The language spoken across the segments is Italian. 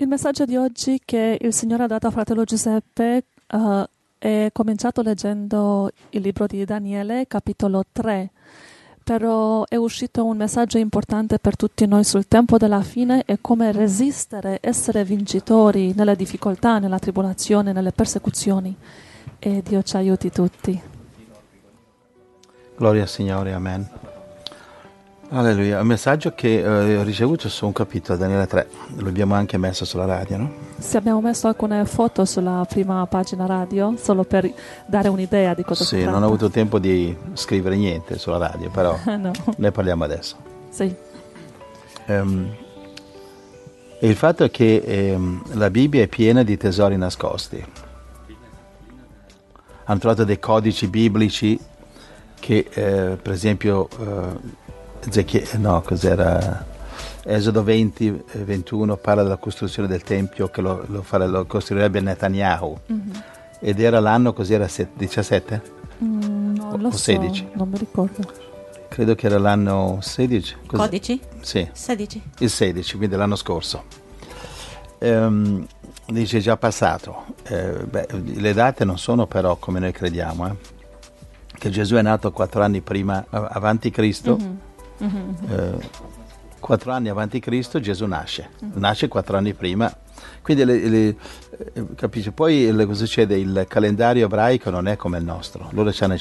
messaggio di oggi che il Signore ha dato a fratello Giuseppe è cominciato leggendo il libro di Daniele, capitolo 3. Però è uscito un messaggio importante per tutti noi sul tempo della fine e come resistere, essere vincitori nelle difficoltà, nella tribolazione, nelle persecuzioni. E Dio ci aiuti tutti. Gloria al Signore, amen. Alleluia. Un messaggio che ho ricevuto su un capitolo, Daniele 3, lo abbiamo anche messo sulla radio, no? Sì, abbiamo messo alcune foto sulla prima pagina radio, solo per dare un'idea di cosa si tratta. Sì, non ho avuto tempo di scrivere niente sulla radio, però No. ne parliamo adesso. Sì. E il fatto è che la Bibbia è piena di tesori nascosti. Hanno trovato dei codici biblici che, per esempio, Esodo 20, 21 parla della costruzione del Tempio che lo costruirebbe Netanyahu. Mm-hmm. Ed era l'anno, cos'era, 17? Non lo o 16? So, non mi ricordo. Credo che era l'anno 16. Cos'è? 12? Sì. 16. Il 16, quindi l'anno scorso. Dice già passato. Le date non sono però come noi crediamo, che Gesù è nato 4 anni prima, avanti Cristo. Mm-hmm. Mm-hmm. 4 anni avanti Cristo Gesù nasce. Mm-hmm. Nasce 4 anni prima. Quindi capisci? Poi cosa succede? Il calendario ebraico non è come il nostro. Loro hanno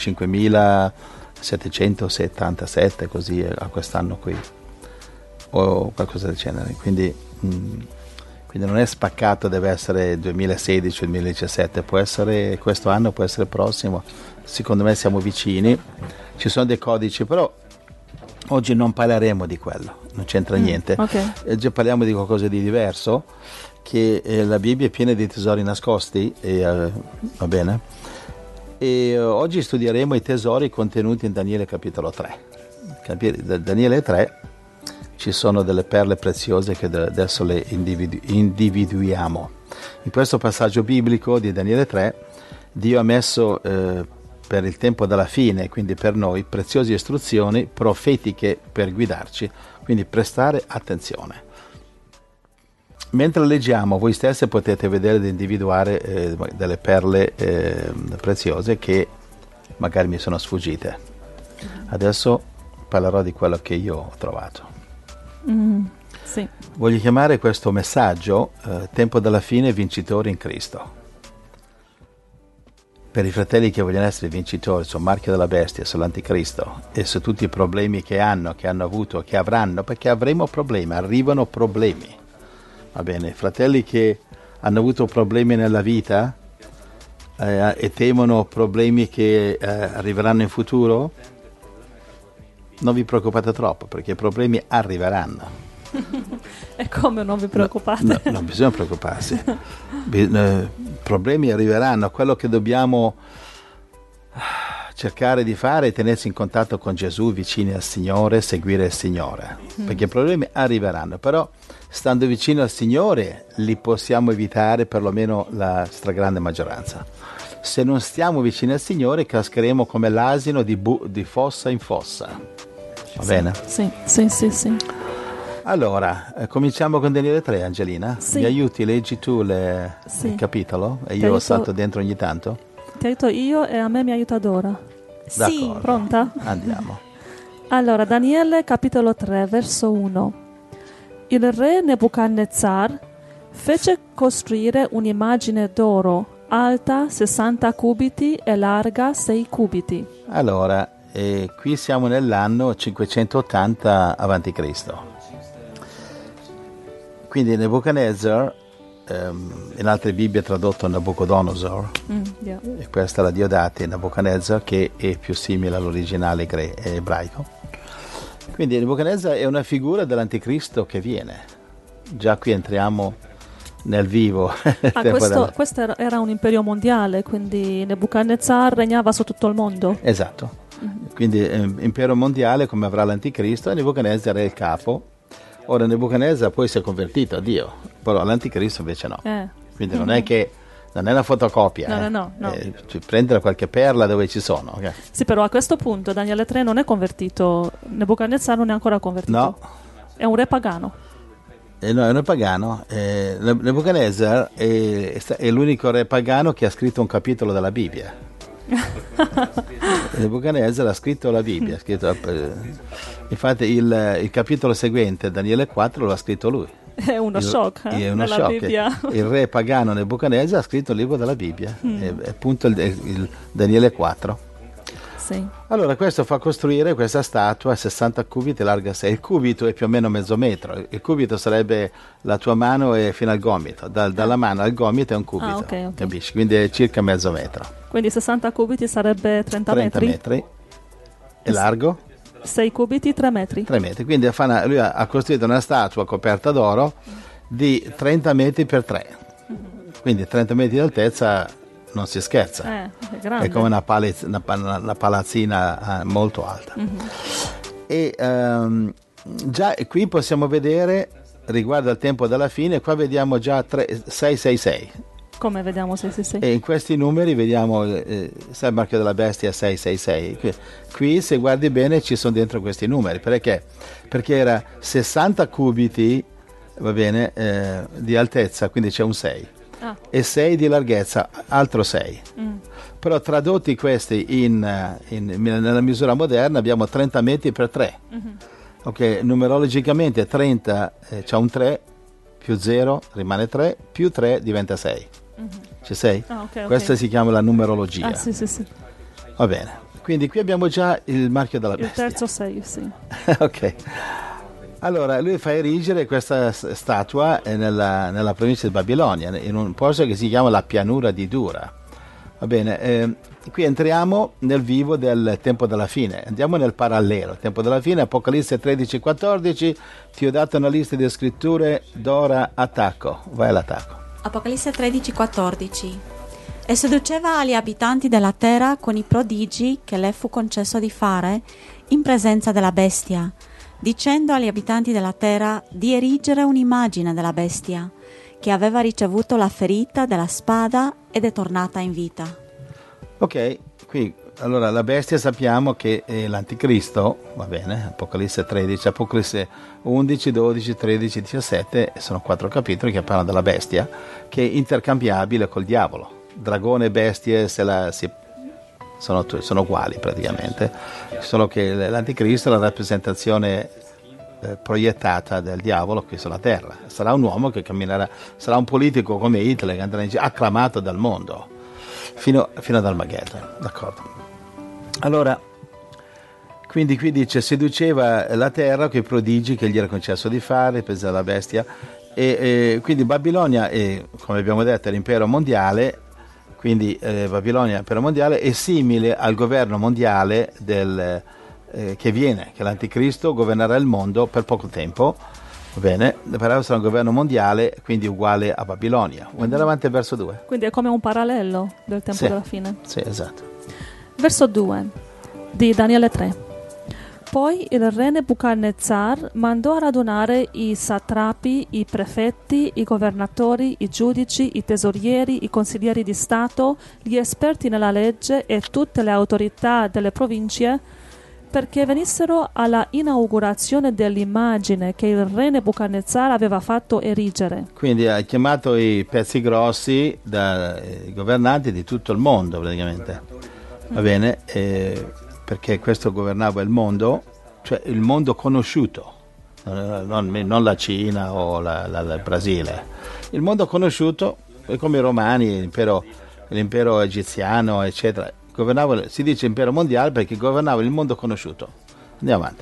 5777 così a quest'anno qui o qualcosa del genere. Quindi non è spaccato, deve essere 2016 o 2017, può essere questo anno, può essere il prossimo. Secondo me siamo vicini. Ci sono dei codici, però oggi non parleremo di quello, non c'entra niente. Okay. Oggi parliamo di qualcosa di diverso, che la Bibbia è piena di tesori nascosti, va bene? E oggi studieremo i tesori contenuti in Daniele capitolo 3. Daniele 3 ci sono delle perle preziose che adesso le individuiamo. In questo passaggio biblico di Daniele 3 Dio ha messo per il tempo della fine, quindi per noi, preziose istruzioni profetiche per guidarci, quindi prestare attenzione. Mentre leggiamo, voi stessi potete vedere ed individuare delle perle preziose che magari mi sono sfuggite. Adesso parlerò di quello che io ho trovato. Sì. Voglio chiamare questo messaggio tempo della fine, vincitori in Cristo. Per i fratelli che vogliono essere vincitori sul marchio della bestia, sull'anticristo e su tutti i problemi che hanno avuto, che avranno, perché avremo problemi, arrivano problemi. Va bene, fratelli che hanno avuto problemi nella vita e temono problemi che arriveranno in futuro, non vi preoccupate troppo, perché i problemi arriveranno. E come non vi preoccupate? No, non bisogna preoccuparsi. Problemi arriveranno. Quello che dobbiamo cercare di fare è tenersi in contatto con Gesù, vicini al Signore, seguire il Signore, perché i problemi arriveranno, però stando vicino al Signore li possiamo evitare, perlomeno la stragrande maggioranza. Se non stiamo vicini al Signore cascheremo come l'asino di fossa in fossa. Va bene? Sì. Allora, cominciamo con Daniele 3, Angelina. Sì. Mi aiuti, leggi tu il capitolo e io salto dentro ogni tanto? Ti aiuto io e a me mi aiuta Dora. D'accordo. Sì. Pronta? Andiamo. Allora, Daniele capitolo 3, verso 1. Il re Nebuchadnezzar fece costruire un'immagine d'oro alta 60 cubiti e larga 6 cubiti. Allora, qui siamo nell'anno 580 avanti Cristo. Quindi Nebuchadnezzar, in altre Bibbie è tradotto Nabucodonosor, e questa è la Diodati, Nebuchadnezzar, che è più simile all'originale ebraico. Quindi Nebuchadnezzar è una figura dell'anticristo che viene. Già qui entriamo nel vivo. Questo era un imperio mondiale, quindi Nebuchadnezzar regnava su tutto il mondo. Esatto. Quindi impero mondiale come avrà l'anticristo, e Nebuchadnezzar è il capo. Ora Nebuchadnezzar poi si è convertito a Dio, però l'anticristo invece no. Quindi non è una fotocopia. No. Prendere qualche perla dove ci sono. Okay? Sì, però a questo punto Daniele 3 non è convertito, Nebuchadnezzar non è ancora convertito. No. È un re pagano. No, è un pagano. Nebuchadnezzar è l'unico re pagano che ha scritto un capitolo della Bibbia. Nebuchadnezzar ha scritto la Bibbia. Infatti il capitolo seguente, Daniele 4, lo ha scritto lui. È uno shock, è uno nella shock. Bibbia. Il re pagano Nebuchadnezzar ha scritto il libro della Bibbia, è appunto il Daniele 4. Sì. Allora questo fa costruire questa statua a 60 cubiti larga 6. Il cubito è più o meno mezzo metro. Il cubito sarebbe la tua mano e fino al gomito. Dalla mano al gomito è un cubito. Okay. Capisci? Quindi è circa mezzo metro. Quindi 60 cubiti sarebbe 30 metri. E largo? 6 cubiti, 3 metri. 3 metri. Quindi lui ha costruito una statua coperta d'oro di 30 metri per 3. Quindi 30 metri di altezza. Non si scherza, è grande. È come una palazzina molto alta. E già qui possiamo vedere, riguardo al tempo della fine, qua vediamo già 666. Come vediamo 666? E in questi numeri vediamo il marchio della bestia 666. Qui se guardi bene ci sono dentro questi numeri, perché era 60 cubiti, va bene, di altezza, quindi c'è un 6. E 6 di larghezza, altro 6. Però tradotti questi nella misura moderna abbiamo 30 metri per 3. Ok, numerologicamente 30 c'è un 3 più 0 rimane 3 più 3 diventa 6. Ci sei? Okay. Questa si chiama la numerologia. Sì. Va bene, quindi qui abbiamo già il marchio della bestia. Il terzo 6, sì. Ok. Allora, lui fa erigere questa statua nella provincia di Babilonia, in un posto che si chiama la pianura di Dura. Va bene, qui entriamo nel vivo del tempo della fine, andiamo nel parallelo, tempo della fine, Apocalisse 13-14, ti ho dato una lista di scritture, d'ora attacco, vai all'attacco. Apocalisse 13-14. E seduceva agli abitanti della terra con i prodigi che le fu concesso di fare in presenza della bestia, dicendo agli abitanti della terra di erigere un'immagine della bestia, che aveva ricevuto la ferita della spada ed è tornata in vita. Ok, qui allora la bestia sappiamo che è l'anticristo, va bene, Apocalisse 13, Apocalisse 11, 12, 13, 17, sono 4 capitoli che parlano della bestia, che è intercambiabile col diavolo. Dragone e bestie sono uguali praticamente, solo che l'anticristo è la rappresentazione proiettata del diavolo qui sulla terra. Sarà un uomo che camminerà, sarà un politico come Hitler che andrà acclamato dal mondo fino ad Armageddon, d'accordo? Allora, quindi qui dice seduceva la terra con i prodigi che gli era concesso di fare, pensa alla bestia, e quindi Babilonia è, come abbiamo detto, l'impero mondiale. Quindi Babilonia, l'impero mondiale, è simile al governo mondiale che l'anticristo governerà il mondo per poco tempo, va bene, però sarà un governo mondiale, quindi uguale a Babilonia. Vuoi andare avanti al verso 2? Quindi è come un parallelo del tempo della fine. Sì, esatto. Verso 2 di Daniele 3. Poi il re Nebuchadnezzar mandò a radunare i satrapi, i prefetti, i governatori, i giudici, i tesorieri, i consiglieri di Stato, gli esperti nella legge e tutte le autorità delle province perché venissero alla inaugurazione dell'immagine che il re Nebuchadnezzar aveva fatto erigere. Quindi ha chiamato i pezzi grossi dai governanti di tutto il mondo praticamente, va bene? Perché questo governava il mondo, cioè il mondo conosciuto, non la Cina o il Brasile. Il mondo conosciuto, come i romani, l'impero egiziano, eccetera. Si dice impero mondiale perché governava il mondo conosciuto. Andiamo avanti.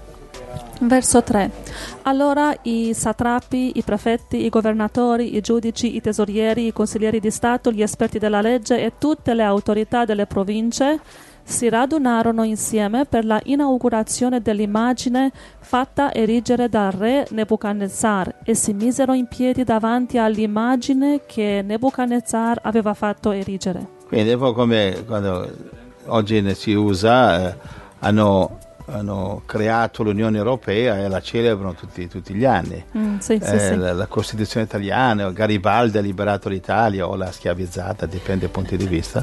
Verso 3. Allora i satrapi, i prefetti, i governatori, i giudici, i tesorieri, i consiglieri di Stato, gli esperti della legge e tutte le autorità delle province si radunarono insieme per la inaugurazione dell'immagine fatta erigere dal re Nebuchadnezzar e si misero in piedi davanti all'immagine che Nebuchadnezzar aveva fatto erigere. Quindi è un po' come quando oggi si usa, hanno hanno creato l'Unione Europea e la celebrano tutti gli anni. Sì. La Costituzione italiana, Garibaldi ha liberato l'Italia o l'ha schiavizzata, dipende dai punti di vista,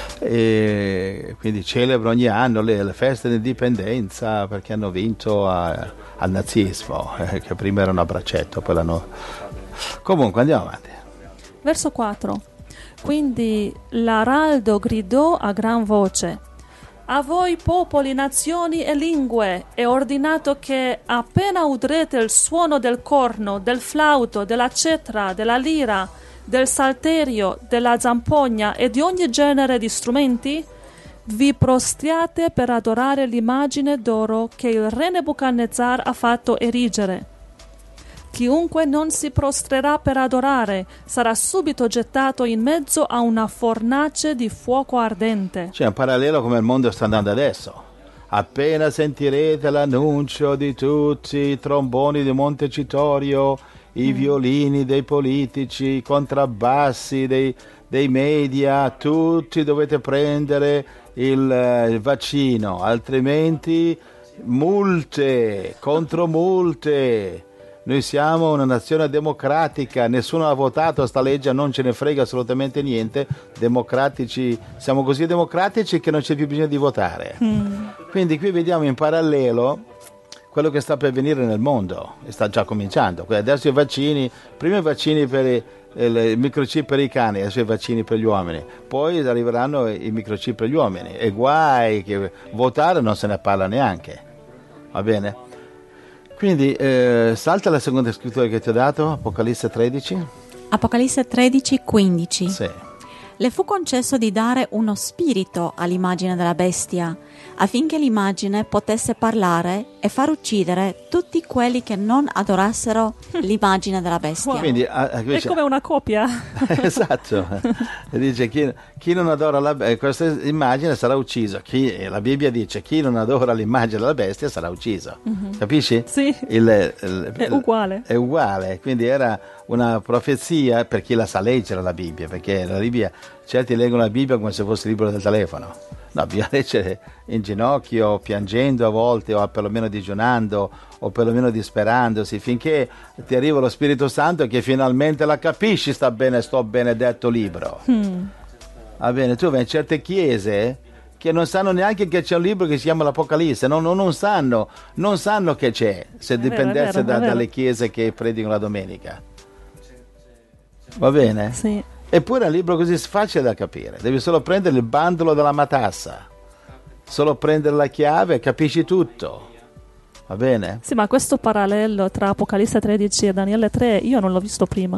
e quindi celebrano ogni anno le feste dell'indipendenza perché hanno vinto al nazismo, che prima era un braccetto, poi l'hanno... Comunque andiamo avanti. Verso 4. Quindi l'araldo gridò a gran voce: a voi popoli, nazioni e lingue è ordinato che appena udrete il suono del corno, del flauto, della cetra, della lira, del salterio, della zampogna e di ogni genere di strumenti, vi prostriate per adorare l'immagine d'oro che il re Nebuchadnezzar ha fatto erigere. Chiunque non si prostrerà per adorare sarà subito gettato in mezzo a una fornace di fuoco ardente. C'è un parallelo come il mondo sta andando adesso. Appena sentirete l'annuncio di tutti i tromboni di Montecitorio, i violini dei politici, i contrabbassi dei media, tutti dovete prendere il vaccino, altrimenti multe, contromulte. Noi siamo una nazione democratica, nessuno ha votato sta legge, non ce ne frega assolutamente niente, democratici, siamo così democratici che non c'è più bisogno di votare. Quindi qui vediamo in parallelo quello che sta per venire nel mondo, e sta già cominciando. Adesso i vaccini, prima i vaccini per il microchip per i cani, adesso i vaccini per gli uomini, poi arriveranno i microchip per gli uomini, e guai che votare non se ne parla neanche, va bene? Quindi salta la seconda scrittura che ti ho dato, Apocalisse 13. Apocalisse 13, 15. Sì. Le fu concesso di dare uno spirito all'immagine della bestia, affinché l'immagine potesse parlare e far uccidere tutti quelli che non adorassero l'immagine della bestia. Quindi, è come una copia. Esatto. Dice chi non adora questa immagine sarà ucciso. La Bibbia dice chi non adora l'immagine della bestia sarà ucciso. Capisci? Sì. È uguale. È uguale, quindi era una profezia per chi la sa leggere la Bibbia, perché la Bibbia, certi leggono la Bibbia come se fosse il libro del telefono. No, bisogna leggere in ginocchio, piangendo a volte, o perlomeno digiunando, o perlomeno disperandosi, finché ti arriva lo Spirito Santo che finalmente la capisci, sto benedetto libro. Va bene, tu vai in certe chiese che non sanno neanche che c'è un libro che si chiama l'Apocalisse, non sanno che c'è, se dipendesse dalle chiese che predicano la domenica. Va bene? Sì. Eppure è un libro così facile da capire, devi solo prendere il bandolo della matassa, solo prendere la chiave e capisci tutto, va bene? Sì, ma questo parallelo tra Apocalisse 13 e Daniele 3 io non l'ho visto prima.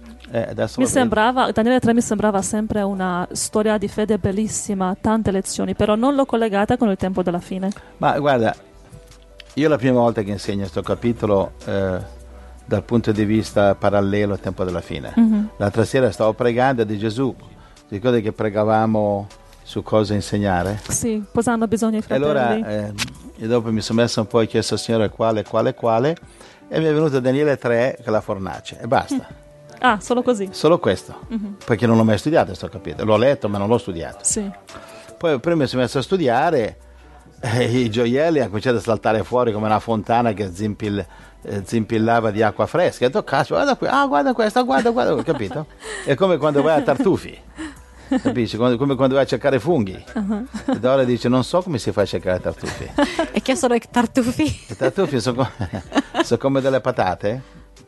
Daniele 3 mi sembrava sempre una storia di fede bellissima, tante lezioni, però non l'ho collegata con il tempo della fine. Ma guarda, io la prima volta che insegno questo capitolo dal punto di vista parallelo al tempo della fine. L'altra sera stavo pregando di Gesù, ti ricordi che pregavamo su cosa insegnare? Sì, cosa hanno bisogno i fratelli. E allora e dopo mi sono messo un po' e ho chiesto al Signore quale, e mi è venuto Daniele 3 che è la fornace, e basta. Ah, solo così? Solo questo, perché non l'ho mai studiato questo capitolo, l'ho letto ma non l'ho studiato. Sì. Poi prima mi sono messo a studiare, i gioielli hanno cominciato a saltare fuori come una fontana che zimpillava di acqua fresca. E ho detto, caspita, guarda qui, guarda questo, guarda, capito? È come quando vai a Tartufi, capisci? Come quando vai a cercare funghi. E Dora dice, non so come si fa a cercare tartufi. E che sono i tartufi? I tartufi sono come delle patate.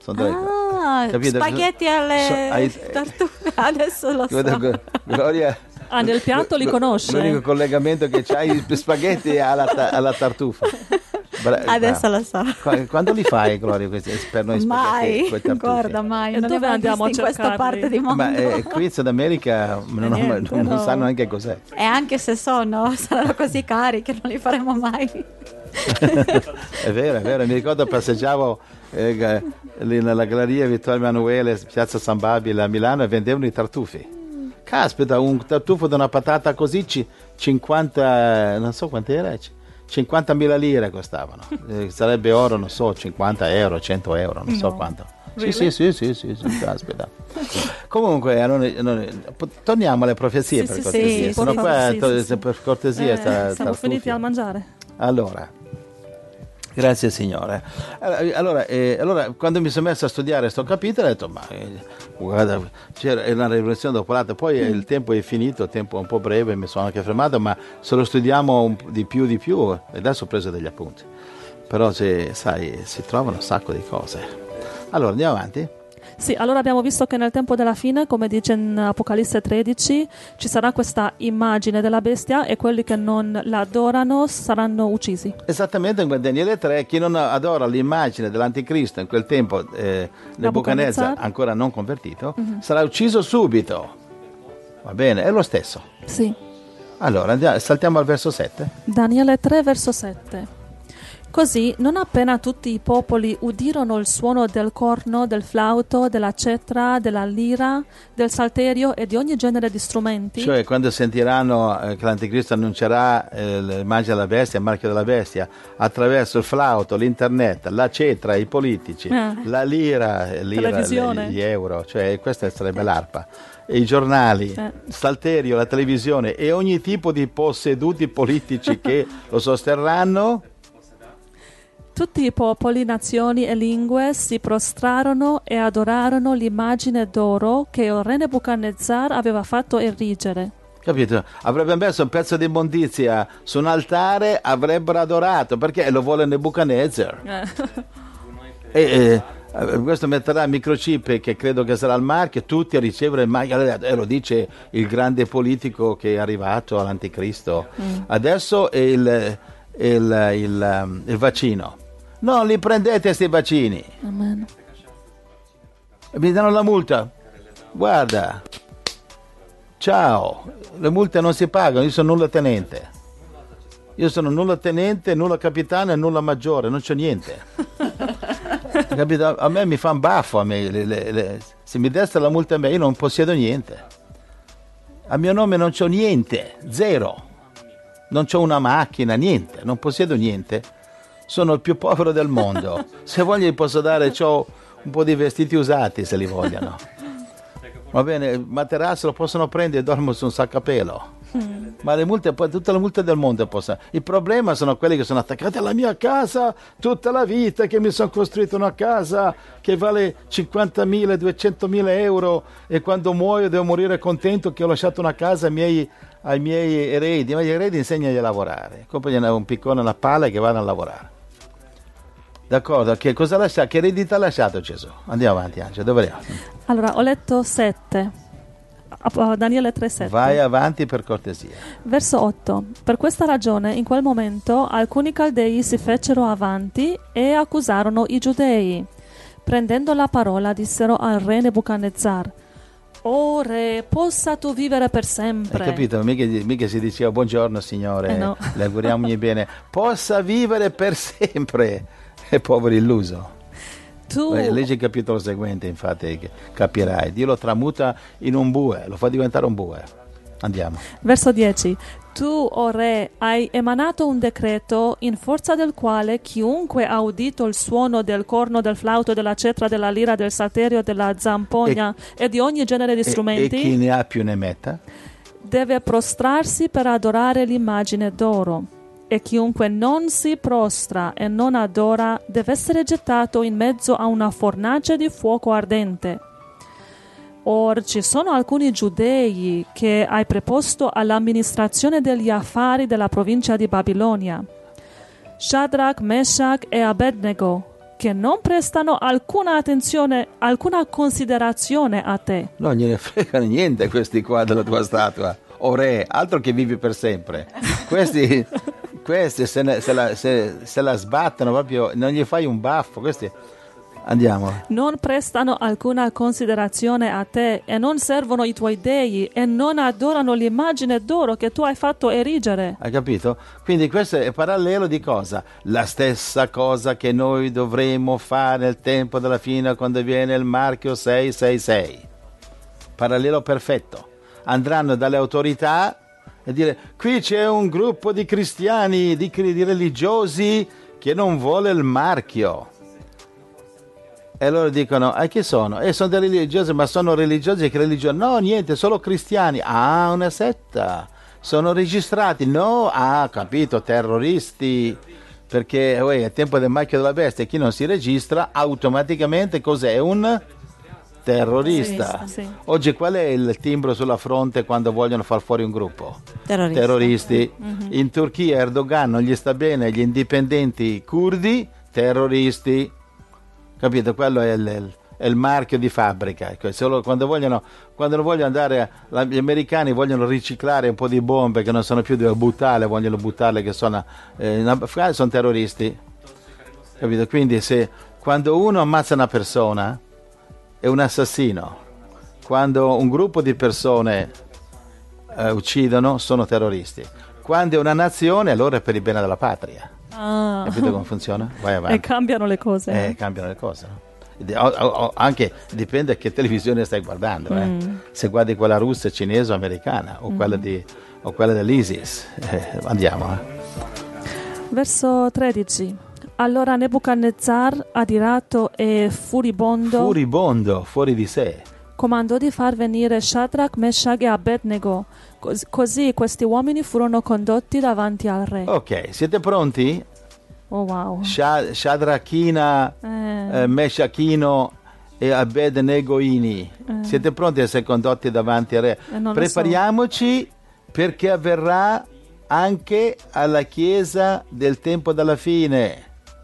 Spaghetti alle tartufe, adesso lo so. Gloria... nel piatto li conosce. L'unico collegamento che c'hai gli spaghetti alla tartufa. Adesso lo so. Quando li fai, Gloria, questi per noi spaghetti? Mai, guarda, mai. E dove andiamo a cercarli? In questa parte di mondo? Ma qui in Sud America non sanno neanche cos'è. E anche se saranno così cari che non li faremo mai. È vero, mi ricordo passeggiavo lì nella galleria Vittorio Emanuele, piazza San Babile a Milano, e vendevano i tartufi. Caspita, un tartufo di una patata così 50, non so quant'era, 50.000 lire costavano. Sarebbe oro, non so, 50 euro, 100 euro, non so quanto. Really? Sì, caspita. Comunque, torniamo alle profezie per cortesia. Sì, per cortesia. siamo finiti al mangiare. Allora, Grazie Signore. Allora, quando mi sono messo a studiare questo capitolo ho detto, ma guarda, c'era una rivelazione dopo l'altra, poi il tempo è finito, il tempo è un po' breve, mi sono anche fermato, ma se lo studiamo di più, e adesso ho preso degli appunti. Però sai, si trovano un sacco di cose. Allora, andiamo avanti? Sì, allora abbiamo visto che nel tempo della fine, come dice in Apocalisse 13, ci sarà questa immagine della bestia e quelli che non la adorano saranno uccisi. Esattamente, in Daniele 3, chi non adora l'immagine dell'anticristo in quel tempo, Nebuchadnezzar, ancora non convertito, sarà ucciso subito. Va bene, è lo stesso. Sì. Allora, saltiamo al verso 7. Daniele 3, verso 7. Così, non appena tutti i popoli udirono il suono del corno, del flauto, della cetra, della lira, del salterio e di ogni genere di strumenti. Cioè, quando sentiranno che l'anticristo annuncerà l'immagine della bestia, il marchio della bestia, attraverso il flauto, l'internet, la cetra, i politici, la lira gli euro, cioè questa sarebbe l'arpa, e i giornali, il salterio, la televisione e ogni tipo di posseduti politici che lo sosterranno. Tutti i popoli, nazioni e lingue si prostrarono e adorarono l'immagine d'oro che il re Nebuchadnezzar aveva fatto erigere. Capito? Avrebbe messo un pezzo di immondizia su un altare, avrebbero adorato, perché lo vuole Nebuchadnezzar. Questo metterà il microchip, che credo che sarà il marchio, tutti a ricevere il marchio, e lo dice il grande politico che è arrivato all'anticristo. Adesso è il vaccino. Non li prendete questi vaccini. Amen. Mi danno la multa. Guarda. Ciao. Le multe non si pagano, io sono nullatenente. Io sono nullatenente, nulla capitano e nulla maggiore, non c'ho niente. Capito? A me mi fa un baffo, se mi deste la multa a me io non possiedo niente. A mio nome non c'ho niente, zero. Non c'ho una macchina, niente, non possiedo niente. Sono il più povero del mondo. Se voglio gli posso dare, c'ho un po' di vestiti usati se li vogliono. Va bene, il materasso lo possono prendere e dormo su un sacco a pelo. Ma le multe, tutte le multe del mondo possono. Il problema sono quelli che sono attaccati alla mia casa tutta la vita, che mi sono costruito una casa che vale 50.000, 200.000 euro e quando muoio devo morire contento che ho lasciato una casa ai miei eredi. Ma gli eredi insegnagli a lavorare, compragli un piccone, una pala e che vanno a lavorare. D'accordo, che eredità ha lasciato Gesù? Andiamo avanti, Angela, dove andiamo? Allora, ho letto 7, Daniele 3,7. Vai avanti per cortesia. Verso 8. Per questa ragione, in quel momento, alcuni caldei si fecero avanti e accusarono i giudei. Prendendo la parola, dissero al re Nebuchadnezzar: "O re, possa tu vivere per sempre." Hai capito? Mica si diceva buongiorno signore, no. Le auguriamogli bene. Possa vivere per sempre. E povero illuso. Leggi il capitolo seguente, infatti, capirai. Dio lo tramuta in un bue, lo fa diventare un bue. Andiamo. Verso 10. Tu, o re, hai emanato un decreto in forza del quale chiunque ha udito il suono del corno, del flauto, della cetra, della lira, del salterio, della zampogna e di ogni genere di strumenti, e chi ne ha più ne metta, deve prostrarsi per adorare l'immagine d'oro. E chiunque non si prostra e non adora deve essere gettato in mezzo a una fornace di fuoco ardente. Or ci sono alcuni giudei che hai preposto all'amministrazione degli affari della provincia di Babilonia, Shadrach, Meshach e Abednego, che non prestano alcuna attenzione, alcuna considerazione a te. Non gliene fregano niente questi qua della tua statua. O re, altro che vivi per sempre. Questi se la sbattono proprio, non gli fai un baffo. Questi, andiamo. Non prestano alcuna considerazione a te e non servono i tuoi dei e non adorano l'immagine d'oro che tu hai fatto erigere. Hai capito? Quindi questo è parallelo di cosa? La stessa cosa che noi dovremo fare nel tempo della fine, quando viene il marchio 666. Parallelo perfetto. Andranno dalle autorità e dire: qui c'è un gruppo di cristiani, di religiosi che non vuole il marchio. E loro dicono: chi sono? Sono dei religiosi, ma sono religiosi che religione? No, niente, solo cristiani. Ah, una setta. Sono registrati? No, capito, terroristi. perché è tempo del marchio della bestia, chi non si registra automaticamente cos'è? Un terrorista. Sì. Oggi qual è il timbro sulla fronte quando vogliono far fuori un gruppo? Terrorista. Terroristi. In Turchia Erdogan non gli sta bene gli indipendenti curdi, terroristi. Capito? Quello è il marchio di fabbrica. Solo quando vogliono andare, gli americani vogliono riciclare un po' di bombe che non sono più da buttare, vogliono buttarle che sono terroristi. Capito? Quindi quando uno ammazza una persona è un assassino, quando un gruppo di persone uccidono sono terroristi, quando è una nazione allora è per il bene della patria. Capito come funziona? Vai avanti. E cambiano le cose. Cambiano le cose, no? Anche dipende a che televisione stai guardando, se guardi quella russa, cinese o americana o quella dell'ISIS. Andiamo. Verso 13. Allora Nebuchadnezzar, adirato e furibondo, fuori di sé, comandò di far venire Shadrach, Meshach e Abednego. Così questi uomini furono condotti davanti al re. Ok, siete pronti? Oh wow. Shadrachina, Meshachino e Abednegoini. Siete pronti a essere condotti davanti al re? Prepariamoci perché avverrà anche alla Chiesa del tempo della fine.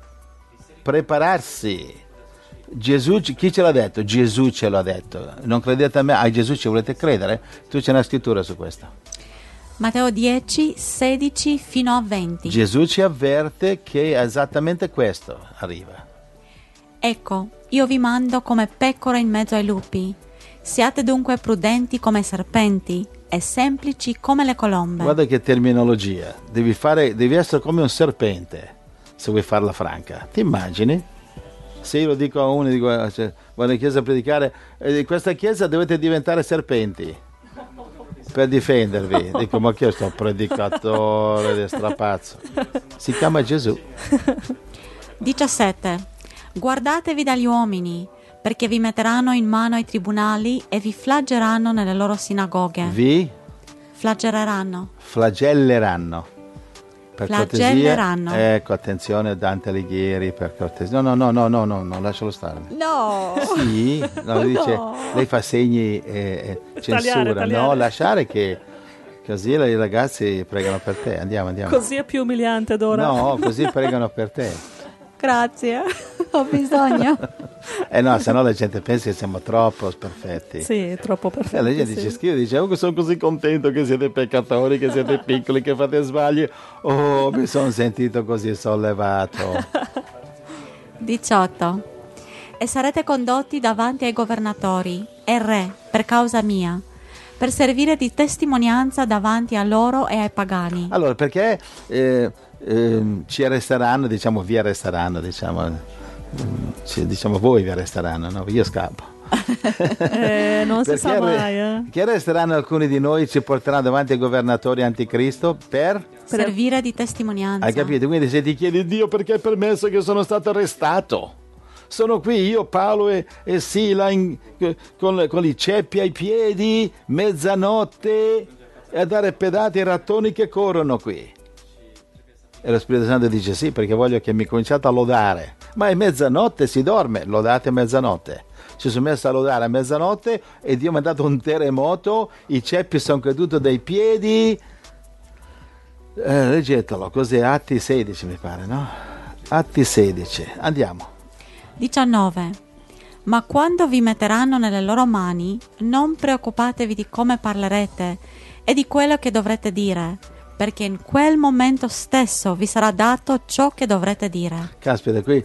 Prepararsi. Gesù, chi ce l'ha detto? Gesù ce l'ha detto. Non credete a me? A Gesù ci volete credere? Tu c'è una scrittura su questo. Matteo 10, 16 fino a 20. Gesù ci avverte che esattamente questo arriva. Ecco, io vi mando come pecore in mezzo ai lupi. Siate dunque prudenti come serpenti e semplici come le colombe. Guarda che terminologia. Devi essere come un serpente se vuoi farla franca. Ti immagini? Se io lo dico a uno, dico, vado in chiesa a predicare, in questa chiesa dovete diventare serpenti per difendervi. Dico, ma che è sto predicatore di strapazzo? Si chiama Gesù. 17. Guardatevi dagli uomini, perché vi metteranno in mano ai tribunali e vi flagelleranno nelle loro sinagoghe. Vi? Flagelleranno. Flagelleranno. Per flagelleranno. Cortesia, ecco, attenzione Dante Alighieri, per cortesia. No, lascialo stare. No. Sì, no, dice, lei fa segni censura. Tagliare. No, lasciare che così i ragazzi pregano per te. Andiamo. Così è più umiliante d'ora. No, così pregano per te. Grazie, ho bisogno. No, se no la gente pensa che siamo troppo perfetti. Sì, troppo perfetti. La gente ci scrive, dice, sono così contento che siete peccatori, che siete piccoli, che fate sbagli. Oh, mi sono sentito così sollevato. 18. E sarete condotti davanti ai governatori e re per causa mia, per servire di testimonianza davanti a loro e ai pagani. Allora, perché ci arresteranno, vi arresteranno, voi vi arresteranno, no? Io scappo. Non si sa mai. Che arresteranno alcuni di noi, ci porteranno davanti ai governatori anticristo per servire di testimonianza. Hai capito? Quindi se ti chiedi Dio perché hai permesso che sono stato arrestato, sono qui io, Paolo e Sila con i ceppi ai piedi, mezzanotte, e a dare pedate ai rattoni che corrono qui. E lo Spirito Santo dice sì, perché voglio che mi cominciate a lodare. Ma è mezzanotte, si dorme, lodate mezzanotte. Ci sono messo a lodare a mezzanotte e Dio mi ha dato un terremoto, i ceppi sono caduti dai piedi. Leggetelo, così Atti 16 mi pare, no? Atti 16, andiamo. 19. Ma quando vi metteranno nelle loro mani, non preoccupatevi di come parlerete e di quello che dovrete dire, perché in quel momento stesso vi sarà dato ciò che dovrete dire. Caspita, qui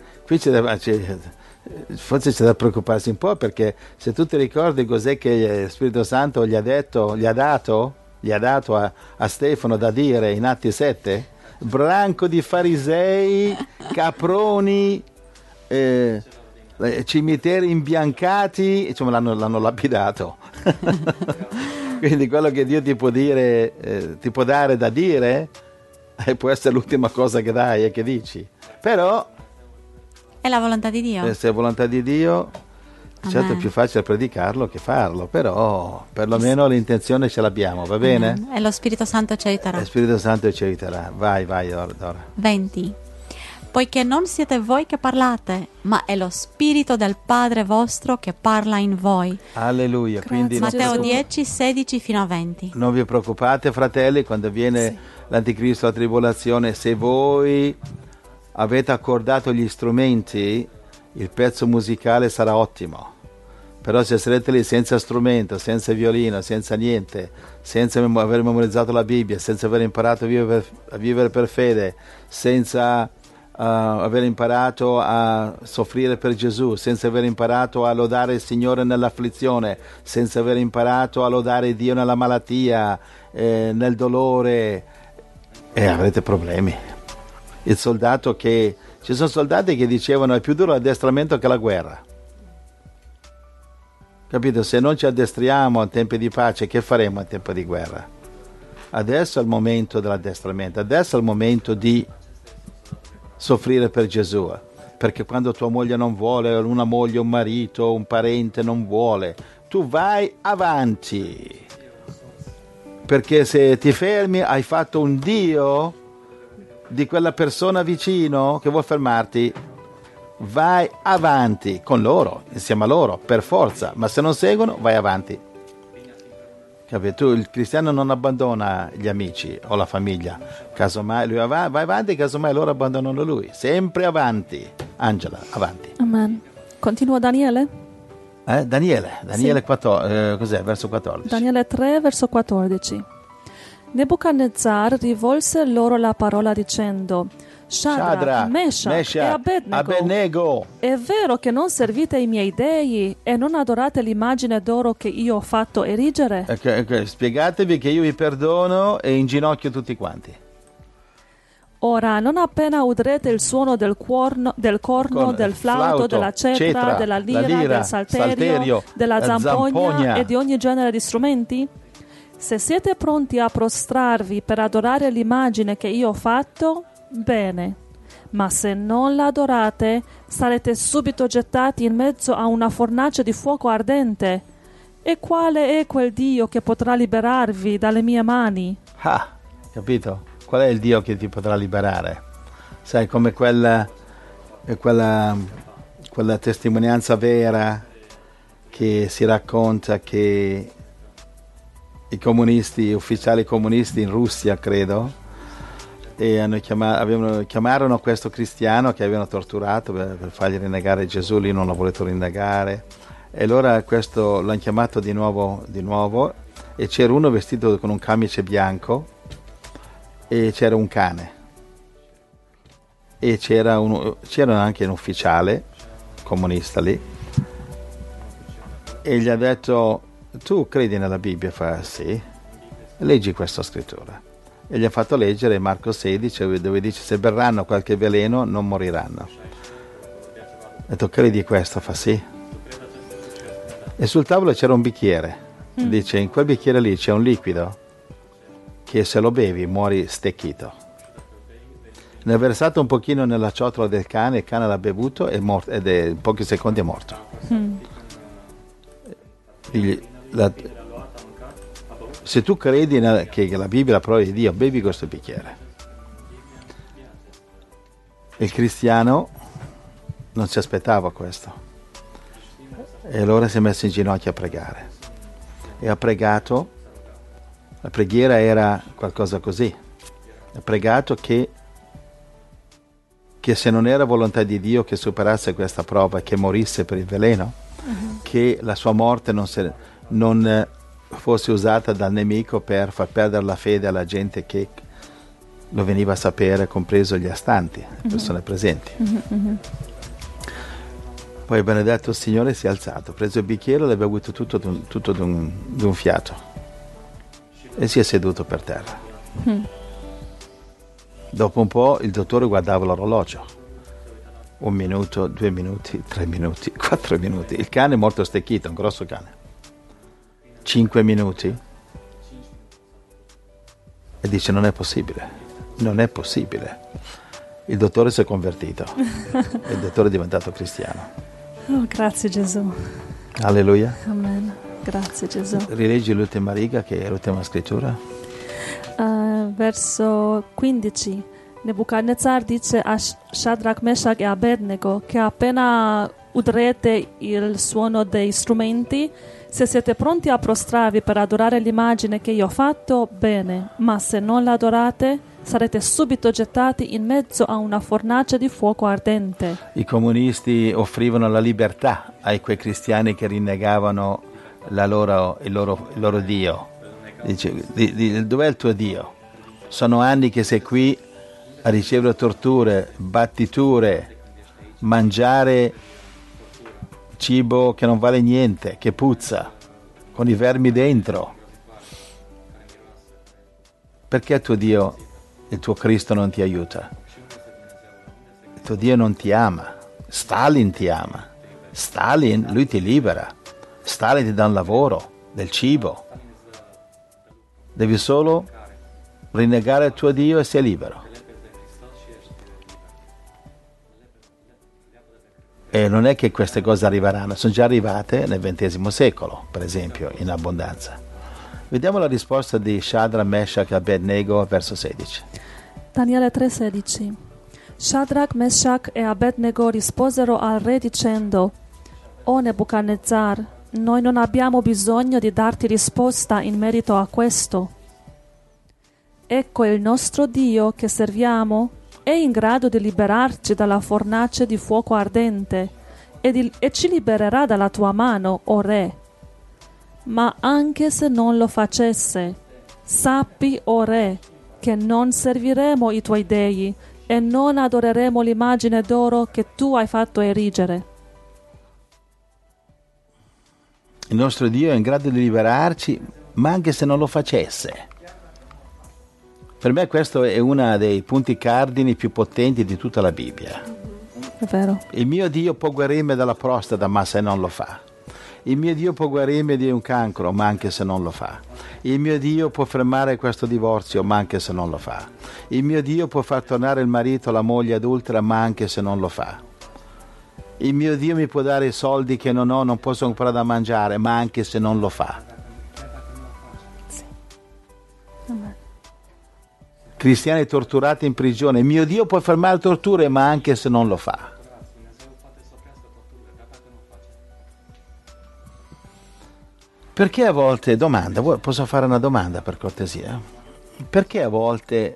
forse c'è da preoccuparsi un po', perché se tu ti ricordi cos'è che il Spirito Santo gli ha dato a Stefano da dire in Atti 7, branco di farisei, caproni, cimiteri imbiancati, insomma l'hanno lapidato. Quindi quello che Dio ti può dire, ti può dare da dire, può essere l'ultima cosa che dai e che dici, però è la volontà di Dio. Se è volontà di Dio, certo è più facile predicarlo che farlo, però perlomeno l'intenzione ce l'abbiamo, va bene? E lo Spirito Santo ci aiuterà. Lo Spirito Santo ci aiuterà. Vai Dora. 20. poiché non siete voi che parlate, ma è lo Spirito del Padre vostro che parla in voi. Alleluia. Grazie, Quindi Matteo Gesù. 10, 16 fino a 20. non vi preoccupate, fratelli, quando viene l'anticristo, la tribolazione, se voi avete accordato gli strumenti, il pezzo musicale sarà ottimo. Però se sarete lì senza strumento, senza violino, senza niente, senza aver memorizzato la Bibbia, senza aver imparato a vivere per fede, senza aver imparato a soffrire per Gesù, senza aver imparato a lodare il Signore nell'afflizione, senza aver imparato a lodare Dio nella malattia, nel dolore, avrete problemi. Ci sono soldati che dicevano è più duro l'addestramento che la guerra. Capito? Se non ci addestriamo a tempi di pace, che faremo a tempo di guerra? Adesso è il momento dell'addestramento, adesso è il momento di soffrire per Gesù, perché quando tua moglie non vuole, una moglie, un marito, un parente non vuole, tu vai avanti, perché se ti fermi hai fatto un Dio di quella persona vicino che vuole fermarti. Vai avanti con loro, insieme a loro, per forza, ma se non seguono vai avanti. Capito? Il cristiano non abbandona gli amici o la famiglia, casomai lui vai avanti, casomai loro abbandonano lui, sempre avanti. Angela, avanti. Amen. Continua Daniele? Daniele Sì. 14, cos'è? Verso 14. Daniele 3, verso 14. Nebuchadnezzar rivolse loro la parola dicendo: Shadrach, Meshach e Abednego, è vero che non servite i miei dei e non adorate l'immagine d'oro che io ho fatto erigere? Spiegatevi che io vi perdono e in ginocchio tutti quanti. Ora, non appena udrete il suono del corno, del flauto, della cetra, della lira, del salterio, della zampogna e di ogni genere di strumenti? Se siete pronti a prostrarvi per adorare l'immagine che io ho fatto, bene, ma se non la adorate, sarete subito gettati in mezzo a una fornace di fuoco ardente. E quale è quel Dio che potrà liberarvi dalle mie mani? Capito? Qual è il Dio che ti potrà liberare? Sai, come quella testimonianza vera che si racconta che i comunisti, ufficiali comunisti in Russia, credo, e chiamarono questo cristiano che avevano torturato per fargli rinnegare Gesù. Lui non l'ha voluto rinnegare, e allora questo l'hanno chiamato di nuovo, e c'era uno vestito con un camice bianco e c'era un cane, e c'era anche un ufficiale comunista lì, e gli ha detto: tu credi nella Bibbia? Fa sì, leggi questa scrittura. E gli ha fatto leggere Marco 16, dove dice: se berranno qualche veleno non moriranno. Ha detto: credi questo? Fa sì. E sul tavolo c'era un bicchiere. Dice: in quel bicchiere lì c'è un liquido che se lo bevi muori stecchito. Ne ha versato un pochino nella ciotola del cane, il cane l'ha bevuto ed in pochi secondi è morto. Se tu credi che la Bibbia è la parola di Dio, bevi questo bicchiere. Il cristiano non si aspettava questo, e allora si è messo in ginocchio a pregare, e ha pregato. La preghiera era qualcosa così: ha pregato che se non era volontà di Dio che superasse questa prova, che morisse per il veleno, che la sua morte non fosse usata dal nemico per far perdere la fede alla gente che lo veniva a sapere, compreso gli astanti, le persone presenti. Poi benedetto il Signore si è alzato, ha preso il bicchiere e l'ha bevuto tutto d'un fiato e si è seduto per terra. Dopo un po' il dottore guardava l'orologio: 1 minuto, 2 minuti, 3 minuti, 4 minuti. Il cane è molto stecchito, un grosso cane. 5 minuti, e dice: non è possibile. Il dottore si è convertito e il dottore è diventato cristiano. Oh, grazie Gesù. Alleluia. Amen. Grazie Gesù. Rileggi l'ultima riga, che è l'ultima scrittura. Verso 15. Nebuchadnezzar dice a Shadrach, Meshach e Abednego che appena udrete il suono dei strumenti, se siete pronti a prostrarvi per adorare l'immagine che io ho fatto, bene, ma se non la adorate, sarete subito gettati in mezzo a una fornace di fuoco ardente. I comunisti offrivano la libertà ai quei cristiani che rinnegavano il loro Dio. Dice, dov'è il tuo Dio? Sono anni che sei qui a ricevere torture, battiture, mangiare cibo che non vale niente, che puzza, con i vermi dentro. Perché il tuo Dio, il tuo Cristo non ti aiuta? Il tuo Dio non ti ama. Stalin ti ama. Stalin, lui ti libera. Stalin ti dà un lavoro, del cibo. Devi solo rinnegare il tuo Dio e sei libero. E non è che queste cose arriveranno, sono già arrivate nel XX secolo, per esempio, in abbondanza. Vediamo la risposta di Shadrach, Meshach e Abednego, verso 16. Daniele 3,16. Shadrach, Meshach e Abednego risposero al re dicendo: O Nebuchadnezzar, noi non abbiamo bisogno di darti risposta in merito a questo. Ecco, il nostro Dio che serviamo è in grado di liberarci dalla fornace di fuoco ardente e ci libererà dalla tua mano, o re. Ma anche se non lo facesse, sappi, o re, che non serviremo i tuoi dei e non adoreremo l'immagine d'oro che tu hai fatto erigere. Il nostro Dio è in grado di liberarci, ma anche se non lo facesse. Per me questo è uno dei punti cardini più potenti di tutta la Bibbia. È vero. Il mio Dio può guarirmi dalla prostata, ma se non lo fa. Il mio Dio può guarirmi di un cancro, ma anche se non lo fa. Il mio Dio può fermare questo divorzio, ma anche se non lo fa. Il mio Dio può far tornare il marito alla moglie adultera, ma anche se non lo fa. Il mio Dio mi può dare i soldi che non ho, non posso comprare da mangiare, ma anche se non lo fa. Sì. Amen. Cristiani torturati in prigione, il mio Dio può fermare le torture, ma anche se non lo fa. Perché a volte, posso fare una domanda per cortesia? Perché a volte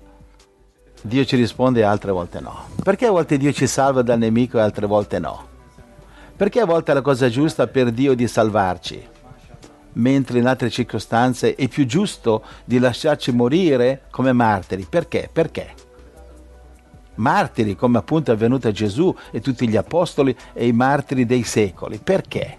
Dio ci risponde e altre volte no? Perché a volte Dio ci salva dal nemico e altre volte no? Perché a volte è la cosa giusta per Dio di salvarci, mentre in altre circostanze è più giusto di lasciarci morire come martiri? Perché? Perché? Martiri, come appunto è avvenuto a Gesù e tutti gli apostoli e i martiri dei secoli. Perché?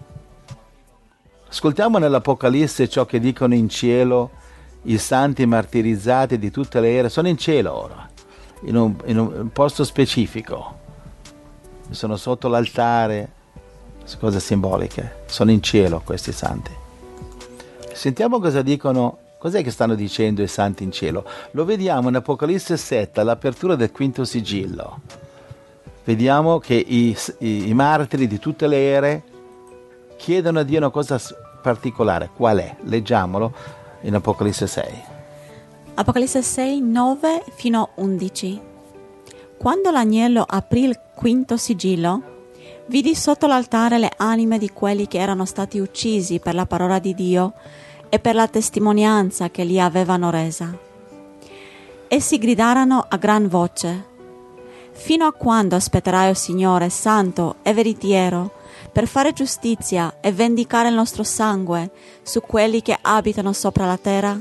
Ascoltiamo nell'Apocalisse ciò che dicono in cielo i santi martirizzati di tutte le ere. Sono in cielo ora, in un posto specifico. Sono sotto l'altare, cose simboliche. Sono in cielo questi santi. Sentiamo cosa dicono, cos'è che stanno dicendo i santi in cielo. Lo vediamo in Apocalisse 7, all'apertura del quinto sigillo. Vediamo che i martiri di tutte le ere chiedono a Dio una cosa particolare. Qual è? Leggiamolo in Apocalisse 6. Apocalisse 6, 9 fino a 11. Quando l'agnello aprì il quinto sigillo, vidi sotto l'altare le anime di quelli che erano stati uccisi per la parola di Dio e per la testimonianza che li avevano resa. Essi gridarono a gran voce: Fino a quando aspetterai, o Signore, santo e veritiero, per fare giustizia e vendicare il nostro sangue su quelli che abitano sopra la terra?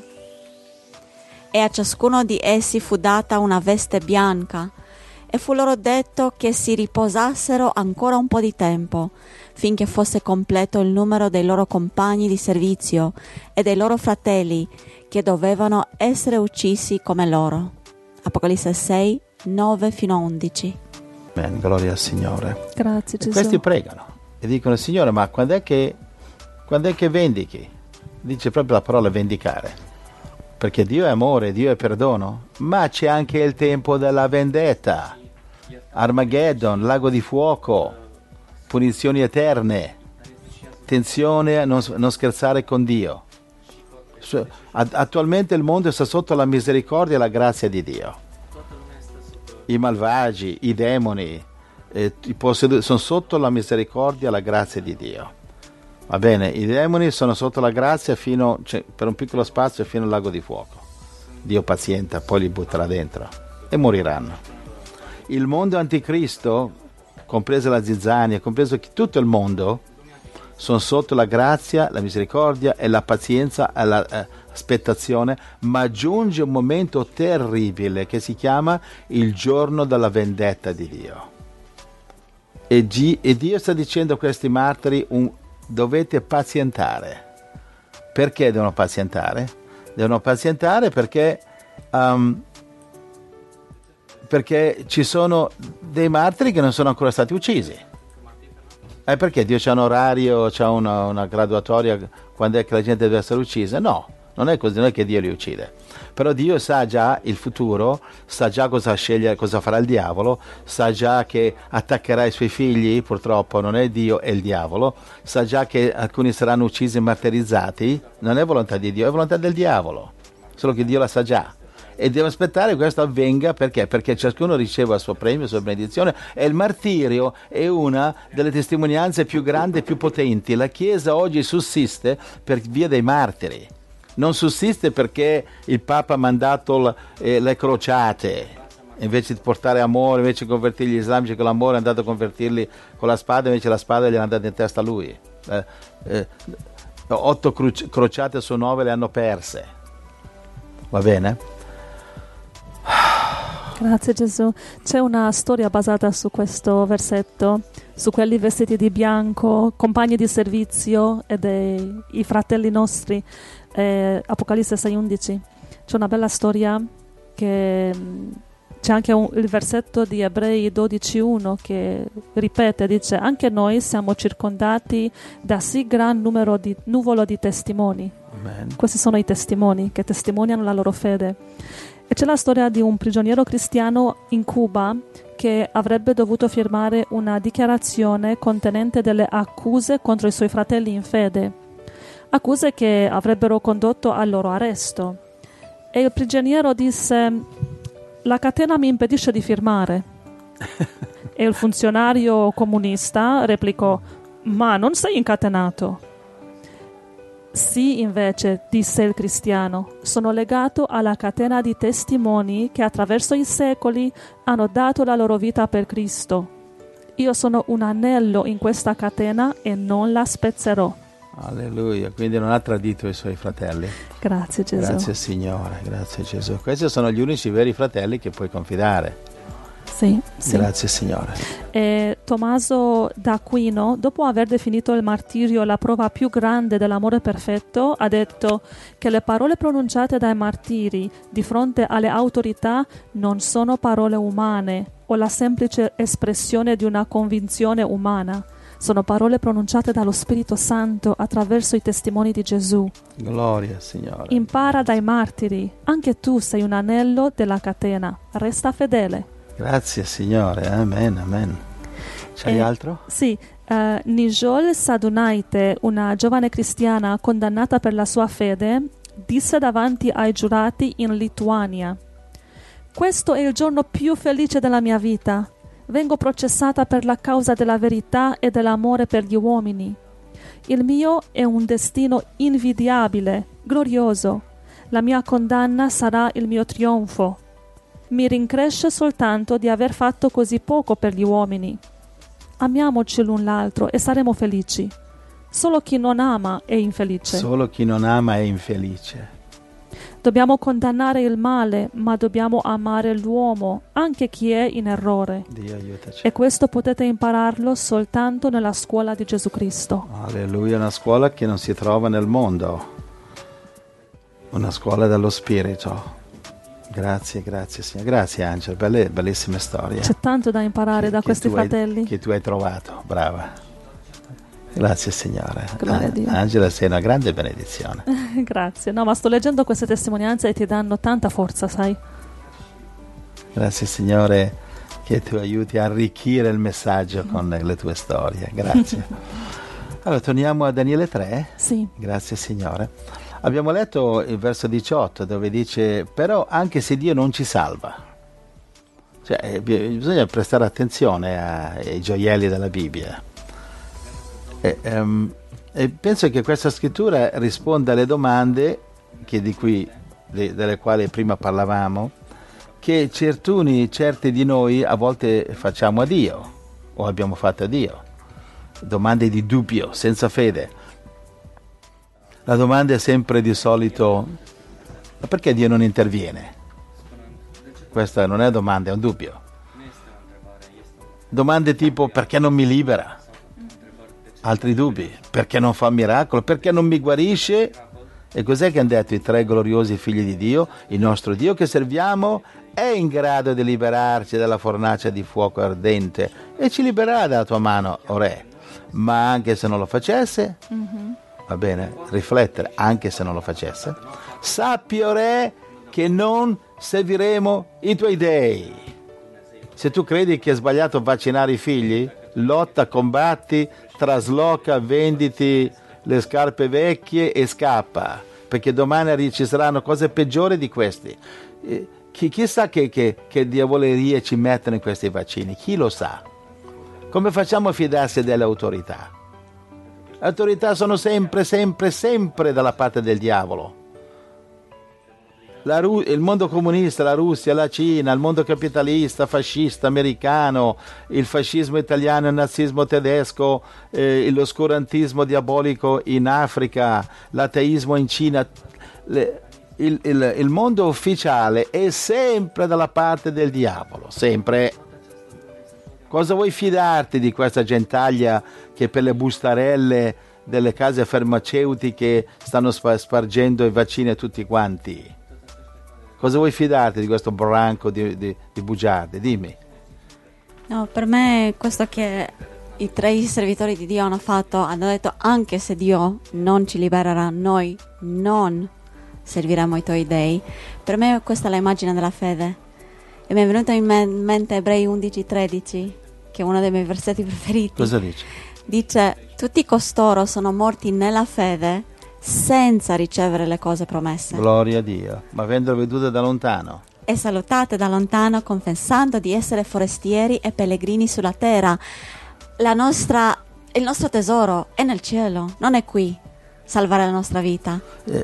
E a ciascuno di essi fu data una veste bianca, e fu loro detto che si riposassero ancora un po' di tempo, finché fosse completo il numero dei loro compagni di servizio e dei loro fratelli, che dovevano essere uccisi come loro. Apocalisse 6, 9 fino a 11. Amen, gloria al Signore. Grazie Gesù. Questi pregano e dicono: Signore, ma quando è che vendichi? Dice proprio la parola vendicare, perché Dio è amore, Dio è perdono, ma c'è anche il tempo della vendetta. Armageddon, lago di fuoco, punizioni eterne, attenzione a non scherzare con Dio. Attualmente il mondo sta sotto la misericordia e la grazia di Dio. i malvagi, i demoni, sono sotto la misericordia e la grazia di Dio. Va bene, i demoni sono sotto la grazia per un piccolo spazio fino al lago di fuoco. Dio pazienta, poi li butterà dentro e moriranno. Il mondo anticristo, compresa la zizzania, compreso tutto il mondo, sono sotto la grazia, la misericordia e la pazienza e l'aspettazione, ma giunge un momento terribile che si chiama il giorno della vendetta di Dio. E Dio sta dicendo a questi martiri: dovete pazientare. Perché devono pazientare? Devono pazientare perché ci sono dei martiri che non sono ancora stati uccisi. Perché Dio c'ha un orario, c'ha una graduatoria quando è che la gente deve essere uccisa? No, non è così, non è che Dio li uccide. Però Dio sa già il futuro, sa già cosa farà il diavolo, sa già che attaccherà i suoi figli, purtroppo non è Dio, è il diavolo, sa già che alcuni saranno uccisi e martirizzati, non è volontà di Dio, è volontà del diavolo, solo che Dio la sa già. E deve aspettare che questo avvenga perché? Perché ciascuno riceva il suo premio, la sua benedizione, e il martirio è una delle testimonianze più grandi e più potenti. La Chiesa oggi sussiste per via dei martiri, non sussiste perché il Papa ha mandato le crociate, invece di portare amore, invece di convertire gli islamici con l'amore, è andato a convertirli con la spada, invece la spada gli è andata in testa a lui. 8 crociate su 9 le hanno perse. Va bene? Grazie Gesù. C'è una storia basata su questo versetto, su quelli vestiti di bianco, compagni di servizio e i fratelli nostri, Apocalisse 6:11. C'è una bella storia che c'è anche il versetto di Ebrei 12:1 che ripete, dice: anche noi siamo circondati da sì gran nuvolo di testimoni. Amen. Questi sono i testimoni che testimoniano la loro fede. E c'è la storia di un prigioniero cristiano in Cuba che avrebbe dovuto firmare una dichiarazione contenente delle accuse contro i suoi fratelli in fede, accuse che avrebbero condotto al loro arresto. E il prigioniero disse: la catena mi impedisce di firmare. E il funzionario comunista replicò: ma non sei incatenato. Sì, invece, disse il cristiano, sono legato alla catena di testimoni che attraverso i secoli hanno dato la loro vita per Cristo. Io sono un anello in questa catena e non la spezzerò. Alleluia, quindi non ha tradito i suoi fratelli. Grazie Gesù. Grazie Signore, grazie Gesù. Questi sono gli unici veri fratelli che puoi confidare. Sì, sì. Grazie Signore. E Tommaso d'Aquino, dopo aver definito il martirio la prova più grande dell'amore perfetto, ha detto che le parole pronunciate dai martiri di fronte alle autorità non sono parole umane o la semplice espressione di una convinzione umana. Sono parole pronunciate dallo Spirito Santo attraverso i testimoni di Gesù. Gloria Signore. Impara dai martiri. Anche tu sei un anello della catena. Resta fedele. Grazie Signore, amen, amen. C'hai altro? Sì, Nijol Sadunaite, una giovane cristiana condannata per la sua fede, disse davanti ai giurati in Lituania: questo è il giorno più felice della mia vita. Vengo processata per la causa della verità e dell'amore per gli uomini. Il mio è un destino invidiabile, glorioso. La mia condanna sarà il mio trionfo. Mi rincresce soltanto di aver fatto così poco per gli uomini. Amiamoci l'un l'altro e saremo felici. Solo chi non ama è infelice. Solo chi non ama è infelice. Dobbiamo condannare il male, ma dobbiamo amare l'uomo, anche chi è in errore. Dio aiutaci. E questo potete impararlo soltanto nella scuola di Gesù Cristo. Alleluia, una scuola che non si trova nel mondo. Una scuola dello Spirito. Grazie, grazie Signore. Grazie Angela, bellissime storie. C'è tanto da imparare da questi fratelli. Che tu hai trovato, brava. Grazie Signore. Gloria a Dio. Angela, sei una grande benedizione. Grazie. No, ma sto leggendo queste testimonianze e ti danno tanta forza, sai? Grazie Signore che tu aiuti a arricchire il messaggio con le tue storie. Grazie. Allora, torniamo a Daniele 3. Sì. Grazie Signore. Abbiamo letto il verso 18 dove dice: però anche se Dio non ci salva, Cioè, bisogna prestare attenzione ai gioielli della Bibbia. E penso che questa scrittura risponda alle domande delle quali prima parlavamo, che certi di noi a volte facciamo a Dio o abbiamo fatto a Dio. Domande di dubbio, senza fede. La domanda è sempre di solito: ma perché Dio non interviene? Questa non è domanda, è un dubbio. Domande tipo: perché non mi libera? Altri dubbi: perché non fa un miracolo? Perché non mi guarisce? E cos'è che hanno detto i tre gloriosi figli di Dio? Il nostro Dio che serviamo è in grado di liberarci dalla fornace di fuoco ardente e ci libererà dalla tua mano, o re. Ma anche se non lo facesse, va bene, riflettere, anche se non lo facesse, sappi, o re, che non serviremo i tuoi dei. Se tu credi che è sbagliato vaccinare i figli, lotta, combatti, trasloca, venditi le scarpe vecchie e scappa, perché domani ci saranno cose peggiori di questi. Chissà che diavolerie ci mettono in questi vaccini, chi lo sa? Come facciamo a fidarsi delle autorità? Le autorità sono sempre dalla parte del diavolo. Il mondo comunista, la Russia, la Cina, il mondo capitalista, fascista, americano, il fascismo italiano, il nazismo tedesco, l'oscurantismo diabolico in Africa, l'ateismo in Cina. Il mondo ufficiale è sempre dalla parte del diavolo, sempre. Cosa vuoi fidarti di questa gentaglia che per le bustarelle delle case farmaceutiche stanno spargendo i vaccini a tutti quanti? Cosa vuoi fidarti di questo branco di bugiardi? Dimmi. No, per me questo che i tre servitori di Dio hanno detto: anche se Dio non ci libererà, noi non serviremo i tuoi dei. Per me questa è l'immagine della fede. E mi è venuto in mente Ebrei 11:13, che è uno dei miei versetti preferiti. Cosa dice? Dice: tutti costoro sono morti nella fede senza ricevere le cose promesse. Gloria a Dio, ma avendolo vedute da lontano. E salutate da lontano, confessando di essere forestieri e pellegrini sulla terra. Il nostro tesoro è nel cielo, non è qui salvare la nostra vita.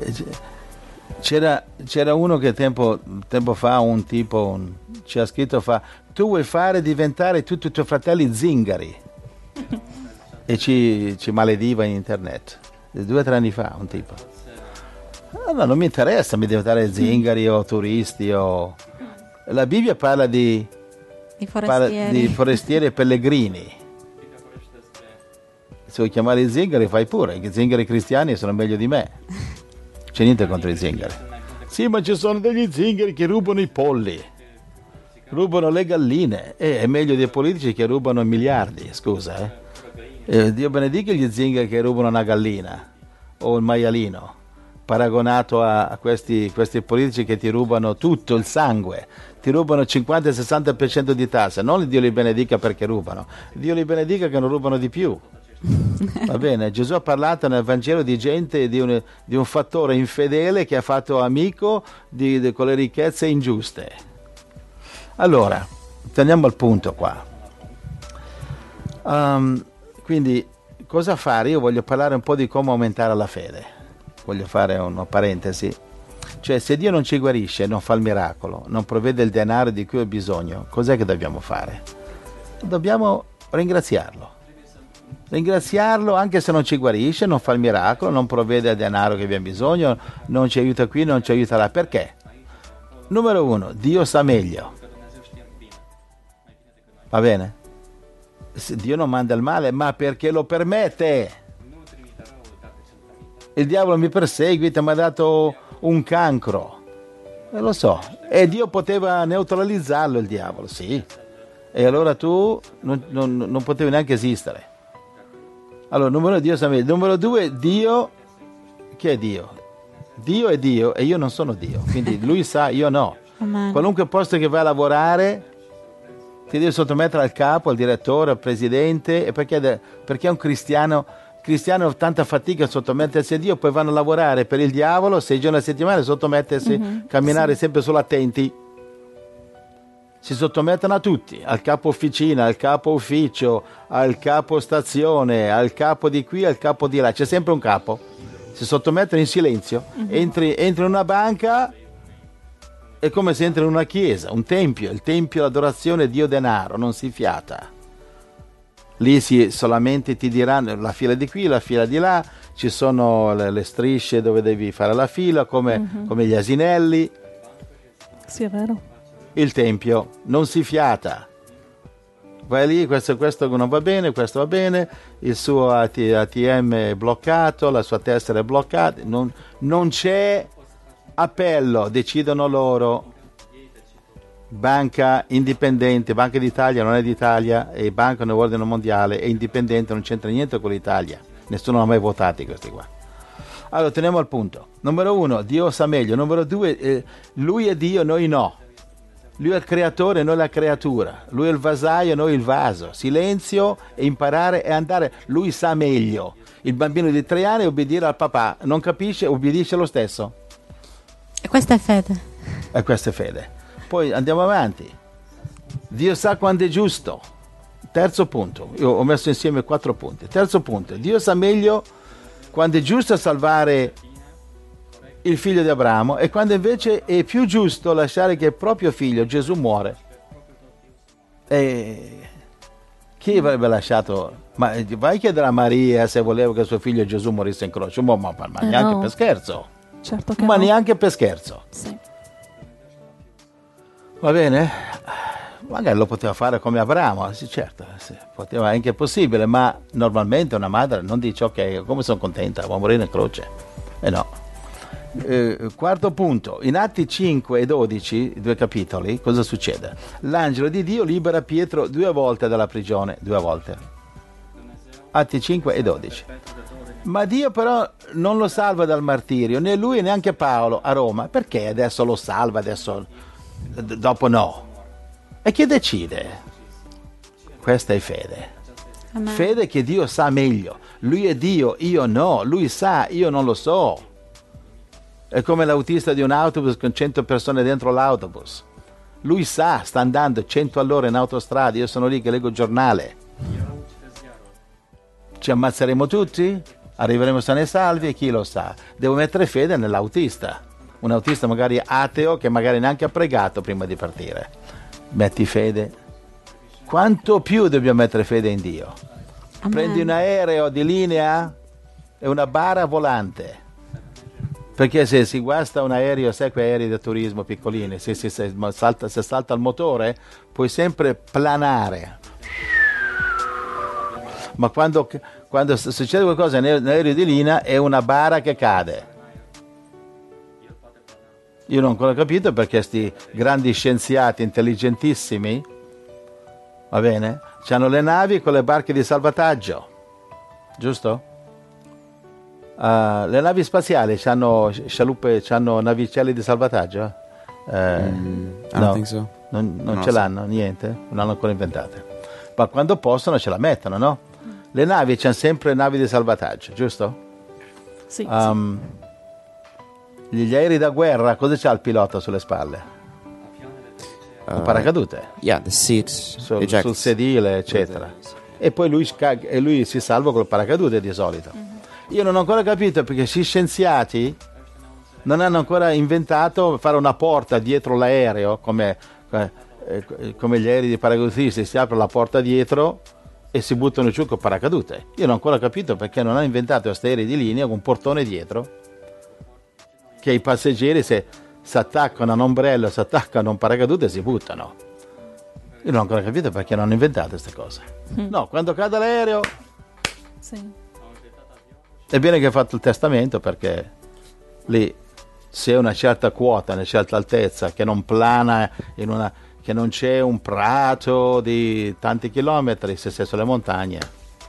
C'era uno che tempo fa, ci ha scritto, tu vuoi fare diventare tutti i tuoi fratelli zingari. E ci malediva in internet. 2 o 3 anni fa un tipo. No, non mi interessa diventare zingari o turisti La Bibbia parla di forestieri e pellegrini. Se vuoi chiamare i zingari fai pure, i zingari cristiani sono meglio di me. C'è niente contro i zingari. Sì, ma ci sono degli zingari che rubano i polli, rubano le galline, è meglio dei politici che rubano miliardi, scusa. Dio benedica gli zingari che rubano una gallina o un maialino, paragonato a questi politici che ti rubano tutto, il sangue, ti rubano il 50-60% di tasse. Non Dio li benedica perché rubano, Dio li benedica che non rubano di più. Va bene, Gesù ha parlato nel Vangelo di gente, di un fattore infedele che ha fatto amico con le ricchezze ingiuste. Allora, torniamo al punto qua. Quindi, cosa fare? Io voglio parlare un po' di come aumentare la fede. Voglio fare una parentesi. Cioè, se Dio non ci guarisce, non fa il miracolo, non provvede il denaro di cui ho bisogno, cos'è che dobbiamo fare? Dobbiamo ringraziarlo. Ringraziarlo anche se non ci guarisce, non fa il miracolo, non provvede il denaro che abbiamo bisogno, non ci aiuta qui, non ci aiuta là. Perché? Numero 1, Dio sa meglio. Va bene? Dio non manda il male, ma perché lo permette. Il diavolo mi perseguita, mi ha dato un cancro. Lo so. E Dio poteva neutralizzarlo, il diavolo, sì. E allora tu non potevi neanche esistere. Allora, numero 1, Dio sa meglio. Numero 2, Dio. Chi è Dio? Dio è Dio e io non sono Dio. Quindi lui sa, io no. Amen. Qualunque posto che vai a lavorare ti devi sottomettere al capo, al direttore, al presidente, e perché un cristiano ha tanta fatica a sottomettersi a Dio, poi vanno a lavorare per il diavolo 6 giorni a settimana, sottomettersi, camminare sempre solo attenti. si sottomettono a tutti, al capo officina, al capo ufficio, al capo stazione, al capo di qui, al capo di là, c'è sempre un capo, si sottomettono in silenzio. Entri in una banca, è come se entri in una chiesa, un tempio, il tempio l'adorazione Dio denaro, non si fiata. Lì solamente ti diranno la fila di qui, la fila di là, ci sono le strisce dove devi fare la fila, come gli asinelli. Sì, è vero. Il tempio non si fiata. Vai lì, questo non va bene, questo va bene, il suo ATM è bloccato, la sua tessera è bloccata, non c'è appello, decidono loro. Banca indipendente, Banca d'Italia non è d'Italia e Banca nell'ordine mondiale è indipendente, non c'entra niente con l'Italia, nessuno l'ha mai votati questi qua. Allora teniamo al punto. Numero 1, Dio sa meglio. Numero 2, lui è Dio, noi no. Lui è il creatore, noi la creatura. Lui è il vasaio, noi il vaso. Silenzio e imparare e andare. Lui sa meglio. Il bambino di 3 anni obbedire al papà, non capisce, obbedisce lo stesso. E questa è fede. E questa è fede. Poi andiamo avanti. Dio sa quando è giusto. Terzo punto. Io ho messo insieme 4 punti. Terzo punto. Dio sa meglio quando è giusto salvare il figlio di Abramo e quando invece è più giusto lasciare che il proprio figlio Gesù muore. E chi avrebbe lasciato? Ma vai a chiedere a Maria se voleva che suo figlio Gesù morisse in croce, ma neanche no. Per scherzo. Certo che Ma no. neanche per scherzo. Sì. Va bene? Magari lo poteva fare come Abramo, sì, certo, sì, poteva anche possibile, ma normalmente una madre non dice ok, come sono contenta, vuoi morire in croce. No. Quarto punto, in Atti 5 e 12, 2 capitoli, cosa succede? L'angelo di Dio libera Pietro 2 volte dalla prigione, 2 volte. Atti 5 e 12. Ma Dio però non lo salva dal martirio, né lui né anche Paolo a Roma. Perché adesso lo salva, adesso dopo no? E chi decide? Questa è fede. Amen. Fede che Dio sa meglio. Lui è Dio, io no. Lui sa, io non lo so. È come l'autista di un autobus con 100 persone dentro l'autobus. Lui sa, sta andando 100 all'ora in autostrada, io sono lì che leggo il giornale. Ci ammazzeremo tutti? Arriveremo sani e salvi? E chi lo sa? Devo mettere fede nell'autista. Un autista magari ateo che magari neanche ha pregato prima di partire. Metti fede. Quanto più dobbiamo mettere fede in Dio? Amen. Prendi un aereo di linea e una bara volante. Perché se si guasta un aereo, sai quei aerei da turismo piccolini, se salta il motore, puoi sempre planare. Ma quando succede qualcosa nell'aereo di linea è una bara che cade. Io non ho ancora capito perché questi grandi scienziati intelligentissimi, va bene, hanno le navi con le barche di salvataggio, giusto? Le navi spaziali hanno scialuppe, hanno navicelle di salvataggio? I don't think so. Non ce l'hanno, niente, non l'hanno ancora inventate. Ma quando possono ce la mettono, no? Le navi c'hanno sempre navi di salvataggio, giusto? Sì, Gli aerei da guerra, cosa c'ha il pilota sulle spalle? Un paracadute? Yeah, the seat ejects. Sul sedile, eccetera. E poi lui si salva col paracadute di solito. Io non ho ancora capito perché gli scienziati non hanno ancora inventato fare una porta dietro l'aereo, come gli aerei di paracadutisti, si apre la porta dietro e si buttano giù col paracadute. Io non ho ancora capito perché non hanno inventato questi aerei di linea con un portone dietro, che i passeggeri se si attaccano a un ombrello, si attaccano a un paracadute e si buttano. Io non ho ancora capito perché non hanno inventato queste cose. No, quando cade l'aereo sì. è bene che ha fatto il testamento, perché lì se una certa quota, una certa altezza, che non plana che non c'è un prato di tanti chilometri, se sei sulle montagne,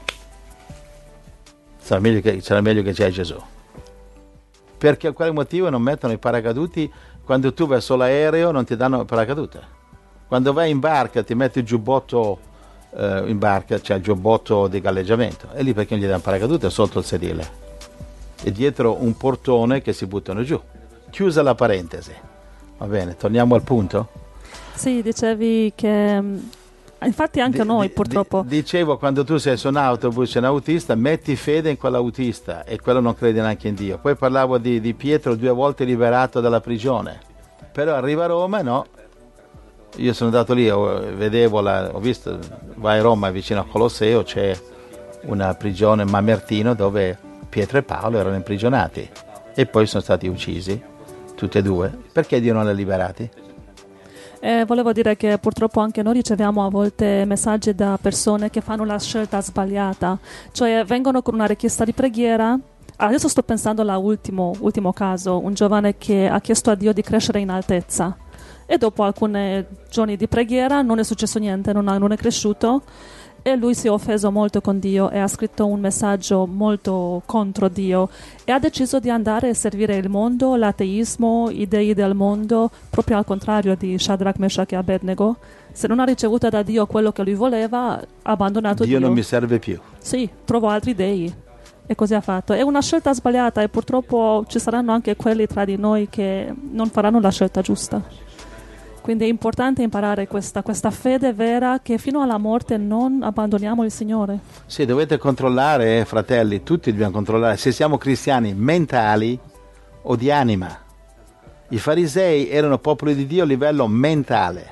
sarà meglio che c'è Gesù. Perché a quale motivo non mettono i paracaduti quando tu vai sull'aereo? Non ti danno il paracadute. Quando vai in barca ti metti il giubbotto in barca, c'è il giubbotto di galleggiamento, e lì perché non gli danno il paracadute? Sotto il sedile e dietro un portone che si buttano giù. Chiusa la parentesi, va bene, torniamo al punto. Sì, dicevi che infatti anche noi purtroppo. Dicevo, quando tu sei su un autobus, c'è un autista, metti fede in quell'autista e quello non crede neanche in Dio. Poi parlavo di Pietro 2 volte liberato dalla prigione, però arriva a Roma, no? Io sono andato lì, ho visto, vai a Roma vicino al Colosseo, c'è una prigione Mamertino dove Pietro e Paolo erano imprigionati e poi sono stati uccisi, tutti e due. Perché Dio non li ha liberati? Volevo dire che purtroppo anche noi riceviamo a volte messaggi da persone che fanno la scelta sbagliata, cioè vengono con una richiesta di preghiera. Adesso sto pensando all'ultimo caso, un giovane che ha chiesto a Dio di crescere in altezza e dopo alcuni giorni di preghiera non è successo niente, non è cresciuto e lui si è offeso molto con Dio e ha scritto un messaggio molto contro Dio e ha deciso di andare a servire il mondo, l'ateismo, i dei del mondo, proprio al contrario di Shadrach, Meshach e Abednego. Se non ha ricevuto da Dio quello che lui voleva, ha abbandonato Dio. Dio non mi serve più. Sì, trovo altri dei. E così ha fatto. È una scelta sbagliata e purtroppo ci saranno anche quelli tra di noi che non faranno la scelta giusta. Quindi è importante imparare questa fede vera che fino alla morte non abbandoniamo il Signore. Sì, dovete controllare, fratelli, tutti dobbiamo controllare se siamo cristiani mentali o di anima. I farisei erano popoli di Dio a livello mentale.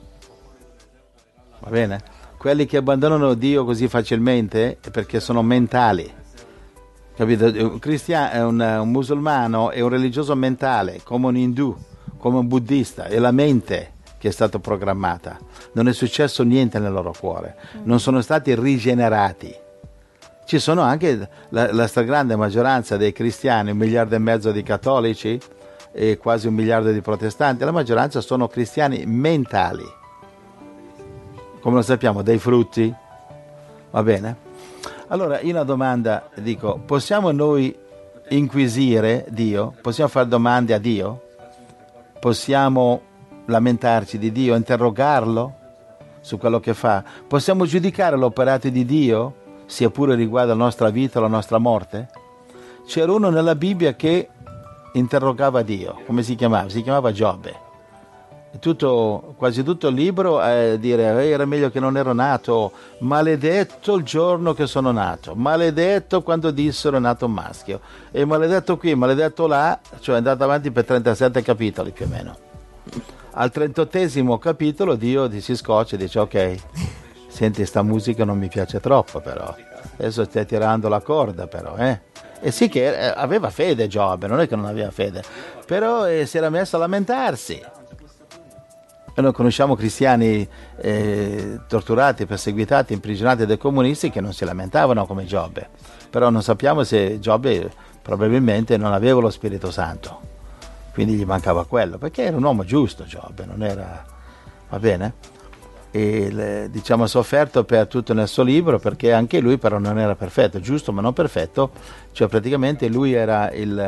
Va bene? Quelli che abbandonano Dio così facilmente è perché sono mentali. Capito? Un musulmano è un religioso mentale, come un indù, come un buddista, è la mente che è stata programmata, non è successo niente nel loro cuore, non sono stati rigenerati. Ci sono anche la stragrande maggioranza dei cristiani, 1,5 miliardi di cattolici e quasi 1 miliardo di protestanti, la maggioranza sono cristiani mentali, come lo sappiamo, dei frutti, va bene? Allora, io una domanda dico, possiamo noi inquisire Dio? Possiamo fare domande a Dio? Possiamo lamentarci di Dio, interrogarlo su quello che fa? Possiamo giudicare l'operato di Dio, sia pure riguardo la nostra vita o la nostra morte? C'era uno nella Bibbia che interrogava Dio, come si chiamava? Si chiamava Giobbe. Quasi tutto il libro è dire era meglio che non ero nato, maledetto il giorno che sono nato, maledetto quando dissero è nato un maschio, e maledetto qui, maledetto là, cioè è andato avanti per 37 capitoli più o meno. Al 38esimo capitolo Dio si scoccia e dice ok, senti, sta musica non mi piace troppo, però adesso stai tirando la corda, però e sì che aveva fede Giobbe, non è che non aveva fede, però si era messo a lamentarsi. E noi conosciamo cristiani torturati, perseguitati, imprigionati dai comunisti che non si lamentavano come Giobbe, però non sappiamo se Giobbe probabilmente non aveva lo Spirito Santo, quindi gli mancava quello, perché era un uomo giusto Giobbe, non era, va bene? E diciamo ha sofferto per tutto nel suo libro, perché anche lui però non era perfetto, giusto ma non perfetto, cioè praticamente lui era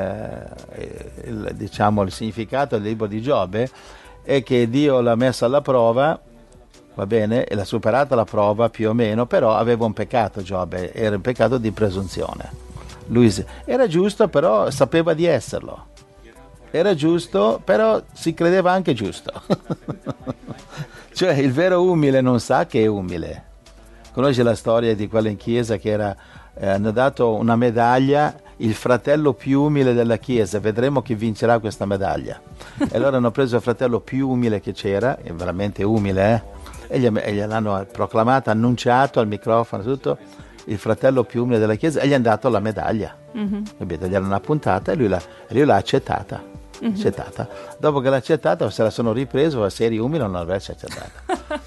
diciamo il significato del libro di Giobbe è che Dio l'ha messa alla prova, va bene, e l'ha superata la prova più o meno, però aveva un peccato Giobbe, era un peccato di presunzione. Lui era giusto, però sapeva di esserlo. Era giusto, però si credeva anche giusto. Cioè il vero umile non sa che è umile. Conosci la storia di quello in chiesa che hanno dato una medaglia, il fratello più umile della chiesa, vedremo chi vincerà questa medaglia. E allora hanno preso il fratello più umile che c'era, è veramente umile, e gliel'hanno proclamato, annunciato al microfono, tutto, il fratello più umile della chiesa, e gli hanno dato la medaglia. Capito? Gliel'hanno appuntata e lui l'ha accettata. Accettata. Dopo che l'ha accettata, se la sono ripreso, se eri umile non l'avresti accettata.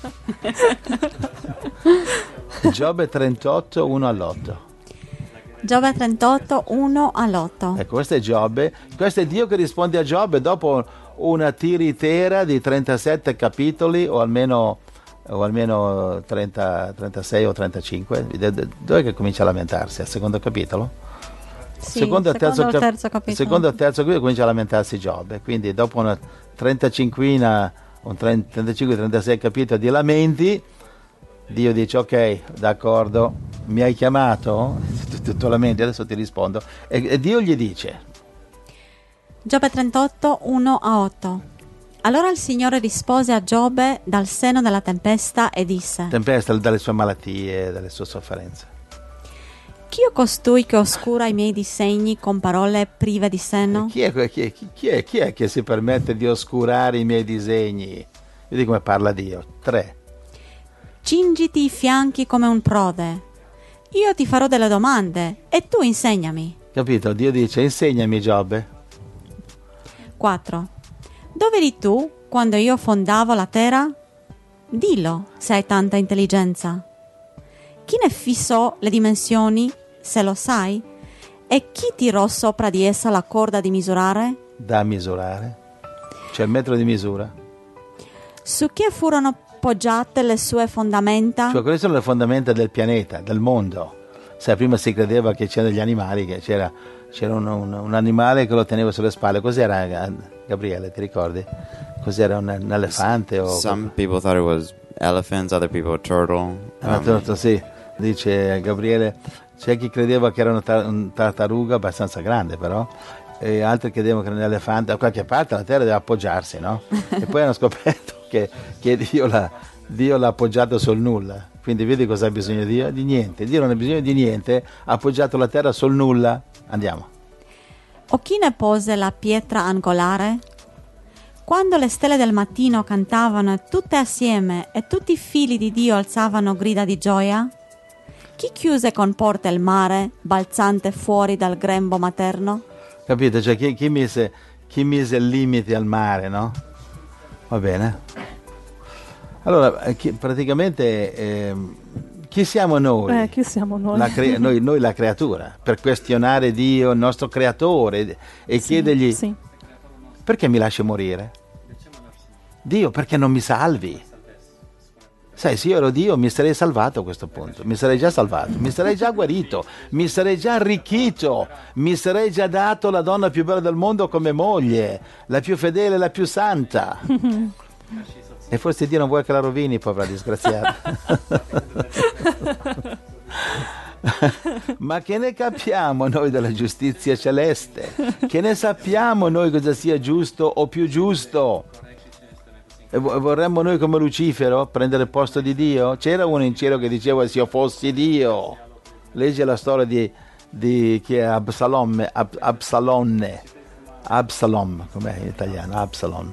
Giobbe 38, 1 all'8. Giobbe 38, 1 all'8. Ecco, questo è Giobbe, questo è Dio che risponde a Giobbe dopo una tiritera di 37 capitoli o almeno 30, 36 o 35. Dove che comincia a lamentarsi? Al secondo capitolo? Sì, secondo e terzo capitolo. Secondo e terzo capitolo comincia a lamentarsi Giobbe, quindi dopo una 35-36 capitoli di lamenti, Dio dice ok, d'accordo, mi hai chiamato? Tu lamenti, adesso ti rispondo. E Dio gli dice Giobbe 38, 1 a 8. Allora il Signore rispose a Giobbe dal seno della tempesta e disse: Tempesta dalle sue malattie, dalle sue sofferenze. Chi è costui che oscura i miei disegni con parole prive di senno? Chi è che si permette di oscurare i miei disegni? Vedi come parla Dio. 3. Cingiti i fianchi come un prode. Io ti farò delle domande e tu insegnami. Capito? Dio dice: insegnami, Giobbe. 4. Dove eri tu quando io fondavo la terra? Dillo, se hai tanta intelligenza. Chi ne fissò le dimensioni, se lo sai? E chi tirò sopra di essa la corda di misurare? Da misurare? C'è il metro di misura? Su che furono poggiate le sue fondamenta? Cioè, queste sono le fondamenta del pianeta, del mondo. Sai, prima si credeva che c'erano degli animali, che c'era un animale che lo teneva sulle spalle. Cos'era, Gabriele, ti ricordi? Cos'era, un elefante? Some people thought it was elephants, other people turtle. Sì, dice Gabriele, c'è chi credeva che era un tartaruga abbastanza grande, però, e altri credevano che era un elefante. Da qualche parte la terra deve appoggiarsi, no? E poi hanno scoperto che Dio l'ha appoggiato sul nulla. Quindi vedi cosa ha bisogno Dio? Di niente. Dio non ha bisogno di niente, ha appoggiato la terra sul nulla. Andiamo. O chi ne pose la pietra angolare? Quando le stelle del mattino cantavano tutte assieme e tutti i figli di Dio alzavano grida di gioia? Chi chiuse con porte il mare, balzante fuori dal grembo materno? Capite? Cioè chi mise limiti al mare, no? Va bene. Allora, praticamente, chi siamo noi? Chi siamo noi? Noi la creatura, per questionare Dio, il nostro creatore, e chiedergli: sì. Perché mi lasci morire? Dio, perché non mi salvi? Sai, se io ero Dio mi sarei salvato a questo punto, mi sarei già salvato, mi sarei già guarito, mi sarei già arricchito, mi sarei già dato la donna più bella del mondo come moglie, la più fedele, la più santa. E forse Dio non vuole che la rovini, povera disgraziata. Ma che ne capiamo noi della giustizia celeste? Che ne sappiamo noi cosa sia giusto o più giusto? E vorremmo noi come Lucifero prendere il posto di Dio? C'era uno in cielo che diceva: se io fossi Dio. Legge la storia di chi è Absalom, com'è in italiano? Absalom.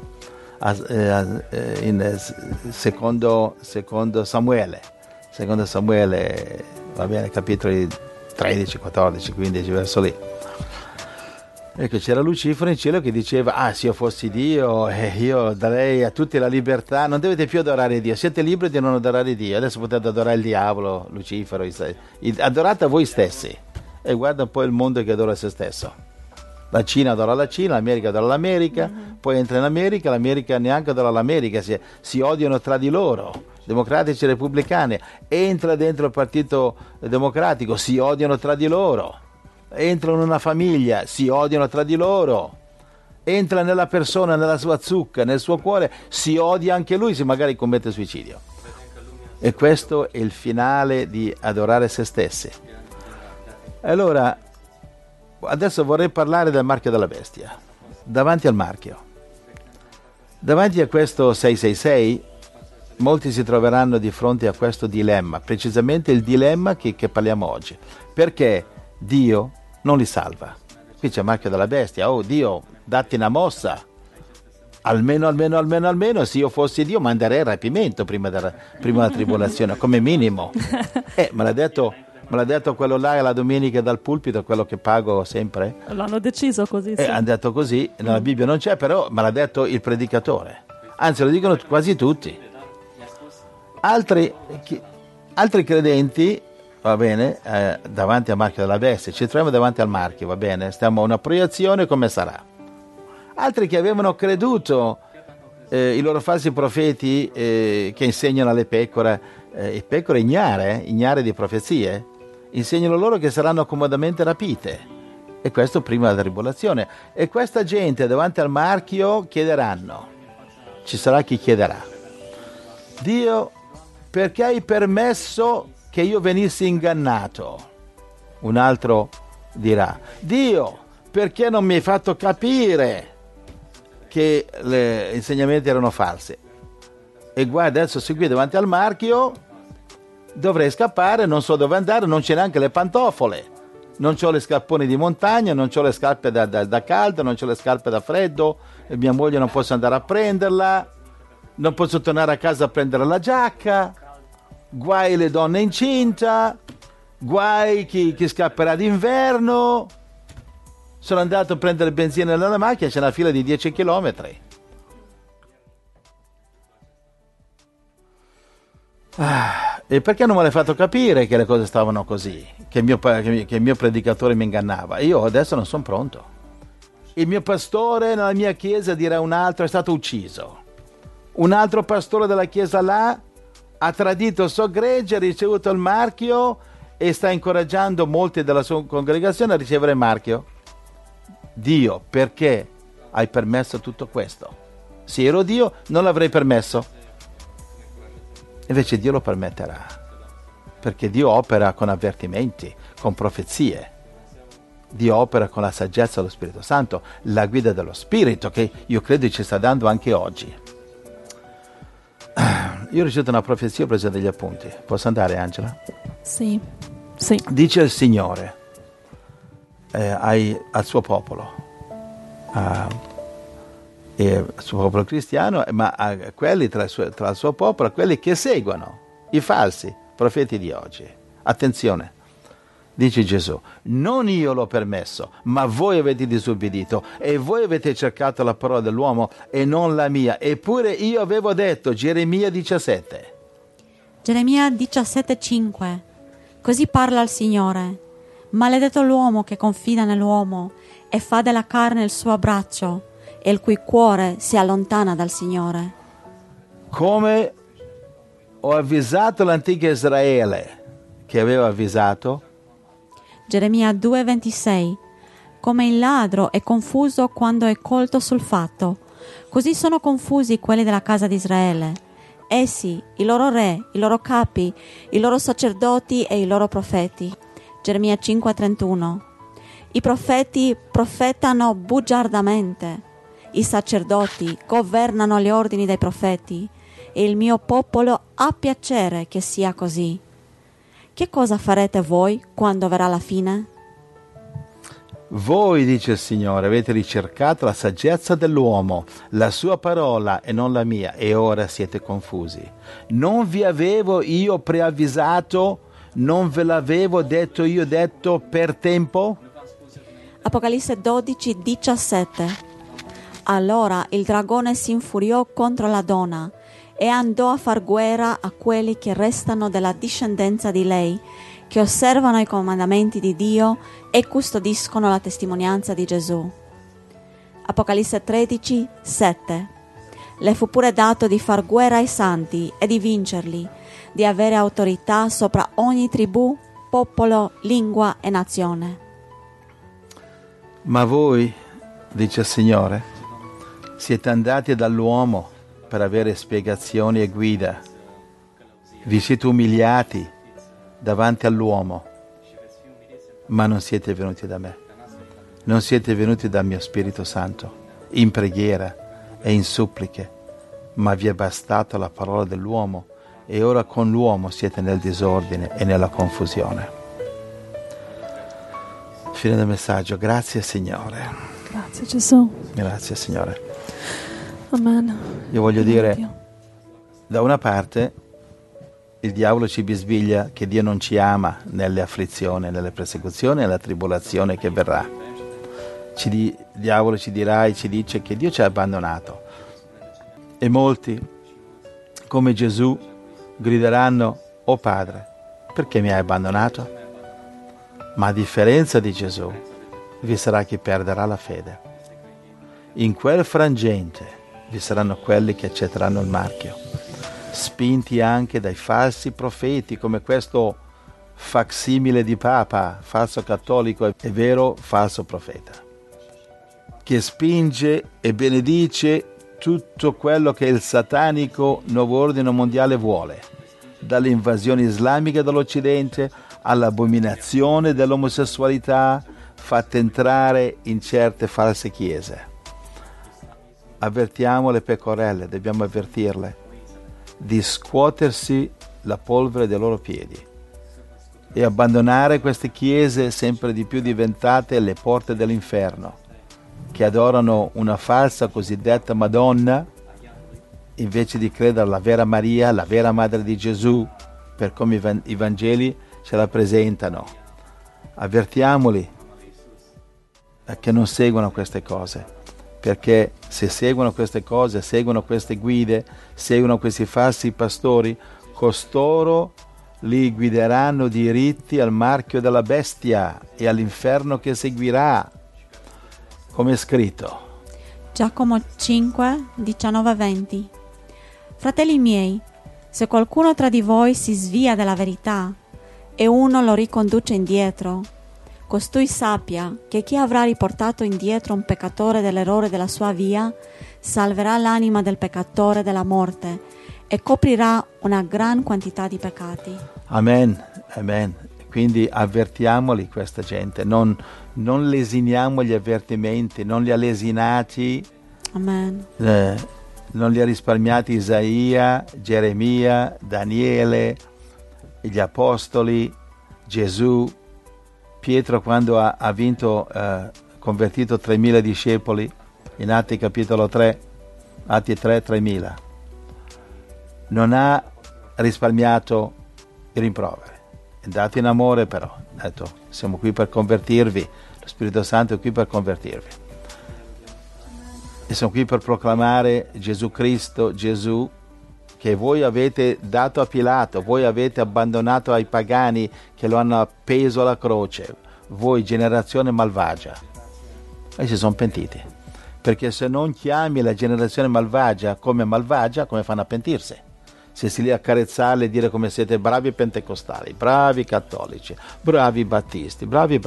In secondo Samuele, va bene, capitoli 13, 14, 15, verso lì. Ecco, c'era Lucifero in cielo che diceva: se io fossi Dio, io darei a tutti la libertà, non dovete più adorare Dio, siete liberi di non adorare Dio, adesso potete adorare il diavolo, Lucifero, adorate a voi stessi. E guarda un po' il mondo che adora se stesso. La Cina adora la Cina, l'America adora l'America, poi entra in America, l'America neanche adora l'America, si odiano tra di loro, democratici e repubblicani. Entra dentro il Partito Democratico, si odiano tra di loro. Entrano in una famiglia, si odiano tra di loro. Entra nella persona, nella sua zucca, nel suo cuore, si odia anche lui se magari commette suicidio. E questo è il finale di adorare se stessi. Allora, adesso vorrei parlare del marchio della bestia. Davanti al marchio, davanti a questo 666, molti si troveranno di fronte a questo dilemma, precisamente il dilemma che parliamo oggi. Perché Dio non li salva? Qui c'è il marchio della bestia. Oh Dio, datti una mossa. Almeno, se io fossi Dio manderei il rapimento prima della tribolazione, come minimo. Me l'ha detto quello là la domenica dal pulpito, quello che pago sempre. L'hanno deciso così, sì. Hanno detto così, nella Bibbia non c'è, però me l'ha detto il predicatore. Anzi, lo dicono quasi tutti. Altri credenti, va bene, davanti al marchio della bestia, ci troviamo davanti al marchio, va bene, stiamo a una proiezione come sarà. Altri che avevano creduto, i loro falsi profeti che insegnano alle pecore ignare di profezie, insegnano loro che saranno comodamente rapite, e questo prima della tribolazione. E questa gente davanti al marchio chiederanno, ci sarà chi chiederà: Dio, perché hai permesso che io venissi ingannato? Un altro dirà: Dio, perché non mi hai fatto capire che gli insegnamenti erano falsi. E guarda, adesso sono qui davanti al marchio, dovrei scappare, non so dove andare, non c'è neanche le pantofole, non ho le scarponi di montagna, non ho le scarpe da caldo, non ho le scarpe da freddo, e mia moglie non posso andare a prenderla, non posso tornare a casa a prendere la giacca, guai le donne incinta, guai chi scapperà d'inverno. Sono andato a prendere benzina nella macchina, c'è una fila di 10 chilometri. E perché non me l'hai fatto capire che le cose stavano così, che il mio predicatore mi ingannava? Io adesso non sono pronto. Il mio pastore nella mia chiesa, dirà un altro, è stato ucciso. Un altro pastore della chiesa là ha tradito il suo gregge, ha ricevuto il marchio e sta incoraggiando molti della sua congregazione a ricevere il marchio. Dio, perché hai permesso tutto questo? Se ero Dio non l'avrei permesso. Invece Dio lo permetterà, perché Dio opera con avvertimenti, con profezie. Dio opera con la saggezza dello Spirito Santo, la guida dello Spirito che io credo ci sta dando anche oggi. Io ho ricevuto una profezia, ho preso degli appunti. Posso andare, Angela? Sì. Dice il Signore al suo popolo, e al suo popolo cristiano, ma a quelli tra il suo popolo, a quelli che seguono i falsi profeti di oggi. Attenzione, dice Gesù, non io l'ho permesso, ma voi avete disobbedito e voi avete cercato la parola dell'uomo e non la mia. Eppure io avevo detto, Geremia 17. Geremia 17,5. Così parla il Signore. Maledetto l'uomo che confida nell'uomo e fa della carne il suo abbraccio, e il cui cuore si allontana dal Signore. Come ho avvisato l'antica Israele, che aveva avvisato. Geremia 2,26. Come il ladro è confuso quando è colto sul fatto, così sono confusi quelli della casa di Israele. Essi, i loro re, i loro capi, i loro sacerdoti e i loro profeti. Geremia 5,31. I profeti profetano bugiardamente. I sacerdoti governano gli ordini dei profeti e il mio popolo ha piacere che sia così. Che cosa farete voi quando verrà la fine? Voi, dice il Signore, avete ricercato la saggezza dell'uomo, la sua parola e non la mia, e ora siete confusi. Non vi avevo io preavvisato? Non ve l'avevo detto per tempo? Apocalisse 12,17. Allora il dragone si infuriò contro la donna e andò a far guerra a quelli che restano della discendenza di lei, che osservano i comandamenti di Dio e custodiscono la testimonianza di Gesù. Apocalisse 13,7. Le fu pure dato di far guerra ai santi e di vincerli, di avere autorità sopra ogni tribù, popolo, lingua e nazione. Ma voi, dice il Signore, siete andati dall'uomo per avere spiegazioni e guida. Vi siete umiliati davanti all'uomo, ma non siete venuti da me. Non siete venuti dal mio Spirito Santo, in preghiera e in suppliche, ma vi è bastata la parola dell'uomo e ora con l'uomo siete nel disordine e nella confusione. Fine del messaggio. Grazie, Signore. Grazie, Gesù. Grazie, Signore. Amen. Io voglio dire, da una parte, il diavolo ci bisbiglia che Dio non ci ama nelle afflizioni, nelle persecuzioni e nella tribolazione che verrà. Il diavolo ci dirà e ci dice che Dio ci ha abbandonato. E molti, come Gesù, grideranno, «Oh Padre, perché mi hai abbandonato?» Ma a differenza di Gesù, vi sarà chi perderà la fede. In quel frangente vi saranno quelli che accetteranno il marchio, spinti anche dai falsi profeti come questo facsimile di Papa, falso cattolico e vero falso profeta, che spinge e benedice tutto quello che il satanico nuovo ordine mondiale vuole, dall'invasione islamica dall'Occidente all'abominazione dell'omosessualità fatta entrare in certe false chiese, avvertiamo le pecorelle, dobbiamo avvertirle di scuotersi la polvere dei loro piedi e abbandonare queste chiese sempre di più diventate le porte dell'inferno, che adorano una falsa cosiddetta Madonna invece di credere alla vera Maria, la vera Madre di Gesù, per come i Vangeli ce la presentano. Avvertiamoli che non seguono queste cose, perché se seguono queste cose, seguono queste guide, seguono questi falsi pastori, costoro li guideranno diritti al marchio della bestia e all'inferno che seguirà, come è scritto. Giacomo 5, 19-20. Fratelli miei, se qualcuno tra di voi si svia dalla verità e uno lo riconduce indietro, costui sappia che chi avrà riportato indietro un peccatore dall'errore della sua via salverà l'anima del peccatore dalla morte e coprirà una gran quantità di peccati. Amen, amen. Quindi avvertiamoli questa gente, non lesiniamo gli avvertimenti, non li ha lesinati, Amen. Non li ha risparmiati Isaia, Geremia, Daniele, gli apostoli, Gesù, Pietro quando ha vinto, convertito 3.000 discepoli, in Atti capitolo 3, Atti 3, 3.000. Non ha risparmiato i rimproveri. È andato in amore però, ha detto siamo qui per convertirvi, lo Spirito Santo è qui per convertirvi. E sono qui per proclamare Gesù Cristo, Gesù, che voi avete dato a Pilato, voi avete abbandonato ai pagani che lo hanno appeso alla croce, voi generazione malvagia. E si sono pentiti, perché se non chiami la generazione malvagia, come fanno a pentirsi? Se si lì a carezzarle e dire come siete bravi pentecostali, bravi cattolici, bravi battisti, bravi.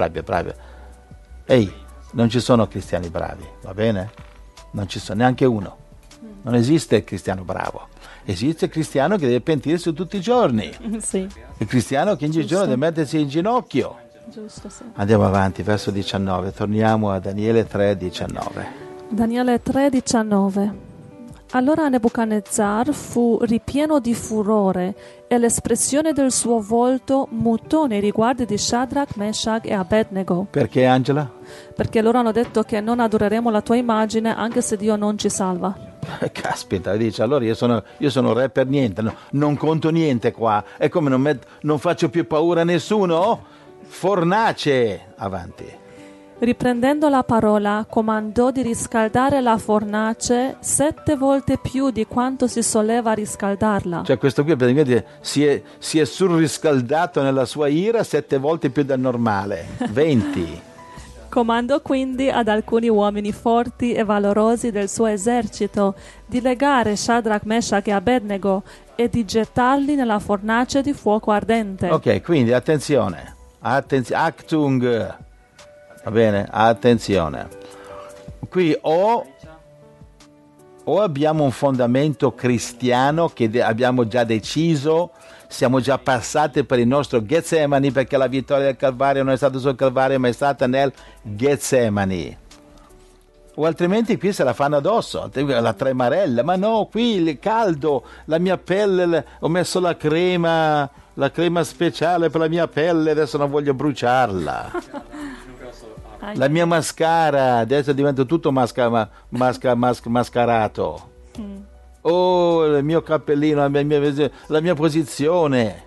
Ehi, non ci sono cristiani bravi, va bene? Non ci sono neanche uno. Non esiste il cristiano bravo. Esiste il cristiano che deve pentirsi tutti i giorni. Sì. Il cristiano che ogni giorno deve mettersi in ginocchio. Giusto, sì. Andiamo avanti, verso 19. Torniamo a Daniele 3, 19. Daniele 3,19. Allora Nebuchadnezzar fu ripieno di furore e l'espressione del suo volto mutò nei riguardi di Shadrach, Meshach e Abednego. Perché, Angela? Perché loro hanno detto che non adoreremo la tua immagine anche se Dio non ci salva. Caspita, dice, allora io sono re per niente, no, non conto niente qua. E come non faccio più paura a nessuno? Fornace! Avanti. Riprendendo la parola, comandò di riscaldare la fornace 7 volte più di quanto si soleva riscaldarla. Cioè questo qui praticamente si è surriscaldato nella sua ira 7 volte più del normale. 20. Comandò quindi ad alcuni uomini forti e valorosi del suo esercito di legare Shadrach, Meshach e Abednego e di gettarli nella fornace di fuoco ardente. Ok, quindi attenzione. Achtung. Va bene? Attenzione. Qui o abbiamo un fondamento cristiano che abbiamo già deciso, siamo già passati per il nostro Getsemani, perché la vittoria del Calvario non è stata sul Calvario ma è stata nel Getsemani. O altrimenti qui se la fanno addosso, la tremarella, ma no, qui il caldo, la mia pelle, ho messo la crema speciale per la mia pelle, adesso non voglio bruciarla. La mia mascara, adesso diventa tutto mascarato. Oh, il mio cappellino, la mia posizione.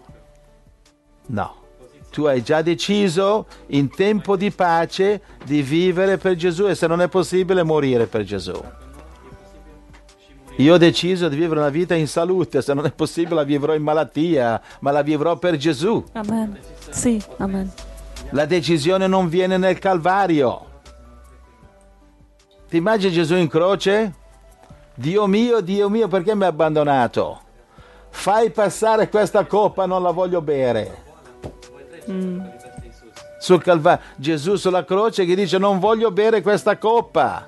No, tu hai già deciso in tempo di pace di vivere per Gesù e se non è possibile morire per Gesù. Io ho deciso di vivere una vita in salute, se non è possibile la vivrò in malattia, ma la vivrò per Gesù. Amen. Sì, amen. La decisione non viene nel Calvario. Ti immagini Gesù in croce? Dio mio, perché mi hai abbandonato? Fai passare questa coppa, non la voglio bere. Sul Calvario, Gesù sulla croce che dice non voglio bere questa coppa.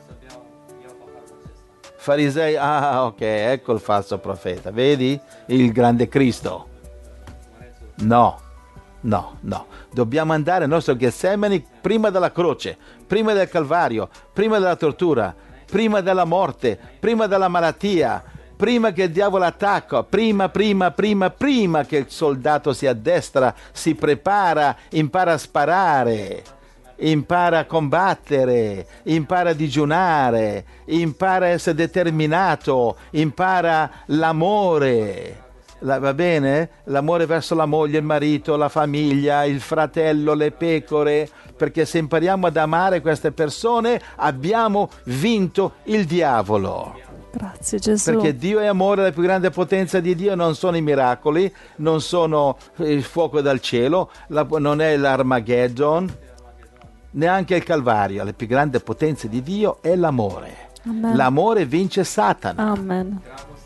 Farisei, ok, ecco il falso profeta, vedi? Il grande Cristo. No. Dobbiamo andare al nostro Getsemani prima della croce, prima del Calvario, prima della tortura. prima della morte, prima della malattia, prima che il diavolo attacca, prima che il soldato si addestra, si prepara, impara a sparare, impara a combattere, impara a digiunare, impara a essere determinato, impara l'amore. Va bene? L'amore verso la moglie, il marito, la famiglia, il fratello, le pecore, perché se impariamo ad amare queste persone abbiamo vinto il diavolo. Grazie Gesù. Perché Dio è amore, la più grande potenza di Dio non sono i miracoli, non sono il fuoco dal cielo, non è l'Armageddon, neanche il Calvario. La più grande potenza di Dio è l'amore. Amen. L'amore vince Satana. Amen.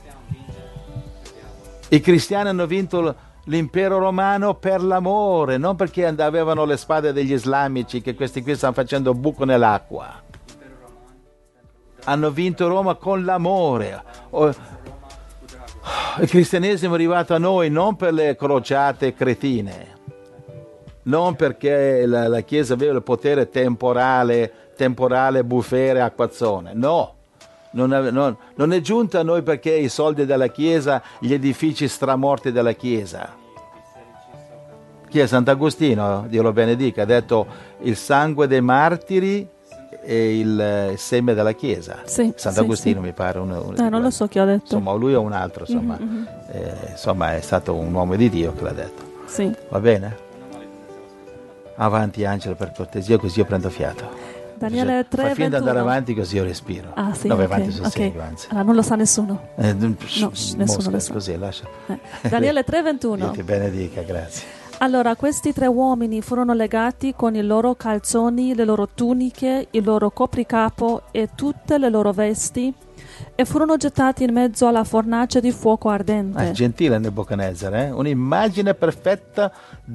I cristiani hanno vinto l'impero romano per l'amore, non perché avevano le spade degli islamici, che questi qui stanno facendo buco nell'acqua. Hanno vinto Roma con l'amore. Il cristianesimo è arrivato a noi non per le crociate cretine, non perché la Chiesa aveva il potere temporale, bufere, acquazzone, no. Non è giunta a noi perché i soldi della Chiesa, gli edifici stramorti della Chiesa. Chi è Sant'Agostino? Dio lo benedica, ha detto il sangue dei martiri e il seme della Chiesa. Sì, Sant'Agostino sì. Mi pare non lo so chi ha detto. Insomma, lui o un altro, insomma. Insomma, è stato un uomo di Dio che l'ha detto. Sì. Va bene? Avanti Angelo, per cortesia, così io prendo fiato. Daniele 3, Fai finta di andare 21. avanti così io respiro. Ah, sì, no, vai ok, avanti sul ok. serio, anzi. Allora, non lo sa nessuno. Nessuno. nessuno. Così, lascia. Daniele 3, Dio 21. ti benedica, grazie. Allora, questi 3 uomini furono legati con i loro calzoni, le loro tuniche, il loro copricapo e tutte le loro vesti e furono gettati in mezzo alla fornace di fuoco ardente. Gentile Nebuchadnezzar, un'immagine perfetta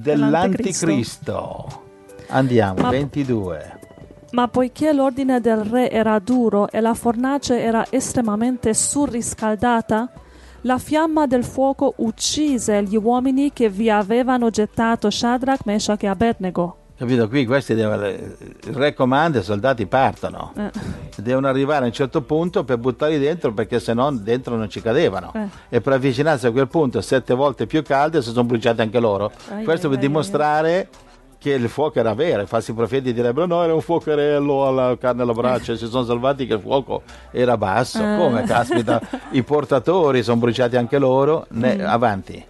dell'anticristo. Andiamo, 22. Ma poiché l'ordine del re era duro e la fornace era estremamente surriscaldata, la fiamma del fuoco uccise gli uomini che vi avevano gettato Shadrach, Meshach e Abednego. Capito? Qui questi il re comanda, i soldati partono. Devono arrivare a un certo punto per buttarli dentro, perché se no dentro non ci cadevano. E per avvicinarsi a quel punto 7 volte più calde si sono bruciati anche loro. Questo per dimostrare che il fuoco era vero. I falsi profeti direbbero no, era un fuocherello alla carne alla braccia, si sono salvati che il fuoco era basso. Come caspita, i portatori sono bruciati anche loro. Avanti.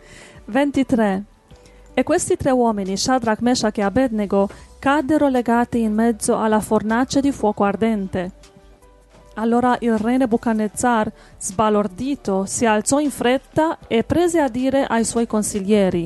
23. E questi 3 uomini, Shadrach, Meshach e Abednego, caddero legati in mezzo alla fornace di fuoco ardente. Allora il re Nebuchadnezzar, sbalordito, si alzò in fretta e prese a dire ai suoi consiglieri: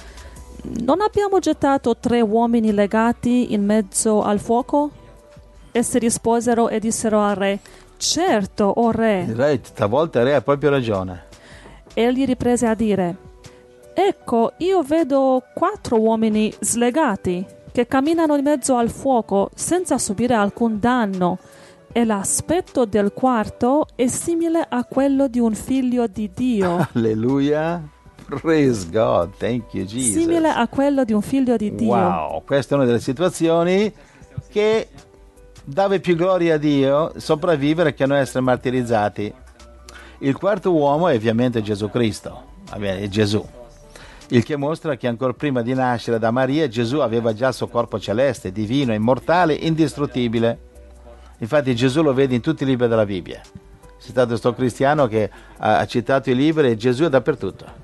non abbiamo gettato 3 uomini legati in mezzo al fuoco? Essi risposero e dissero al re: certo, o re. Il re, stavolta il re ha proprio ragione. Egli riprese a dire: ecco, io vedo 4 uomini slegati che camminano in mezzo al fuoco senza subire alcun danno, e l'aspetto del quarto è simile a quello di un figlio di Dio. Alleluia. Praise God, thank you Jesus. Simile a quello di un figlio di Dio. Wow, questa è una delle situazioni che dava più gloria a Dio sopravvivere che non essere martirizzati. Il quarto uomo è ovviamente Gesù Cristo, è Gesù, il che mostra che ancora prima di nascere da Maria Gesù aveva già il suo corpo celeste, divino, immortale, indistruttibile. Infatti Gesù lo vede in tutti i libri della Bibbia. C'è stato questo cristiano che ha citato i libri e Gesù è dappertutto.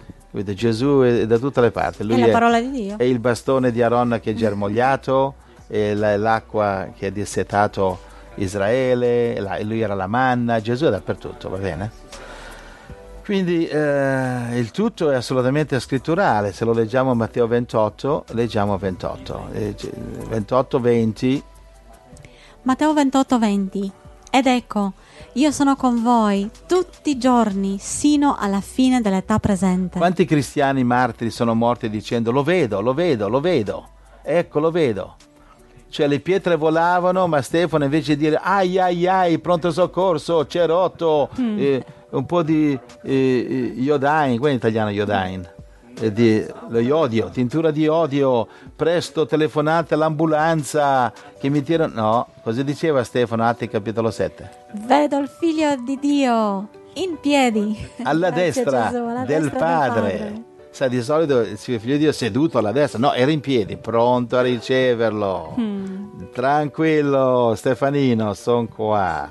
Gesù è da tutte le parti. Lui è la parola di Dio. È il bastone di Aaron che è germogliato, è l'acqua che ha dissetato Israele, lui era la manna. Gesù è dappertutto, va bene? Quindi il tutto è assolutamente scritturale. Se lo leggiamo a Matteo 28, leggiamo 28. 28-20. Matteo 28:20. Ed ecco, io sono con voi tutti i giorni sino alla fine dell'età presente. Quanti cristiani martiri sono morti dicendo lo vedo, ecco lo vedo. Cioè le pietre volavano, ma Stefano invece di dire ai, pronto soccorso, c'è rotto, un po' di iodain, qua in italiano iodain, lo iodio, tintura di odio, presto telefonate all'ambulanza che mi tirano. No, cosa diceva Stefano, Atti capitolo 7? Vedo il figlio di Dio in piedi Alla Grazie, destra Gesù, alla del destra Padre. Sai, di solito il figlio di Dio è seduto alla destra, no, era in piedi, pronto a riceverlo. Tranquillo, Stefanino, sono qua.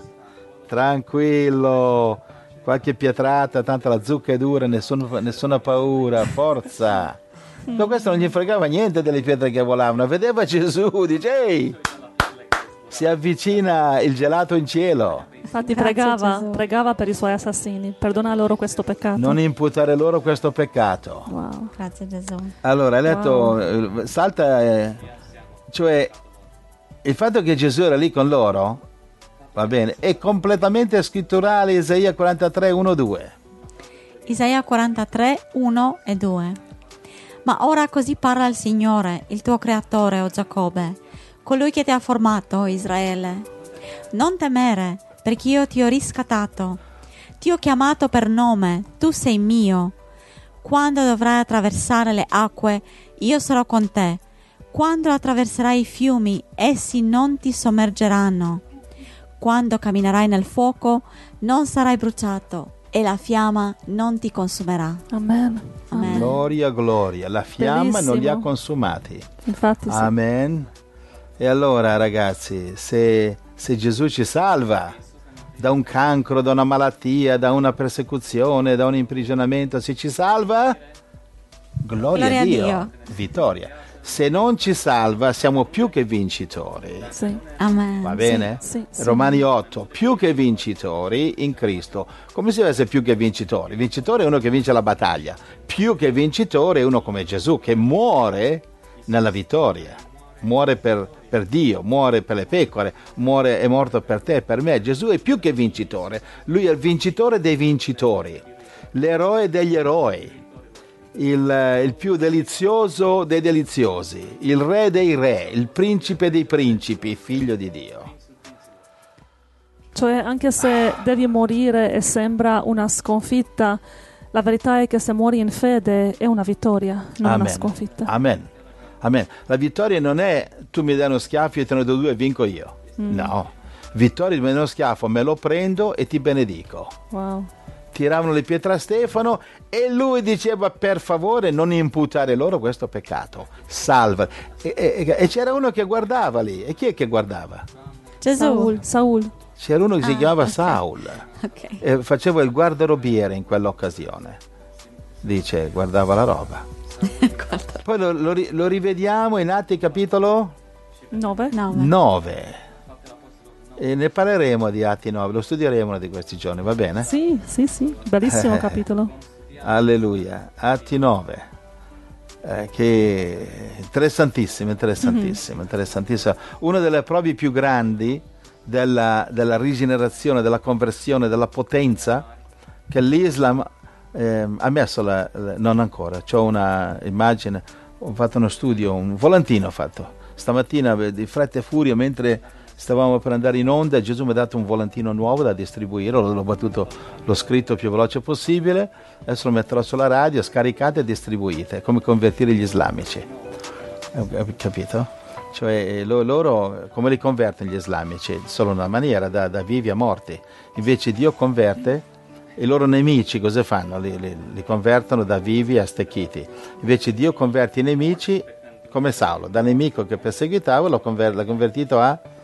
Tranquillo, qualche pietrata, tanto la zucca è dura, nessuna paura, forza. Ma questo non gli fregava niente delle pietre che volavano, vedeva Gesù, dice, ehi, si avvicina il gelato in cielo. Infatti Grazie, Gesù. pregava per i suoi assassini, perdona loro questo peccato. Non imputare loro questo peccato. Wow. Grazie Gesù. Allora, hai letto, salta, cioè, il fatto che Gesù era lì con loro, va bene, è completamente scritturale, Isaia 43, 1, 2. Isaia 43, 1 e 2. Ma ora così parla il Signore, il tuo creatore, o Giacobbe, colui che ti ha formato, o Israele. Non temere, perché io ti ho riscattato. Ti ho chiamato per nome, tu sei mio. Quando dovrai attraversare le acque, io sarò con te. Quando attraverserai i fiumi, essi non ti sommergeranno. Quando camminerai nel fuoco, non sarai bruciato e la fiamma non ti consumerà. Amen. Amen. Gloria, gloria, la fiamma non li ha Bellissimo. consumati. Infatti sì. Amen. E allora, ragazzi, se Gesù ci salva da un cancro, da una malattia, da una persecuzione, da un imprigionamento, se ci salva, gloria a Dio, vittoria. Se non ci salva, siamo più che vincitori. Sì. Amen. Va bene? Sì, sì. Romani 8, più che vincitori in Cristo. Come si deve essere più che vincitori? Vincitore è uno che vince la battaglia. Più che vincitore è uno come Gesù, che muore nella vittoria. Muore per Dio, muore per le pecore, è morto per te e per me. Gesù è più che vincitore. Lui è il vincitore dei vincitori, l'eroe degli eroi. Il più delizioso dei deliziosi, il re dei re, il principe dei principi, figlio di Dio. Cioè, anche se devi morire e sembra una sconfitta, la verità è che se muori in fede è una vittoria, non una sconfitta. Amen. Amen. La vittoria non è tu mi dai uno schiaffo, io te ne do due e vinco io. No. Vittoria, mi dai uno schiaffo, me lo prendo e ti benedico. Wow. Tiravano le pietre a Stefano e lui diceva per favore non imputare loro questo peccato, salva. E c'era uno che guardava lì. E chi è che guardava? Gesù. Saul. C'era uno che si chiamava ok. Saul Ok. e faceva il guardarobiere in quell'occasione. Dice, guardava la roba. Poi lo rivediamo in Atti capitolo 9. 9. E ne parleremo di Atti 9, lo studieremo di questi giorni, va bene? Sì. Bellissimo capitolo. Alleluia. Atti 9. Che interessantissimo. Una delle prove più grandi della rigenerazione, della conversione, della potenza che l'Islam ha messo, non ancora, c'ho una immagine, ho fatto uno studio, un volantino ho fatto, stamattina di fretta e furia mentre stavamo per andare in onda, Gesù mi ha dato un volantino nuovo da distribuire, l'ho battuto, l'ho scritto il più veloce possibile, adesso lo metterò sulla radio, scaricate e distribuite, come convertire gli islamici, capito? Cioè loro come li convertono gli islamici? Solo una maniera, da vivi a morti, invece Dio converte i loro nemici, cosa fanno? Li convertono da vivi a stecchiti, invece Dio converte i nemici come Saulo, da nemico che perseguitava l'ha convertito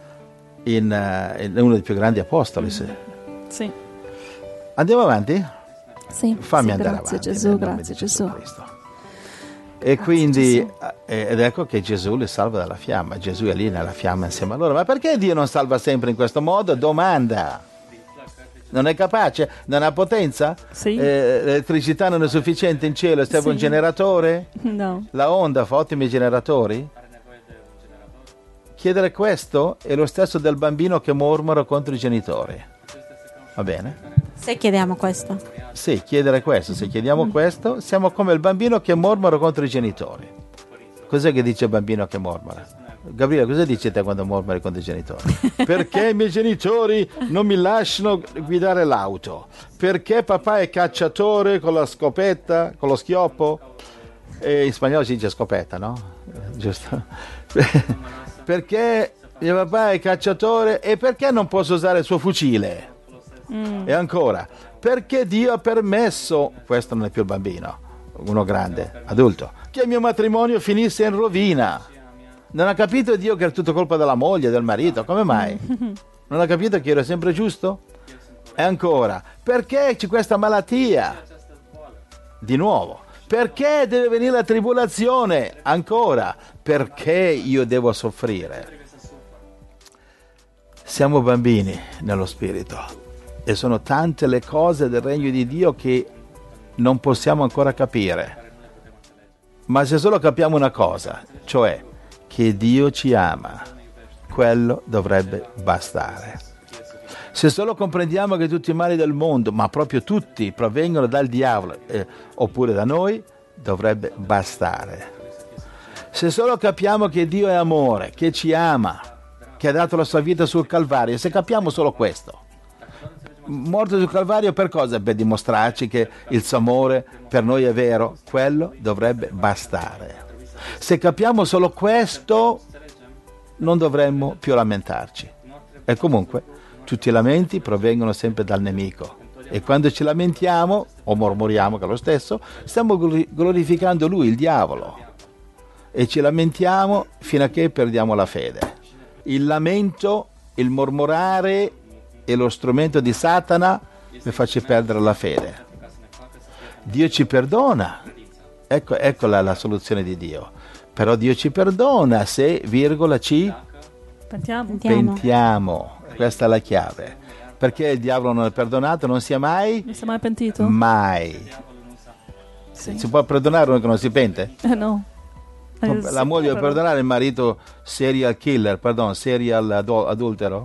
in uno dei più grandi apostoli. Sì. Andiamo avanti? Sì. Fammi andare Grazie avanti. Gesù, nel nome grazie di Gesù. Cristo. E quindi, ed ecco che Gesù li salva dalla fiamma. Gesù è lì nella fiamma insieme a loro. Ma perché Dio non salva sempre in questo modo? Domanda. Non è capace? Non ha potenza? Sì. L'elettricità non è sufficiente in cielo? Serve un generatore? No. La Honda fa ottimi generatori? Chiedere questo è lo stesso del bambino che mormora contro i genitori. Va bene? Se chiediamo questo. Sì, chiedere questo. Se chiediamo questo, siamo come il bambino che mormora contro i genitori. Cos'è che dice il bambino che mormora? Gabriele, cosa dici te quando mormori contro i genitori? Perché i miei genitori non mi lasciano guidare l'auto? Perché papà è cacciatore con la scopetta, con lo schioppo? E in spagnolo si dice scopetta, no? Giusto? Perché mio papà è cacciatore e perché non posso usare il suo fucile? E ancora, perché Dio ha permesso, questo non è più il bambino, uno grande, adulto, che il mio matrimonio finisse in rovina? Non ha capito Dio che era tutto colpa della moglie, del marito? Come mai? Non ha capito che era sempre giusto? E ancora, perché c'è questa malattia? Di nuovo, perché deve venire la tribolazione? Ancora, perché io devo soffrire? Siamo bambini nello spirito e sono tante le cose del regno di Dio che non possiamo ancora capire. Ma se solo capiamo una cosa, cioè che Dio ci ama, quello dovrebbe bastare. Se solo comprendiamo che tutti i mali del mondo, ma proprio tutti, provengono dal diavolo oppure da noi, dovrebbe bastare. Se solo capiamo che Dio è amore, che ci ama, che ha dato la sua vita sul Calvario, se capiamo solo questo, morto sul Calvario per cosa? Per dimostrarci che il suo amore per noi è vero, quello dovrebbe bastare. Se capiamo solo questo, non dovremmo più lamentarci. E comunque, tutti i lamenti provengono sempre dal nemico. E quando ci lamentiamo, o mormoriamo, che è lo stesso, stiamo glorificando lui, il diavolo. E ci lamentiamo fino a che perdiamo la fede. Il lamento, il mormorare è lo strumento di Satana per farci perdere la fede. Dio ci perdona. Ecco la soluzione di Dio. Però Dio ci perdona se, ci pentiamo. Questa è la chiave. Perché il diavolo non è perdonato? Non si è mai? Non si è mai pentito? Mai. Sì. Si può perdonare uno che non si pente? No. La moglie deve perdonare il marito serial adultero?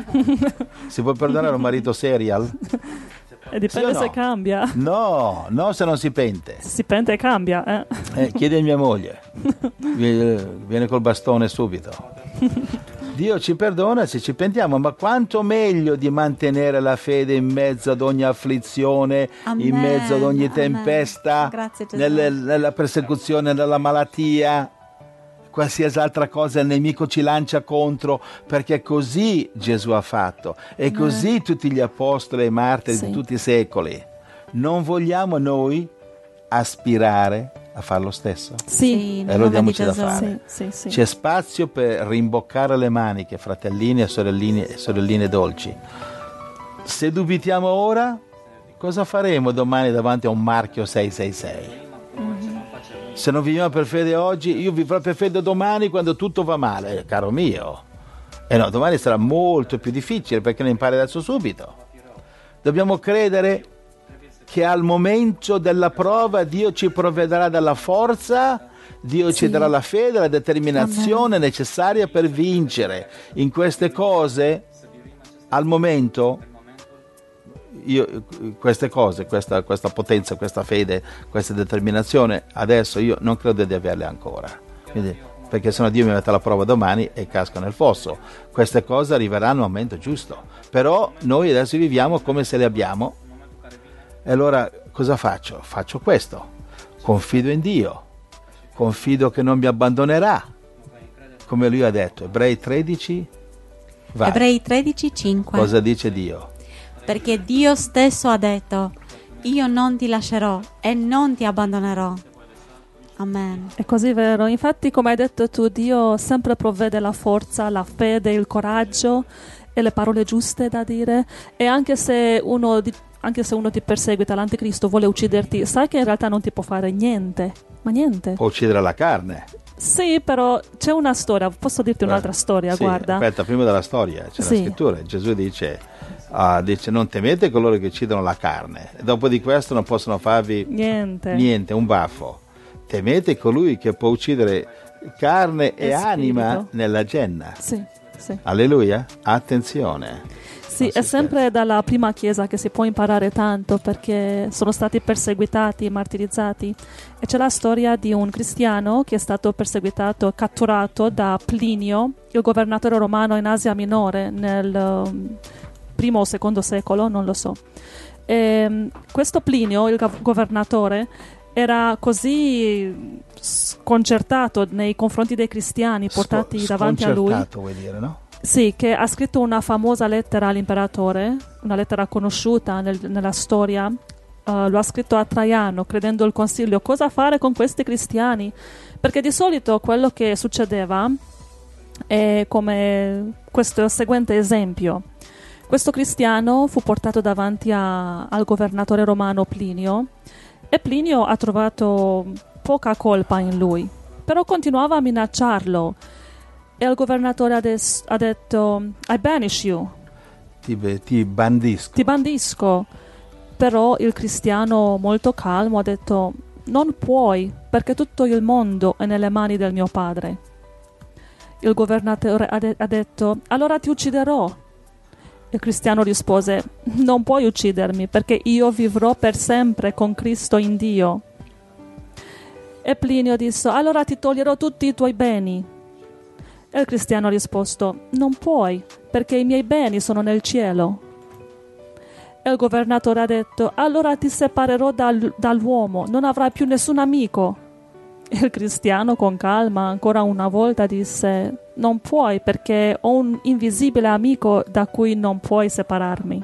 Si può perdonare un marito serial? E dipende se cambia. No, se non si pente. Se si pente e cambia. Chiede a mia moglie. Viene col bastone subito. Dio ci perdona se ci pentiamo, ma quanto meglio di mantenere la fede in mezzo ad ogni afflizione, in mezzo ad ogni tempesta, nella persecuzione, nella malattia, qualsiasi altra cosa il nemico ci lancia contro, perché così Gesù ha fatto e così tutti gli apostoli e martiri di tutti i secoli. Non vogliamo noi aspirare a fare lo stesso? Sì, e lo diamoci da fare. Sì. C'è spazio per rimboccare le maniche, fratellini e sorelline dolci. Se dubitiamo ora, cosa faremo domani davanti a un marchio 666? Se non viviamo per fede oggi, io vivrò per fede domani quando tutto va male, caro mio. E no, domani sarà molto più difficile perché ne impari adesso subito. Dobbiamo credere che al momento della prova Dio ci provvederà della forza, Dio ci darà la fede, la determinazione necessaria per vincere. In queste cose, al momento, queste cose, questa potenza, questa fede, questa determinazione, adesso io non credo di averle ancora. Quindi, perché sennò Dio mi mette alla prova domani e casco nel fosso. Queste cose arriveranno al momento giusto. Però noi adesso viviamo come se le abbiamo. E allora cosa faccio? Faccio questo. Confido in Dio. Confido che non mi abbandonerà. Come lui ha detto. Ebrei 13. Vai. Ebrei 13:5. Cosa dice Dio? Perché Dio stesso ha detto: io non ti lascerò e non ti abbandonerò. Amen. È così vero. Infatti, come hai detto tu, Dio sempre provvede la forza, la fede, il coraggio e le parole giuste da dire. E anche se uno ti perseguita, l'anticristo vuole ucciderti, sai che in realtà non ti può fare niente. Ma niente. Può uccidere la carne. Sì, però c'è una storia. Posso dirti un'altra storia? Sì, guarda. Aspetta, prima della storia c'è la scrittura. Gesù dice non temete coloro che uccidono la carne. E dopo di questo non possono farvi niente, un baffo. Temete colui che può uccidere carne e anima nella genna. Sì. Alleluia. Attenzione. Sì, è sempre dalla prima chiesa che si può imparare tanto, perché sono stati perseguitati, martirizzati. E c'è la storia di un cristiano che è stato perseguitato, catturato da Plinio, il governatore romano in Asia Minore, nel primo o secondo secolo, non lo so. E questo Plinio, il governatore, era così sconcertato nei confronti dei cristiani portati davanti a lui. Sconcertato vuoi dire, no? Sì, che ha scritto una famosa lettera all'imperatore, una lettera conosciuta nella storia. Lo ha scritto a Traiano, chiedendo il consiglio cosa fare con questi cristiani, perché di solito quello che succedeva è come questo seguente esempio. Questo cristiano fu portato davanti al governatore romano Plinio, e Plinio ha trovato poca colpa in lui, però continuava a minacciarlo, e il governatore ha detto I banish you, Ti bandisco. ti bandisco. Però il cristiano molto calmo ha detto non puoi, perché tutto il mondo è nelle mani del mio padre. Il governatore ha detto allora ti ucciderò. Il cristiano rispose non puoi uccidermi, perché io vivrò per sempre con Cristo in Dio. E Plinio disse allora ti toglierò tutti i tuoi beni. E il cristiano ha risposto non puoi, perché i miei beni sono nel cielo. E il governatore ha detto allora ti separerò dall'uomo, non avrai più nessun amico. E il cristiano con calma ancora una volta disse non puoi, perché ho un invisibile amico da cui non puoi separarmi.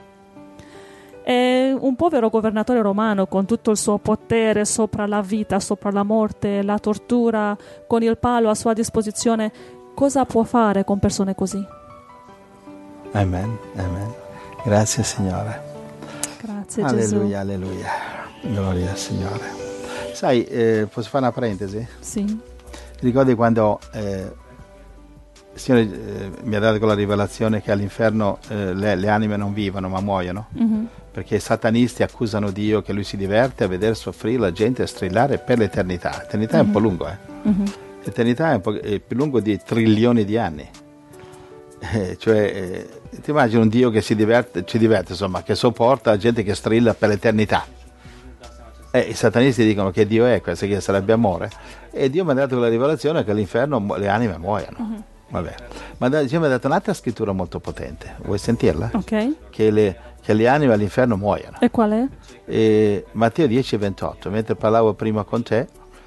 E un povero governatore romano, con tutto il suo potere sopra la vita, sopra la morte, la tortura, con il palo a sua disposizione, cosa può fare con persone così? Amen, amen. Grazie Signore. Grazie Gesù. Alleluia, alleluia. Gloria al Signore. Sai, posso fare una parentesi? Sì. Ti ricordi quando il Signore mi ha dato quella rivelazione che all'inferno le anime non vivono ma muoiono? Mhm. Perché i satanisti accusano Dio che lui si diverte a vedere soffrire la gente e strillare per l'eternità. L'eternità è un po' lungo, Mhm. L'eternità è più lungo di trilioni di anni. Ti immagini un Dio che ci diverte, insomma, che sopporta la gente che strilla per l'eternità. I satanisti dicono che Dio è questo, che sarebbe amore. E Dio mi ha dato quella rivelazione che all'inferno le anime muoiono. Vabbè. Ma Dio mi ha dato un'altra scrittura molto potente. Vuoi sentirla? Ok. Che le anime all'inferno muoiono. E qual è? Matteo 10:28. Mentre parlavo prima con te,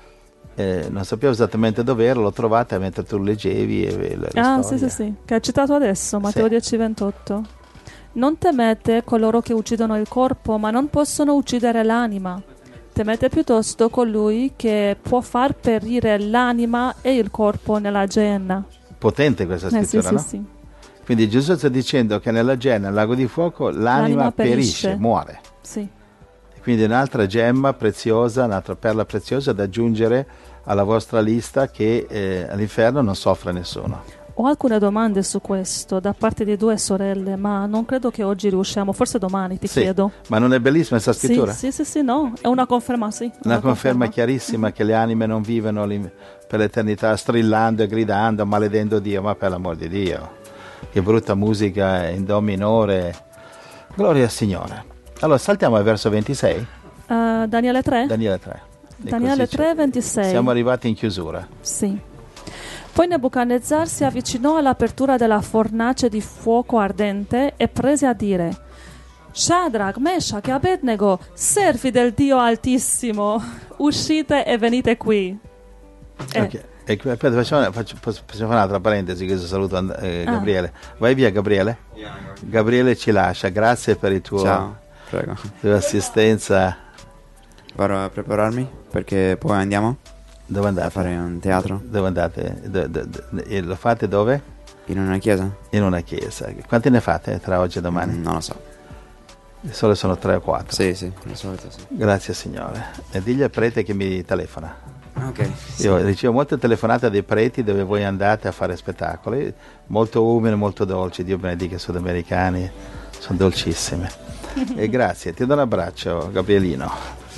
non sapevo esattamente dove era, l'ho trovata mentre tu leggevi la storia. Sì, che hai citato adesso, Matteo 10:28. Non temete coloro che uccidono il corpo, ma non possono uccidere l'anima. Temete piuttosto colui che può far perire l'anima e il corpo nella Geenna. Potente questa scrittura, no? Sì. Quindi Gesù sta dicendo che nella Geenna, nel lago di fuoco, l'anima perisce, muore. Sì. Quindi un'altra gemma preziosa, un'altra perla preziosa da aggiungere alla vostra lista, che all'inferno non soffre nessuno. Ho alcune domande su questo da parte di 2 sorelle, ma non credo che oggi riusciamo, forse domani ti chiedo. Ma non è bellissima questa scrittura? Sì, no, è una conferma, sì. Una conferma chiarissima che le anime non vivono per l'eternità strillando e gridando, maledendo Dio, ma per l'amor di Dio. Che brutta musica in do minore. Gloria al Signore. Allora saltiamo al verso 26. Daniele 3? Daniele 3. Daniele 3, 26. Siamo arrivati in chiusura. Sì. Poi Nebuchadnezzar si avvicinò all'apertura della fornace di fuoco ardente e prese a dire: Shadrach, Meshach e Abednego, servi del Dio Altissimo, uscite e venite qui. Ok. Aspetta, possiamo fare un'altra parentesi, che saluto Gabriele. Vai via Gabriele. Gabriele ci lascia, grazie per il tuo Ciao, prego. tua assistenza. Vado a prepararmi perché poi andiamo Dove andate? a fare un teatro Dove andate? E lo fate dove? in una chiesa. In una chiesa. Quanti ne fate tra oggi e domani? Non lo so. Di solito sono 3 o 4. Sì, di solito sì. Grazie Signore. E digli al prete che mi telefona. Ok. Io ricevo molte telefonate dei preti dove voi andate a fare spettacoli, molto umili, molto dolci. Dio benedica i sudamericani, sono dolcissime. E grazie, ti do un abbraccio Gabrielino.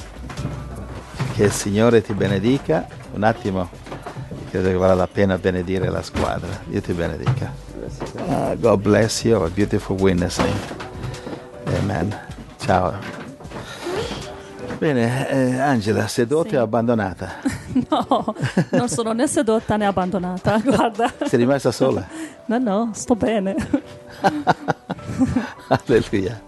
Che il Signore ti benedica. Un attimo, credo che vale la pena benedire la squadra. Dio ti benedica. God bless you, a beautiful witnessing. Amen. Ciao. Bene, Angela, seduta o abbandonata? No, non sono né sedotta né abbandonata, guarda. Sei rimasta sola? No, sto bene. Alleluia.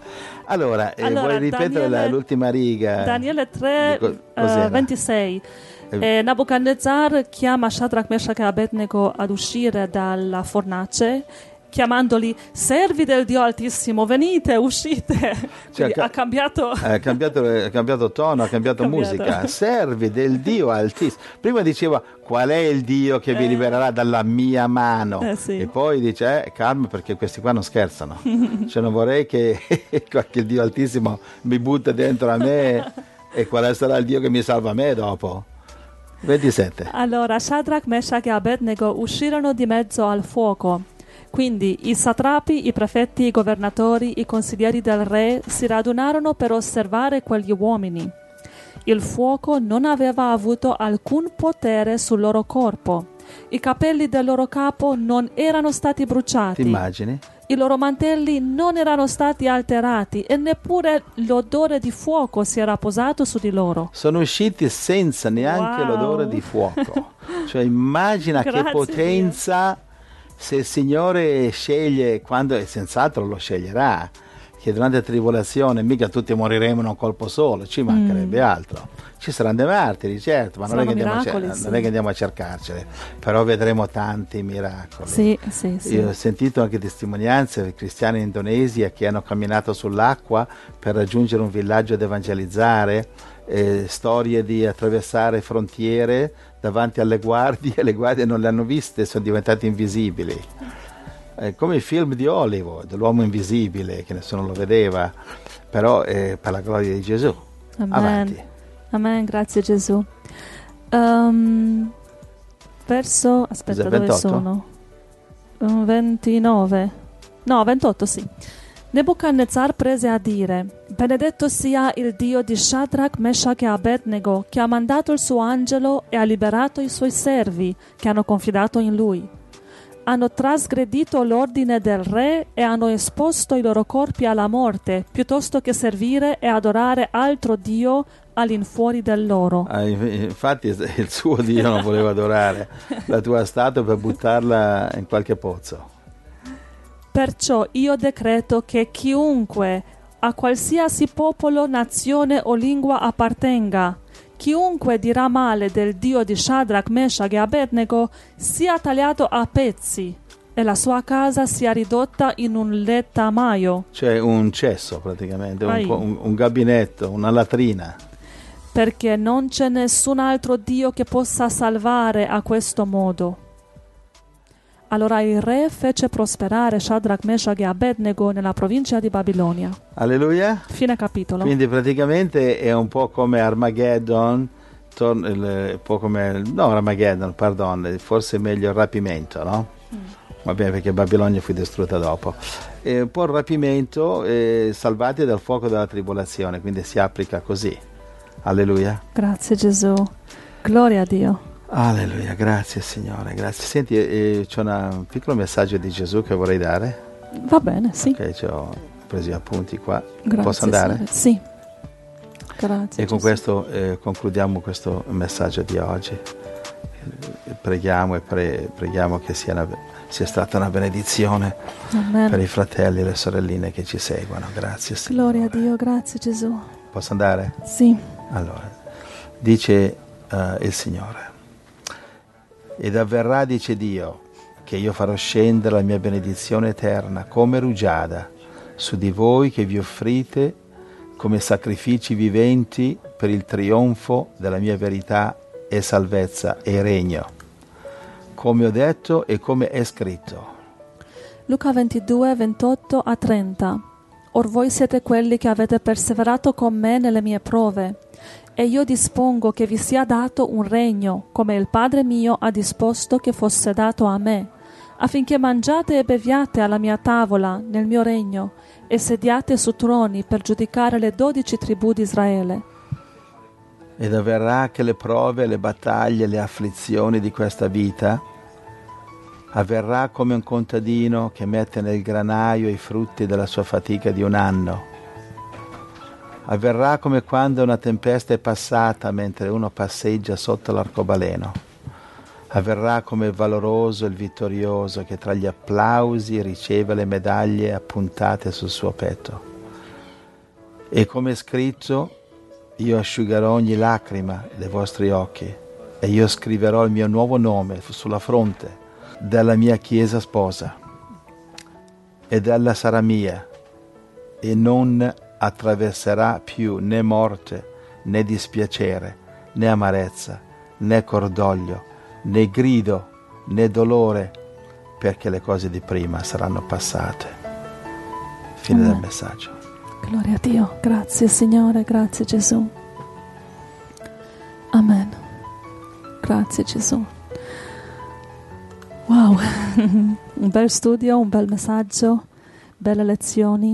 Allora, vuoi ripetere l'ultima riga? Daniele 3, Cos'era? 26. Nabucodonosor chiama Shadrach, Meshach e Abednego ad uscire dalla fornace, chiamandoli servi del Dio Altissimo, venite, uscite. Cioè, ha cambiato tono, ha cambiato musica. Servi del Dio Altissimo. Prima diceva qual è il Dio che vi libererà dalla mia mano, sì. E poi dice calma, perché questi qua non scherzano. Cioè, non vorrei che il Dio Altissimo mi butta dentro a me e qual sarà il Dio che mi salva a me dopo. 27. Allora Shadrach, Meshach e Abednego uscirono di mezzo al fuoco. Quindi i satrapi, i prefetti, i governatori, i consiglieri del re si radunarono per osservare quegli uomini. Il fuoco non aveva avuto alcun potere sul loro corpo. I capelli del loro capo non erano stati bruciati. Ti immagini? I loro mantelli non erano stati alterati e neppure l'odore di fuoco si era posato su di loro. Sono usciti senza neanche l'odore di fuoco. Cioè immagina che potenza, Dio. Se il Signore sceglie, quando e senz'altro lo sceglierà, che durante la tribolazione mica tutti moriremo in un colpo solo, ci mancherebbe altro. Ci saranno dei martiri, certo, ma non è che andiamo a cercarceli, però vedremo tanti miracoli. Sì. Io ho sentito anche testimonianze di cristiani in Indonesia che hanno camminato sull'acqua per raggiungere un villaggio ed evangelizzare, storie di attraversare frontiere davanti alle guardie, e le guardie non le hanno viste, sono diventate invisibili. Come i film di Hollywood, l'uomo invisibile, che nessuno lo vedeva, però per la gloria di Gesù. Amen. Avanti. Amen, grazie Gesù. Verso, aspetta, 28? dove sono? 29. No, 28, sì. Nebuchadnezzar prese a dire: benedetto sia il Dio di Shadrach, Meshach e Abednego, che ha mandato il suo angelo e ha liberato i suoi servi che hanno confidato in lui. Hanno trasgredito l'ordine del re e hanno esposto i loro corpi alla morte, piuttosto che servire e adorare altro Dio all'infuori del loro. Infatti il suo Dio non voleva adorare la tua statua per buttarla in qualche pozzo. Perciò io decreto che chiunque a qualsiasi popolo, nazione o lingua appartenga, chiunque dirà male del Dio di Shadrach, Meshach e Abednego sia tagliato a pezzi e la sua casa sia ridotta in un lettamaio. Cioè un cesso praticamente, un gabinetto, una latrina. Perché non c'è nessun altro Dio che possa salvare a questo modo. Allora il re fece prosperare Shadrach, Meshach e Abednego nella provincia di Babilonia. Alleluia. Fine capitolo. Quindi praticamente è un po' come Armageddon, Armageddon, pardon, forse è meglio il rapimento, no? Va bene, perché Babilonia fu distrutta dopo. Un po' il rapimento, salvati dal fuoco della tribolazione, quindi si applica così. Alleluia. Grazie Gesù. Gloria a Dio. Alleluia, grazie Signore, grazie. Senti, c'è un piccolo messaggio di Gesù che vorrei dare. Va bene, sì. Ok, ci ho preso gli appunti qua. Grazie, posso andare? Signore. Sì. Grazie. E con questo concludiamo questo messaggio di oggi. Preghiamo preghiamo che sia stata una benedizione. Amen. Per i fratelli e le sorelline che ci seguono. Grazie Signore. Gloria a Dio, grazie Gesù. Posso andare? Sì. Allora, dice il Signore: ed avverrà, dice Dio, che io farò scendere la mia benedizione eterna come rugiada su di voi che vi offrite come sacrifici viventi per il trionfo della mia verità e salvezza e regno, come ho detto e come è scritto. Luca 22, 28 a 30. Or voi siete quelli che avete perseverato con me nelle mie prove, e io dispongo che vi sia dato un regno, come il Padre mio ha disposto che fosse dato a me, affinché mangiate e beviate alla mia tavola nel mio regno, e sediate su troni per giudicare le 12 tribù di Israele. Ed avverrà che le prove, le battaglie, le afflizioni di questa vita avverrà come un contadino che mette nel granaio i frutti della sua fatica di un anno. Avverrà come quando una tempesta è passata mentre uno passeggia sotto l'arcobaleno. Avverrà come il valoroso e il vittorioso che tra gli applausi riceve le medaglie appuntate sul suo petto. E come è scritto, io asciugherò ogni lacrima dei vostri occhi e io scriverò il mio nuovo nome sulla fronte della mia chiesa sposa, ed ella sarà mia, e non attraverserà più né morte, né dispiacere, né amarezza, né cordoglio, né grido, né dolore, perché le cose di prima saranno passate. Fine del messaggio. Gloria a Dio. Grazie Signore, grazie Gesù. Amen. Grazie Gesù. Wow, un bel studio, un bel messaggio, belle lezioni.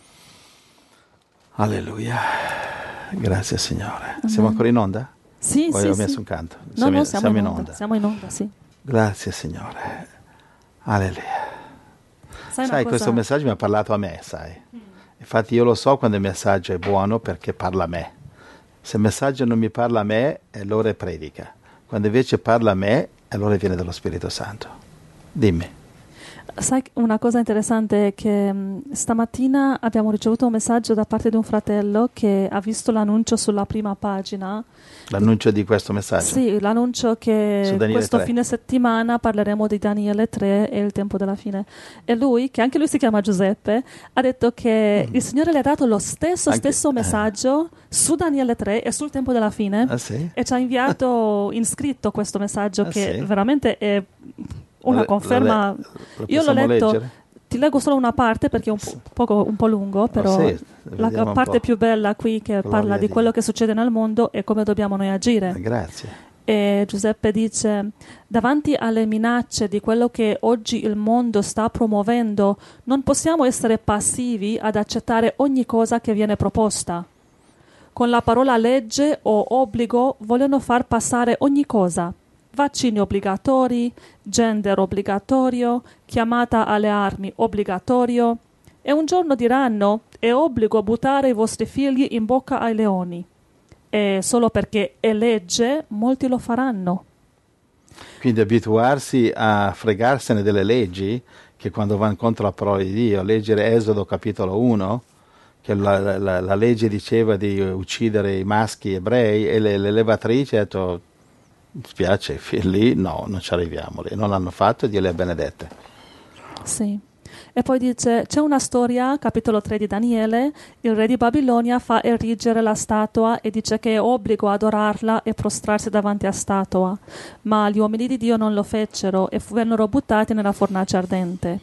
Alleluia. Grazie Signore. Amen. Siamo ancora in onda? Sì, Poi sì, ho sì. messo un canto. No, Siamo in onda. Siamo in onda, sì. Grazie Signore. Alleluia. Sai Sai, questo messaggio mi ha parlato a me, sai. Infatti io lo so quando il messaggio è buono perché parla a me. Se il messaggio non mi parla a me, allora è predica. Quando invece parla a me, allora viene dallo Spirito Santo. Dimmi. Sai, una cosa interessante è che stamattina abbiamo ricevuto un messaggio da parte di un fratello che ha visto l'annuncio sulla prima pagina. L'annuncio di questo messaggio? Sì, l'annuncio che questo 3. fine settimana parleremo di Daniele 3 e il tempo della fine. E lui, che anche lui si chiama Giuseppe, ha detto che il Signore le ha dato lo stesso messaggio su Daniele 3 e sul tempo della fine. Ah, sì? E ci ha inviato in scritto questo messaggio che sì? veramente è una conferma. Io l'ho letto, leggere? Ti leggo solo una parte perché è un po' lungo, però la parte più bella qui che parla di quello che succede nel mondo e come dobbiamo noi agire. Grazie. E Giuseppe dice: davanti alle minacce di quello che oggi il mondo sta promuovendo, non possiamo essere passivi ad accettare ogni cosa che viene proposta. Con la parola legge o obbligo vogliono far passare ogni cosa. Vaccini obbligatori, gender obbligatorio, chiamata alle armi obbligatorio. E un giorno diranno: è obbligo buttare i vostri figli in bocca ai leoni. E solo perché è legge, molti lo faranno. Quindi abituarsi a fregarsene delle leggi, che quando va incontro alla parola di Dio, leggere Esodo capitolo 1, che la legge diceva di uccidere i maschi ebrei, e le levatrici hanno detto: mi spiace, lì no, non ci arriviamo, lì non l'hanno fatto e Dio le ha benedette. Sì. E poi dice, c'è una storia, capitolo 3 di Daniele, il re di Babilonia fa erigere la statua e dice che è obbligo adorarla e prostrarsi davanti a statua, ma gli uomini di Dio non lo fecero e vennero buttati nella fornace ardente.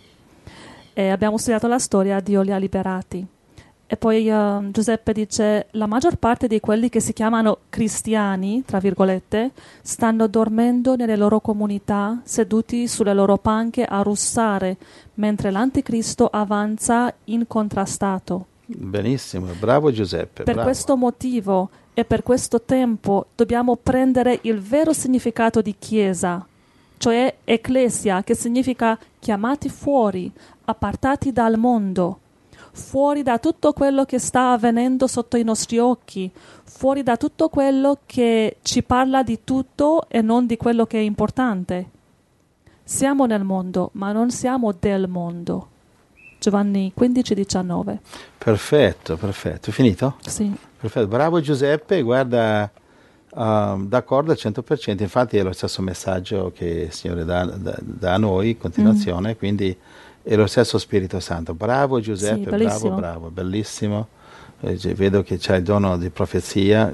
E abbiamo studiato la storia, Dio li ha liberati. E poi Giuseppe dice, la maggior parte di quelli che si chiamano cristiani, tra virgolette, stanno dormendo nelle loro comunità, seduti sulle loro panche a russare, mentre l'anticristo avanza incontrastato. Benissimo, bravo Giuseppe. Per bravo. questo motivo e per questo tempo dobbiamo prendere il vero significato di chiesa, cioè ecclesia, che significa chiamati fuori, appartati dal mondo. Fuori da tutto quello che sta avvenendo sotto i nostri occhi, fuori da tutto quello che ci parla di tutto e non di quello che è importante. Siamo nel mondo, ma non siamo del mondo. Giovanni 15:19. Perfetto. Finito? Sì. Perfetto, bravo Giuseppe, guarda, d'accordo al 100%, infatti è lo stesso messaggio che il Signore dà a noi in continuazione, quindi è lo stesso Spirito Santo. Bravo Giuseppe, sì, bravo, bellissimo. Vedo che c'hai il dono di profezia.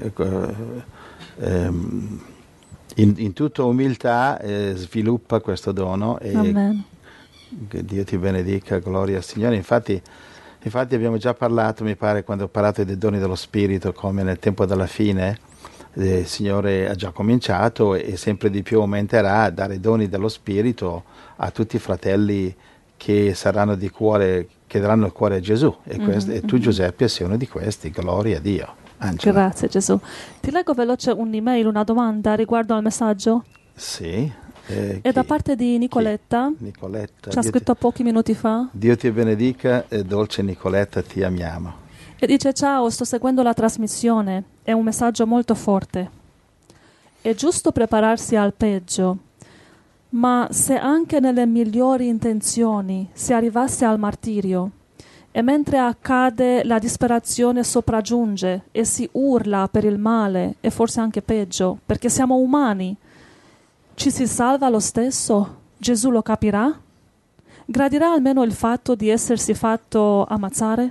In tutta umiltà sviluppa questo dono e Amen. Che Dio ti benedica, gloria al Signore. Infatti abbiamo già parlato, mi pare, quando ho parlato dei doni dello Spirito, come nel tempo della fine, il Signore ha già cominciato e sempre di più aumenterà a dare i doni dello Spirito a tutti i fratelli che saranno di cuore, che daranno il cuore a Gesù, e tu Giuseppe sei uno di questi, gloria a Dio. Angela. Grazie Gesù. Ti leggo veloce un'email, una domanda riguardo al messaggio? Sì. È da parte di Nicoletta. Nicoletta. Ci ha scritto pochi minuti fa. Dio ti benedica, dolce Nicoletta, ti amiamo. E dice: ciao, sto seguendo la trasmissione, è un messaggio molto forte. È giusto prepararsi al peggio, ma se anche nelle migliori intenzioni si arrivasse al martirio, E mentre accade, la disperazione sopraggiunge e si urla per il male, e forse anche peggio, perché siamo umani. Ci si salva lo stesso? Gesù lo capirà? Gradirà almeno il fatto di essersi fatto ammazzare?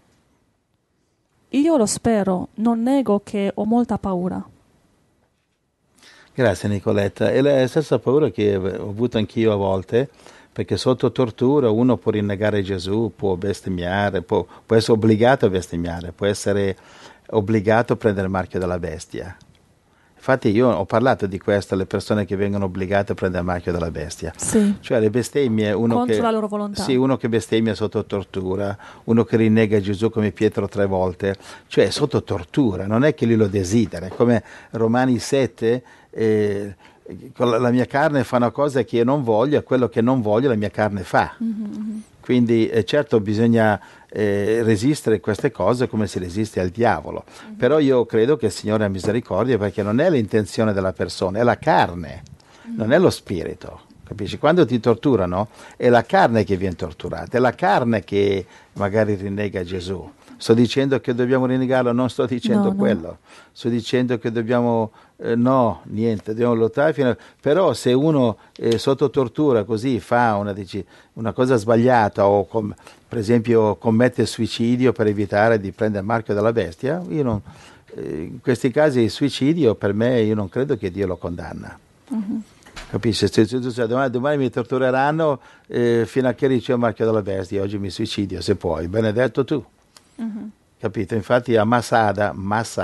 Io lo spero, non nego che ho molta paura. Grazie Nicoletta. È la stessa paura che ho avuto anch'io a volte, perché sotto tortura uno può rinnegare Gesù, può bestemmiare, può essere obbligato a bestemmiare, può essere obbligato a prendere il marchio della bestia. Infatti io ho parlato di questo alle persone che vengono obbligate a prendere il marchio della bestia. Sì. Cioè le bestemmie, Contro la loro volontà. Sì, uno che bestemmia sotto tortura, uno che rinnega Gesù come Pietro 3 volte, cioè sotto tortura, non è che lui lo desidera, è come Romani 7, con la mia carne fa una cosa che io non voglio e quello che non voglio la mia carne fa. Mm-hmm. Quindi certo bisogna resistere a queste cose come si resiste al diavolo. Mm-hmm. Però io credo che il Signore ha misericordia, perché non è l'intenzione della persona, è la carne, non è lo spirito. Capisci? Quando ti torturano è la carne che viene torturata, è la carne che magari rinnega Gesù. Sto dicendo che dobbiamo rinnegarlo, non sto dicendo quello. No. Sto dicendo che dobbiamo, niente, dobbiamo lottare però se uno sotto tortura così fa una cosa sbagliata o per esempio commette suicidio per evitare di prendere il marchio della bestia, in questi casi il suicidio per me io non credo che Dio lo condanna. Uh-huh. Capisci? Domani mi tortureranno fino a che ricevo il marchio della bestia, oggi mi suicidio se puoi, benedetto tu. Uh-huh. Capito? Infatti a Masada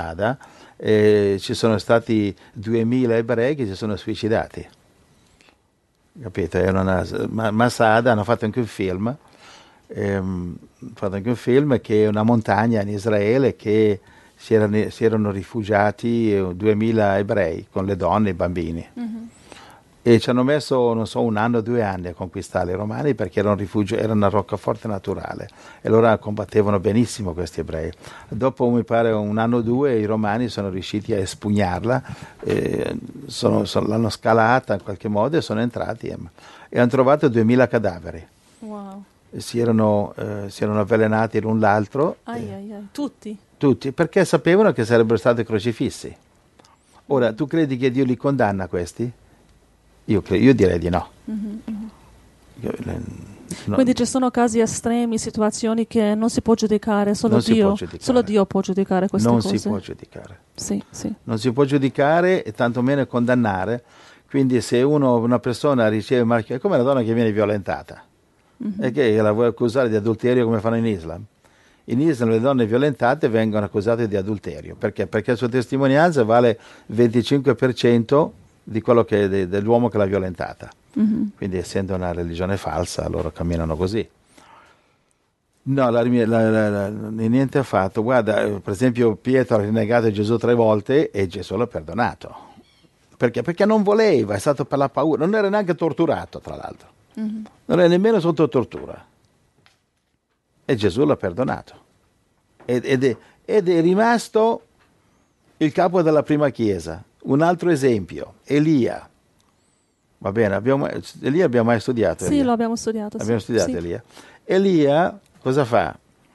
ci sono stati 2000 ebrei che si sono suicidati. Capito? Masada hanno fatto anche un film che è una montagna in Israele che si erano rifugiati 2000 ebrei con le donne e i bambini. Uh-huh. E ci hanno messo, non so, 1 anno o 2 anni a conquistare i romani, perché era una roccaforte naturale e loro combattevano benissimo questi ebrei. Dopo mi pare 1 anno o 2 i romani sono riusciti a espugnarla, l'hanno scalata in qualche modo e sono entrati e hanno trovato 2000 cadaveri. Wow. Si erano avvelenati l'un l'altro. Tutti, perché sapevano che sarebbero stati crocifissi. Ora, tu credi che Dio li condanna questi? Io direi di no. Mm-hmm. Quindi ci sono casi estremi, situazioni che non si può giudicare, solo Dio può giudicare queste cose. Non si può giudicare. Sì. Non si può giudicare e tantomeno condannare. Quindi se una persona riceve marchio, è come una donna che viene violentata. Mm-hmm. E che la vuoi accusare di adulterio come fanno in Islam? In Islam le donne violentate vengono accusate di adulterio. Perché? Perché la sua testimonianza vale il 25% di quello dell'uomo che l'ha violentata. Mm-hmm. Quindi essendo una religione falsa loro camminano così. No, niente affatto. Guarda, per esempio Pietro ha rinnegato Gesù 3 volte e Gesù l'ha perdonato. Perché? Perché non voleva, è stato per la paura, non era neanche torturato tra l'altro. Mm-hmm. Non era nemmeno sotto tortura. E Gesù l'ha perdonato. Ed è rimasto il capo della prima chiesa. Un altro esempio, Elia. Va bene, Elia abbiamo mai studiato? Sì, lo abbiamo studiato. Abbiamo studiato Elia. Elia cosa fa?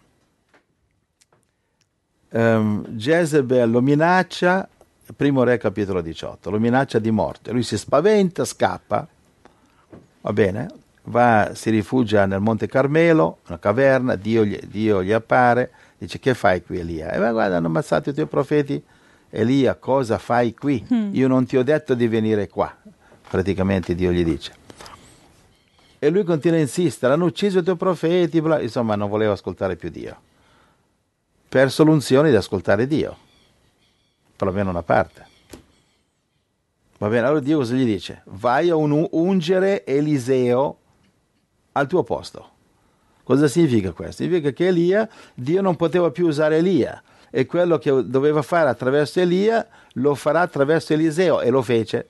Jezebel lo minaccia, primo re capitolo 18, lo minaccia di morte. Lui si spaventa, scappa, va bene? Si rifugia nel Monte Carmelo, una caverna, Dio gli appare, dice: che fai qui Elia? E guarda, hanno ammazzato i tuoi profeti. Elia, cosa fai qui? Io non ti ho detto di venire qua. Praticamente Dio gli dice. E lui continua a insistere: hanno ucciso i tuoi profeti, bla. Insomma non voleva ascoltare più Dio. Perso l'unzione di ascoltare Dio, perlomeno una parte. Va bene, allora Dio cosa gli dice? Vai a ungere Eliseo al tuo posto. Cosa significa questo? Significa che Dio non poteva più usare Elia, e quello che doveva fare attraverso Elia lo farà attraverso Eliseo, e lo fece.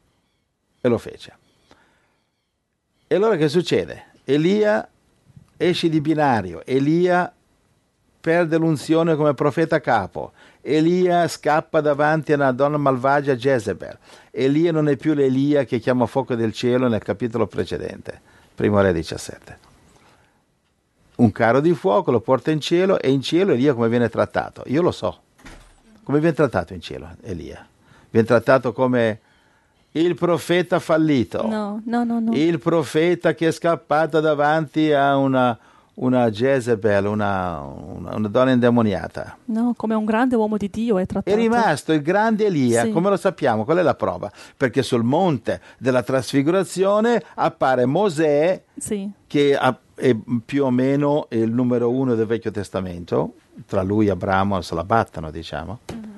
E allora che succede? Elia esce di binario, Elia perde l'unzione come profeta capo, Elia scappa davanti a una donna malvagia, Jezebel. Elia non è più l'Elia che chiama fuoco del cielo nel capitolo precedente, primo re 17. un carro di fuoco, lo porta in cielo, e in cielo Elia come viene trattato? Io lo so. Come viene trattato in cielo Elia? Viene trattato come il profeta fallito. No. Il profeta che è scappato davanti a una Jezebel, una donna indemoniata. No, come un grande uomo di Dio è trattato. È rimasto il grande Elia, Sì. come lo sappiamo? Qual è la prova? Perché sul monte della trasfigurazione appare Mosè, Sì. che è più o meno il numero 1 del Vecchio Testamento, tra lui e Abramo se la battono, diciamo.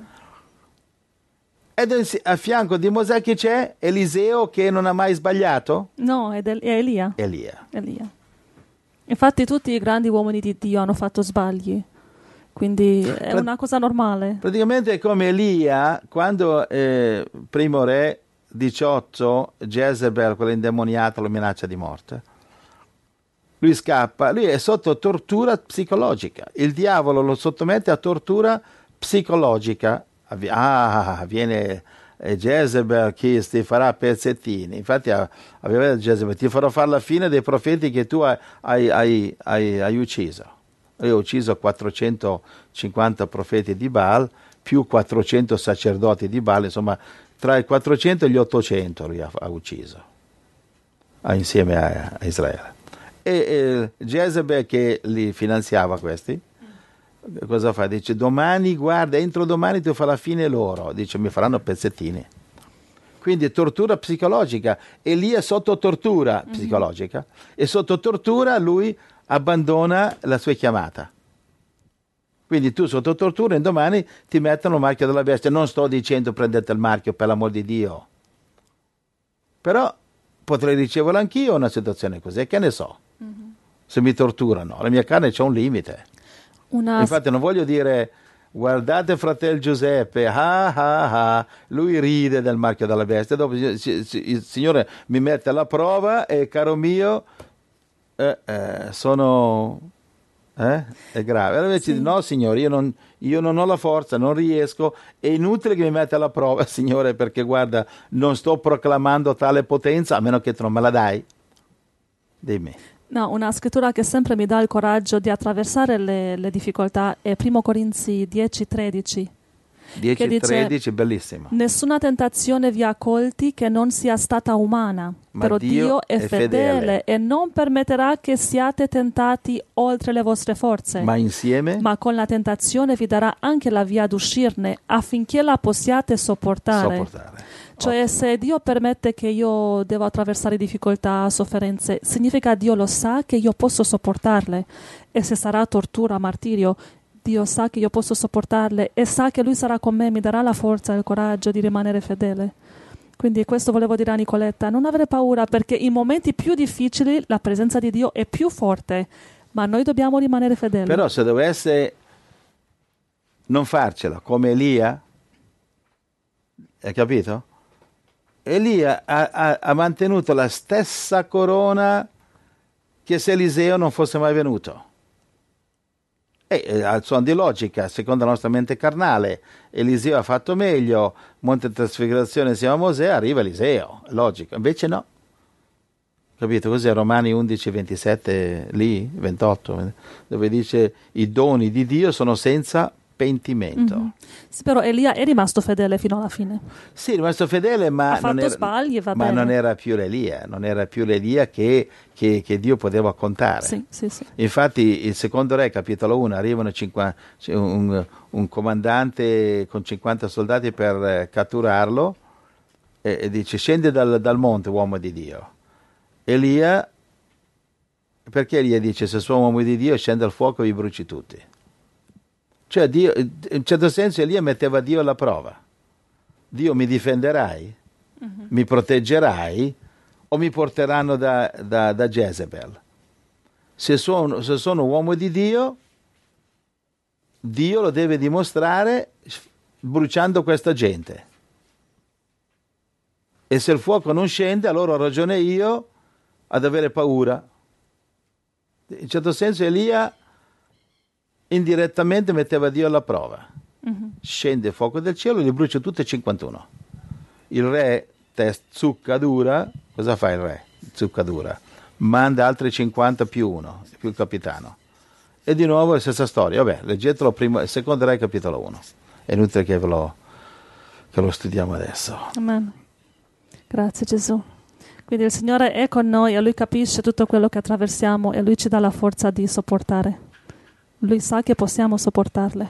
Ed a fianco di Mosè chi c'è? Eliseo, che non ha mai sbagliato? No, è Elia. Elia. Infatti tutti i grandi uomini di Dio hanno fatto sbagli, quindi è una cosa normale. Praticamente è come Elia, quando primo re 18, Jezebel, quella indemoniata, lo minaccia di morte. Lui scappa, lui è sotto tortura psicologica. Il diavolo lo sottomette a tortura psicologica. Viene Jezebel che ti farà pezzettini. Infatti aveva detto Jezebel: ti farò fare la fine dei profeti che tu hai ucciso. Io ho ucciso 450 profeti di Baal più 400 sacerdoti di Baal, insomma tra i 400 e gli 800 lui ha ucciso insieme a Israele. E Jezebel, che li finanziava questi, cosa fa? Dice: domani, guarda, entro domani ti fa la fine loro. Dice: mi faranno pezzettini. Quindi tortura psicologica. Elia è sotto tortura psicologica, e sotto tortura lui abbandona la sua chiamata. Quindi tu sotto tortura, domani ti mettono il marchio della bestia. Non sto dicendo prendete il marchio, per l'amor di Dio, però potrei riceverlo anch'io una situazione così, che ne so, se mi torturano. La mia carne c'è un limite. Infatti non voglio dire: guardate fratello Giuseppe, lui ride del marchio della bestia, dopo il Signore mi mette alla prova e caro mio è grave. Allora invece no Signore, io non ho la forza, non riesco, è inutile che mi metta alla prova Signore, perché guarda, non sto proclamando tale potenza a meno che tu non me la dai. Dimmi. No, una scrittura che sempre mi dà il coraggio di attraversare le difficoltà è 1 Corinzi 10:13. 10:13, bellissimo. Nessuna tentazione vi ha colti che non sia stata umana, però Dio è fedele e non permetterà che siate tentati oltre le vostre forze. Ma insieme? Ma con la tentazione vi darà anche la via d'uscirne, affinché la possiate sopportare. Cioè, se Dio permette che io devo attraversare difficoltà, sofferenze, significa Dio lo sa che io posso sopportarle. E se sarà tortura, martirio, Dio sa che io posso sopportarle e sa che Lui sarà con me, mi darà la forza e il coraggio di rimanere fedele. Quindi questo volevo dire a Nicoletta: non avere paura, perché in momenti più difficili la presenza di Dio è più forte, ma noi dobbiamo rimanere fedeli. Però se dovesse non farcela, come Elia, hai capito? Elia ha mantenuto la stessa corona che se Eliseo non fosse mai venuto. Al suono di logica, secondo la nostra mente carnale, Eliseo ha fatto meglio, Monte Trasfigurazione insieme a Mosè, arriva Eliseo, logico. Invece no. Capito? Cos'è Romani 11, 27, lì, 28, dove dice: i doni di Dio sono senza pentimento. Sì, però Elia è rimasto fedele fino alla fine. Sì, è rimasto fedele, ma, ha fatto sbagli, va ma bene. non era più l'Elia, non era più l'Elia che Dio poteva contare. Sì. Infatti il secondo re, capitolo 1, arrivano un comandante con 50 soldati per catturarlo, e dice: scende dal monte, uomo di Dio. Elia, perché Elia dice: se sono uomo di Dio scende al fuoco e vi bruci tutti. Cioè Dio, in un certo senso Elia metteva Dio alla prova. Dio, mi difenderai? Mi proteggerai? O mi porteranno da Jezebel? Se sono uomo di Dio, Dio lo deve dimostrare bruciando questa gente. E se il fuoco non scende, allora ho ragione io ad avere paura. In un certo senso Elia indirettamente metteva Dio alla prova. Scende il fuoco del cielo e li brucia tutti e 51. Il re zucca dura, cosa fa il re? Zucca dura, manda altri 50 più uno, più il capitano. E di nuovo la stessa storia. Vabbè, leggetelo prima, secondo Re capitolo 1. È inutile che lo studiamo adesso. Amen. Grazie Gesù. Quindi il Signore è con noi e Lui capisce tutto quello che attraversiamo e Lui ci dà la forza di sopportare. Lui sa che possiamo sopportarle.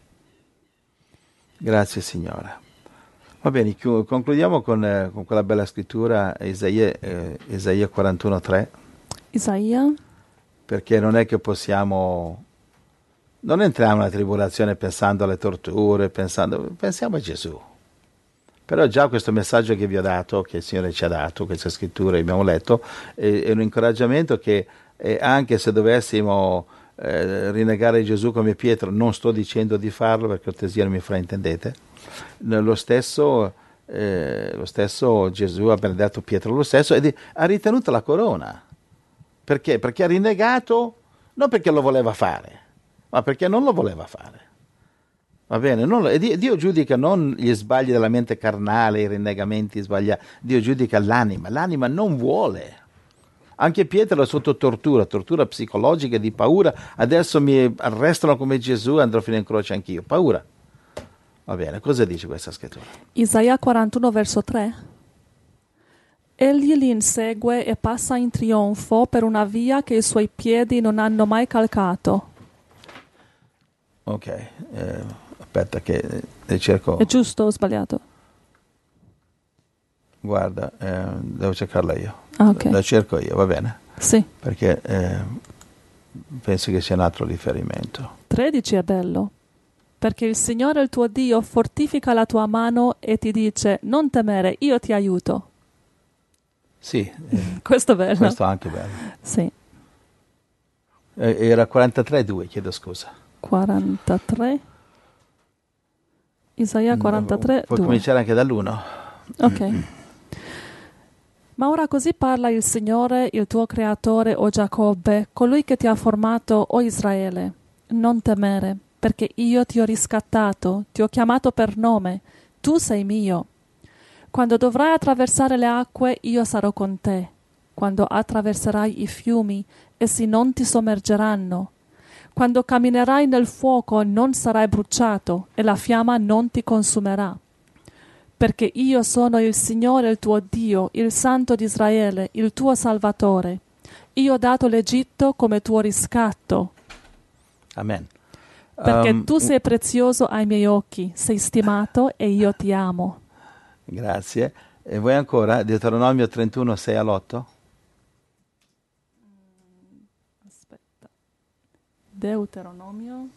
Grazie Signore. Va bene, concludiamo con quella bella scrittura, Isaia 41:3. Isaia. Perché non è che possiamo... Non entriamo nella tribolazione pensando alle torture, pensiamo a Gesù. Però già questo messaggio che vi ho dato, che il Signore ci ha dato, questa scrittura che abbiamo letto, è un incoraggiamento che anche se dovessimo rinnegare Gesù come Pietro, non sto dicendo di farlo, per cortesia non mi fraintendete, lo stesso Gesù ha benedetto Pietro lo stesso ed ha ritenuto la corona. Perché? Perché ha rinnegato, non perché lo voleva fare, ma perché non lo voleva fare. Va bene? Dio giudica non gli sbagli della mente carnale, i rinnegamenti sbagliati, Dio giudica l'anima. L'anima non vuole. Anche Pietro è sotto tortura psicologica di paura. Adesso mi arrestano come Gesù e andrò fino in croce anch'io. Paura. Va bene, cosa dice questa scrittura? Isaia 41 verso 3. Egli li insegue e passa in trionfo per una via che i suoi piedi non hanno mai calcato. Ok, aspetta che cerco. È giusto o sbagliato? Guarda, devo cercarla io. Ah, ok. La cerco io, va bene? Sì. Perché penso che sia un altro riferimento. 13 è bello. Perché il Signore il tuo Dio fortifica la tua mano e ti dice: non temere, io ti aiuto. Sì. Questo è bello. Questo è anche bello. Sì. Era 43,2, chiedo scusa. 43. Isaia 43, Puoi 2. cominciare anche dall'1. Ok. Ma ora così parla il Signore, il tuo creatore, o Giacobbe, colui che ti ha formato, o Israele. Non temere, perché io ti ho riscattato, ti ho chiamato per nome, tu sei mio. Quando dovrai attraversare le acque, io sarò con te. Quando attraverserai i fiumi, essi non ti sommergeranno. Quando camminerai nel fuoco, non sarai bruciato, e la fiamma non ti consumerà. Perché io sono il Signore, il tuo Dio, il Santo di Israele, il tuo Salvatore. Io ho dato l'Egitto come tuo riscatto. Amen. Perché tu sei prezioso ai miei occhi, sei stimato e io ti amo. Grazie. E voi ancora? Deuteronomio 31, 6-8? Aspetta. Deuteronomio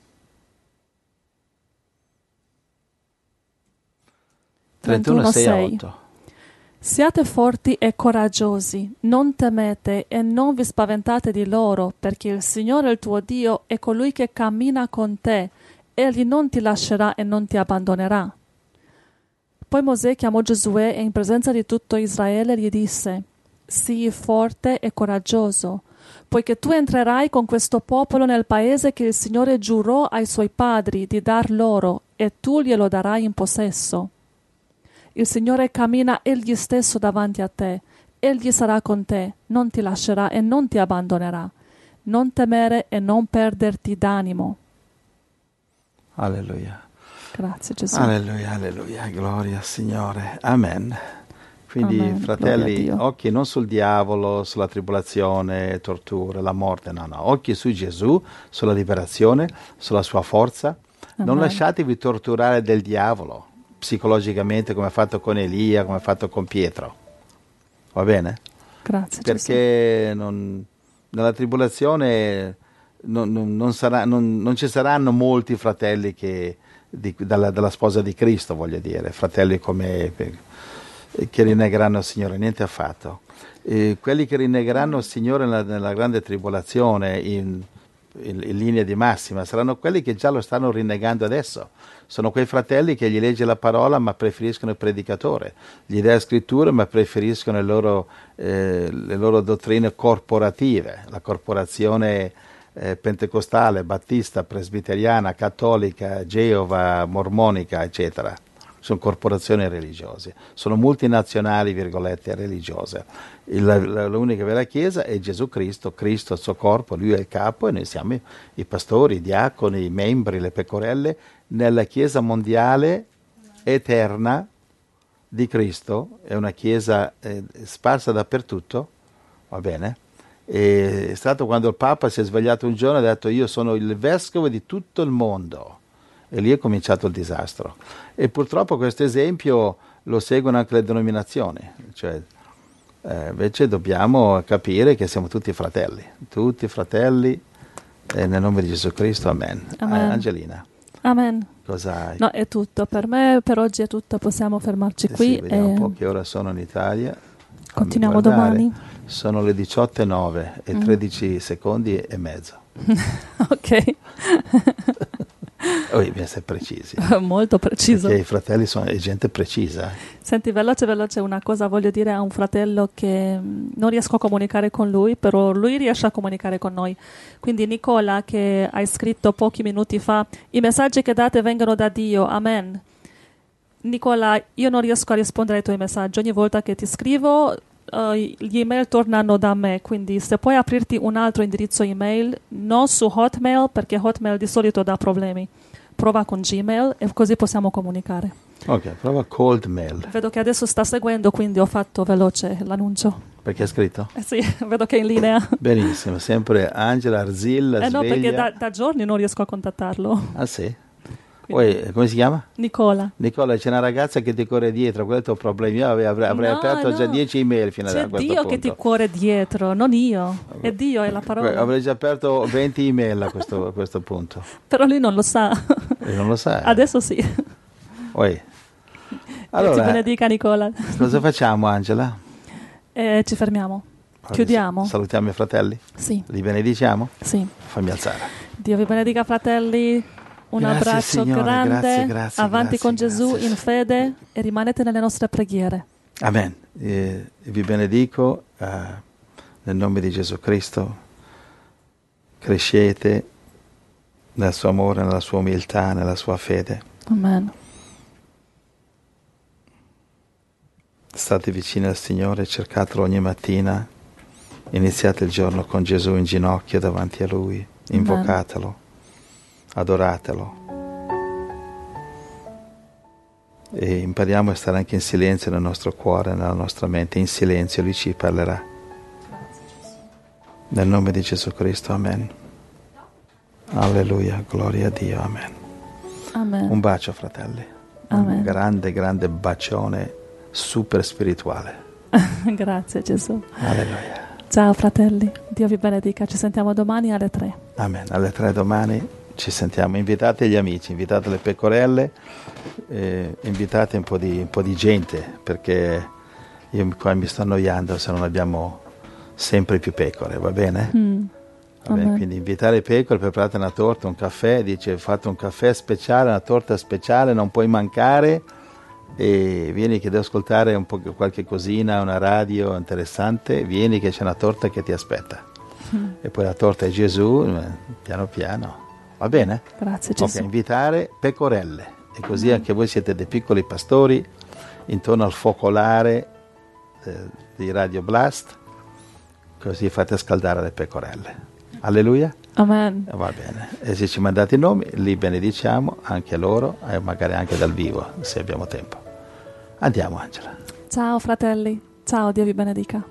31, 6-8. Siate forti e coraggiosi, non temete e non vi spaventate di loro, perché il Signore il tuo Dio è colui che cammina con te, egli non ti lascerà e non ti abbandonerà. Poi Mosè chiamò Giosuè e in presenza di tutto Israele gli disse: sii forte e coraggioso, poiché tu entrerai con questo popolo nel paese che il Signore giurò ai suoi padri di dar loro, e tu glielo darai in possesso. Il Signore cammina egli stesso davanti a te, egli sarà con te, non ti lascerà e non ti abbandonerà. Non temere e non perderti d'animo. Alleluia. Grazie Gesù. Alleluia, alleluia, gloria al Signore. Amen. Quindi, Amen, fratelli, gloria a Dio. occhi non sul diavolo, sulla tribolazione, tortura, la morte, no, occhi su Gesù, sulla liberazione, sulla sua forza. Non Amen. lasciatevi torturare del diavolo, psicologicamente, come ha fatto con Elia, come ha fatto con Pietro. Va bene? Grazie Gesù. Perché nella tribolazione non ci saranno molti fratelli dalla sposa di Cristo, voglio dire, fratelli come che rinnegheranno il Signore, niente affatto. Quelli che rinnegheranno il Signore nella grande tribolazione in linea di massima saranno quelli che già lo stanno rinnegando adesso. Sono quei fratelli che gli legge la parola ma preferiscono il predicatore, gli dà scritture ma preferiscono le loro dottrine corporative, la corporazione pentecostale, battista, presbiteriana, cattolica, Geova, mormonica, eccetera. sono corporazioni religiose, sono multinazionali, virgolette, religiose. L'unica vera Chiesa è Gesù Cristo, Cristo è il suo corpo, Lui è il capo e noi siamo i pastori, i diaconi, i membri, le pecorelle, nella Chiesa mondiale eterna di Cristo. È una Chiesa sparsa dappertutto, va bene? E è stato quando il Papa si è svegliato un giorno e ha detto io sono il vescovo di tutto il mondo, e lì è cominciato il disastro. E purtroppo questo esempio lo seguono anche le denominazioni, cioè invece dobbiamo capire che siamo tutti fratelli nel nome di Gesù Cristo, amen. Angelina, Amen. cosa hai? No, è tutto, per me per oggi è tutto, possiamo fermarci qui Sì, vediamo e un po' che ora sono in Italia. continuiamo guardare. domani. Sono le 18:09 e 13 secondi e mezzo. Ok. Bisogna essere precisi. Molto preciso. Perché i fratelli sono gente precisa. Senti, veloce una cosa voglio dire a un fratello che non riesco a comunicare con lui, però lui riesce a comunicare con noi. Quindi Nicola, che hai scritto pochi minuti fa, i messaggi che date vengono da Dio, amen. Nicola, io non riesco a rispondere ai tuoi messaggi, ogni volta che ti scrivo gli email tornano da me, quindi se puoi aprirti un altro indirizzo email, non su Hotmail, perché Hotmail di solito dà problemi, prova con Gmail e così possiamo comunicare. Ok, prova cold mail. Vedo che adesso sta seguendo, quindi ho fatto veloce l'annuncio. Perché ha scritto? Sì, vedo che è in linea. Benissimo, sempre Angela Arzilla, No, perché sveglia. da giorni non riesco a contattarlo. Ah sì? Poi, come si chiama? Nicola. Nicola, c'è una ragazza che ti corre dietro, quello è il tuo problema. Io avrei No, aperto già no. 10 email fino C'è a questo Dio punto. che ti cuore dietro, non io. È Dio, è la parola. Avrei già aperto 20 email a questo punto. Però lui non lo sa. E non lo sai. Adesso sì. Poi. Dio ti Allora, benedica, Nicola. cosa facciamo, Angela? Ci fermiamo. Chiudiamo. Salutiamo i fratelli? Sì, Li benediciamo? sì. Fammi alzare. Dio vi benedica, fratelli. Un Grazie, abbraccio Signore, grande. grazie, Avanti con Gesù grazie. in fede e rimanete nelle nostre preghiere. Amen. Vi benedico nel nome di Gesù Cristo. Crescete nel suo amore, nella sua umiltà, nella sua fede. Amen. State vicini al Signore, cercatelo ogni mattina. Iniziate il giorno con Gesù in ginocchio davanti a Lui. Invocatelo, adoratelo. E impariamo a stare anche in silenzio nel nostro cuore, nella nostra mente. In silenzio Lui ci parlerà. Nel nome di Gesù Cristo, amen. Alleluia, gloria a Dio, amen. Amen. Un bacio, fratelli. Amen. Un grande, grande bacione super spirituale. Grazie Gesù. Alleluia. Ciao fratelli, Dio vi benedica. Ci sentiamo domani alle 3. Amen. Alle 3 domani ci sentiamo. Invitate gli amici, invitate le pecorelle, invitate un po' di gente, perché io qua mi sto annoiando se non abbiamo sempre più pecore, va bene? Va bene, quindi invitare le pecore, preparate una torta, un caffè, dice fate un caffè speciale, una torta speciale, non puoi mancare, e vieni che devo ascoltare un po' qualche cosina, una radio interessante, vieni che c'è una torta che ti aspetta. E poi la torta è Gesù, piano piano, va bene? Grazie Gesù. Ok, invitare pecorelle, e così anche voi siete dei piccoli pastori intorno al focolare di Radio Blast, così fate scaldare le pecorelle. Alleluia. Amen. Va bene. E se ci mandate i nomi, li benediciamo anche loro, e magari anche dal vivo, se abbiamo tempo. Andiamo, Angela. Ciao fratelli. Ciao, Dio vi benedica.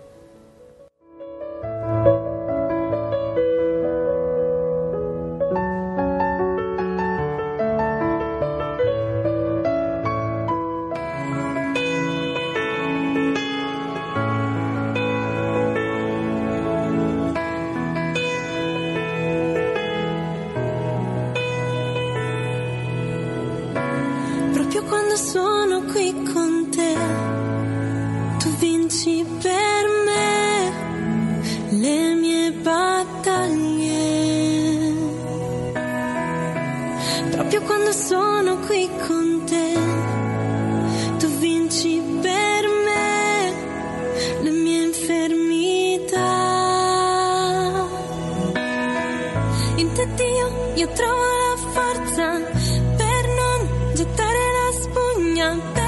Proprio quando sono qui con te, tu vinci per me le mie battaglie. Proprio quando sono qui con te, tu vinci per me le mie infermità. In te Dio io trovo la forza per non gettare la spugna a te.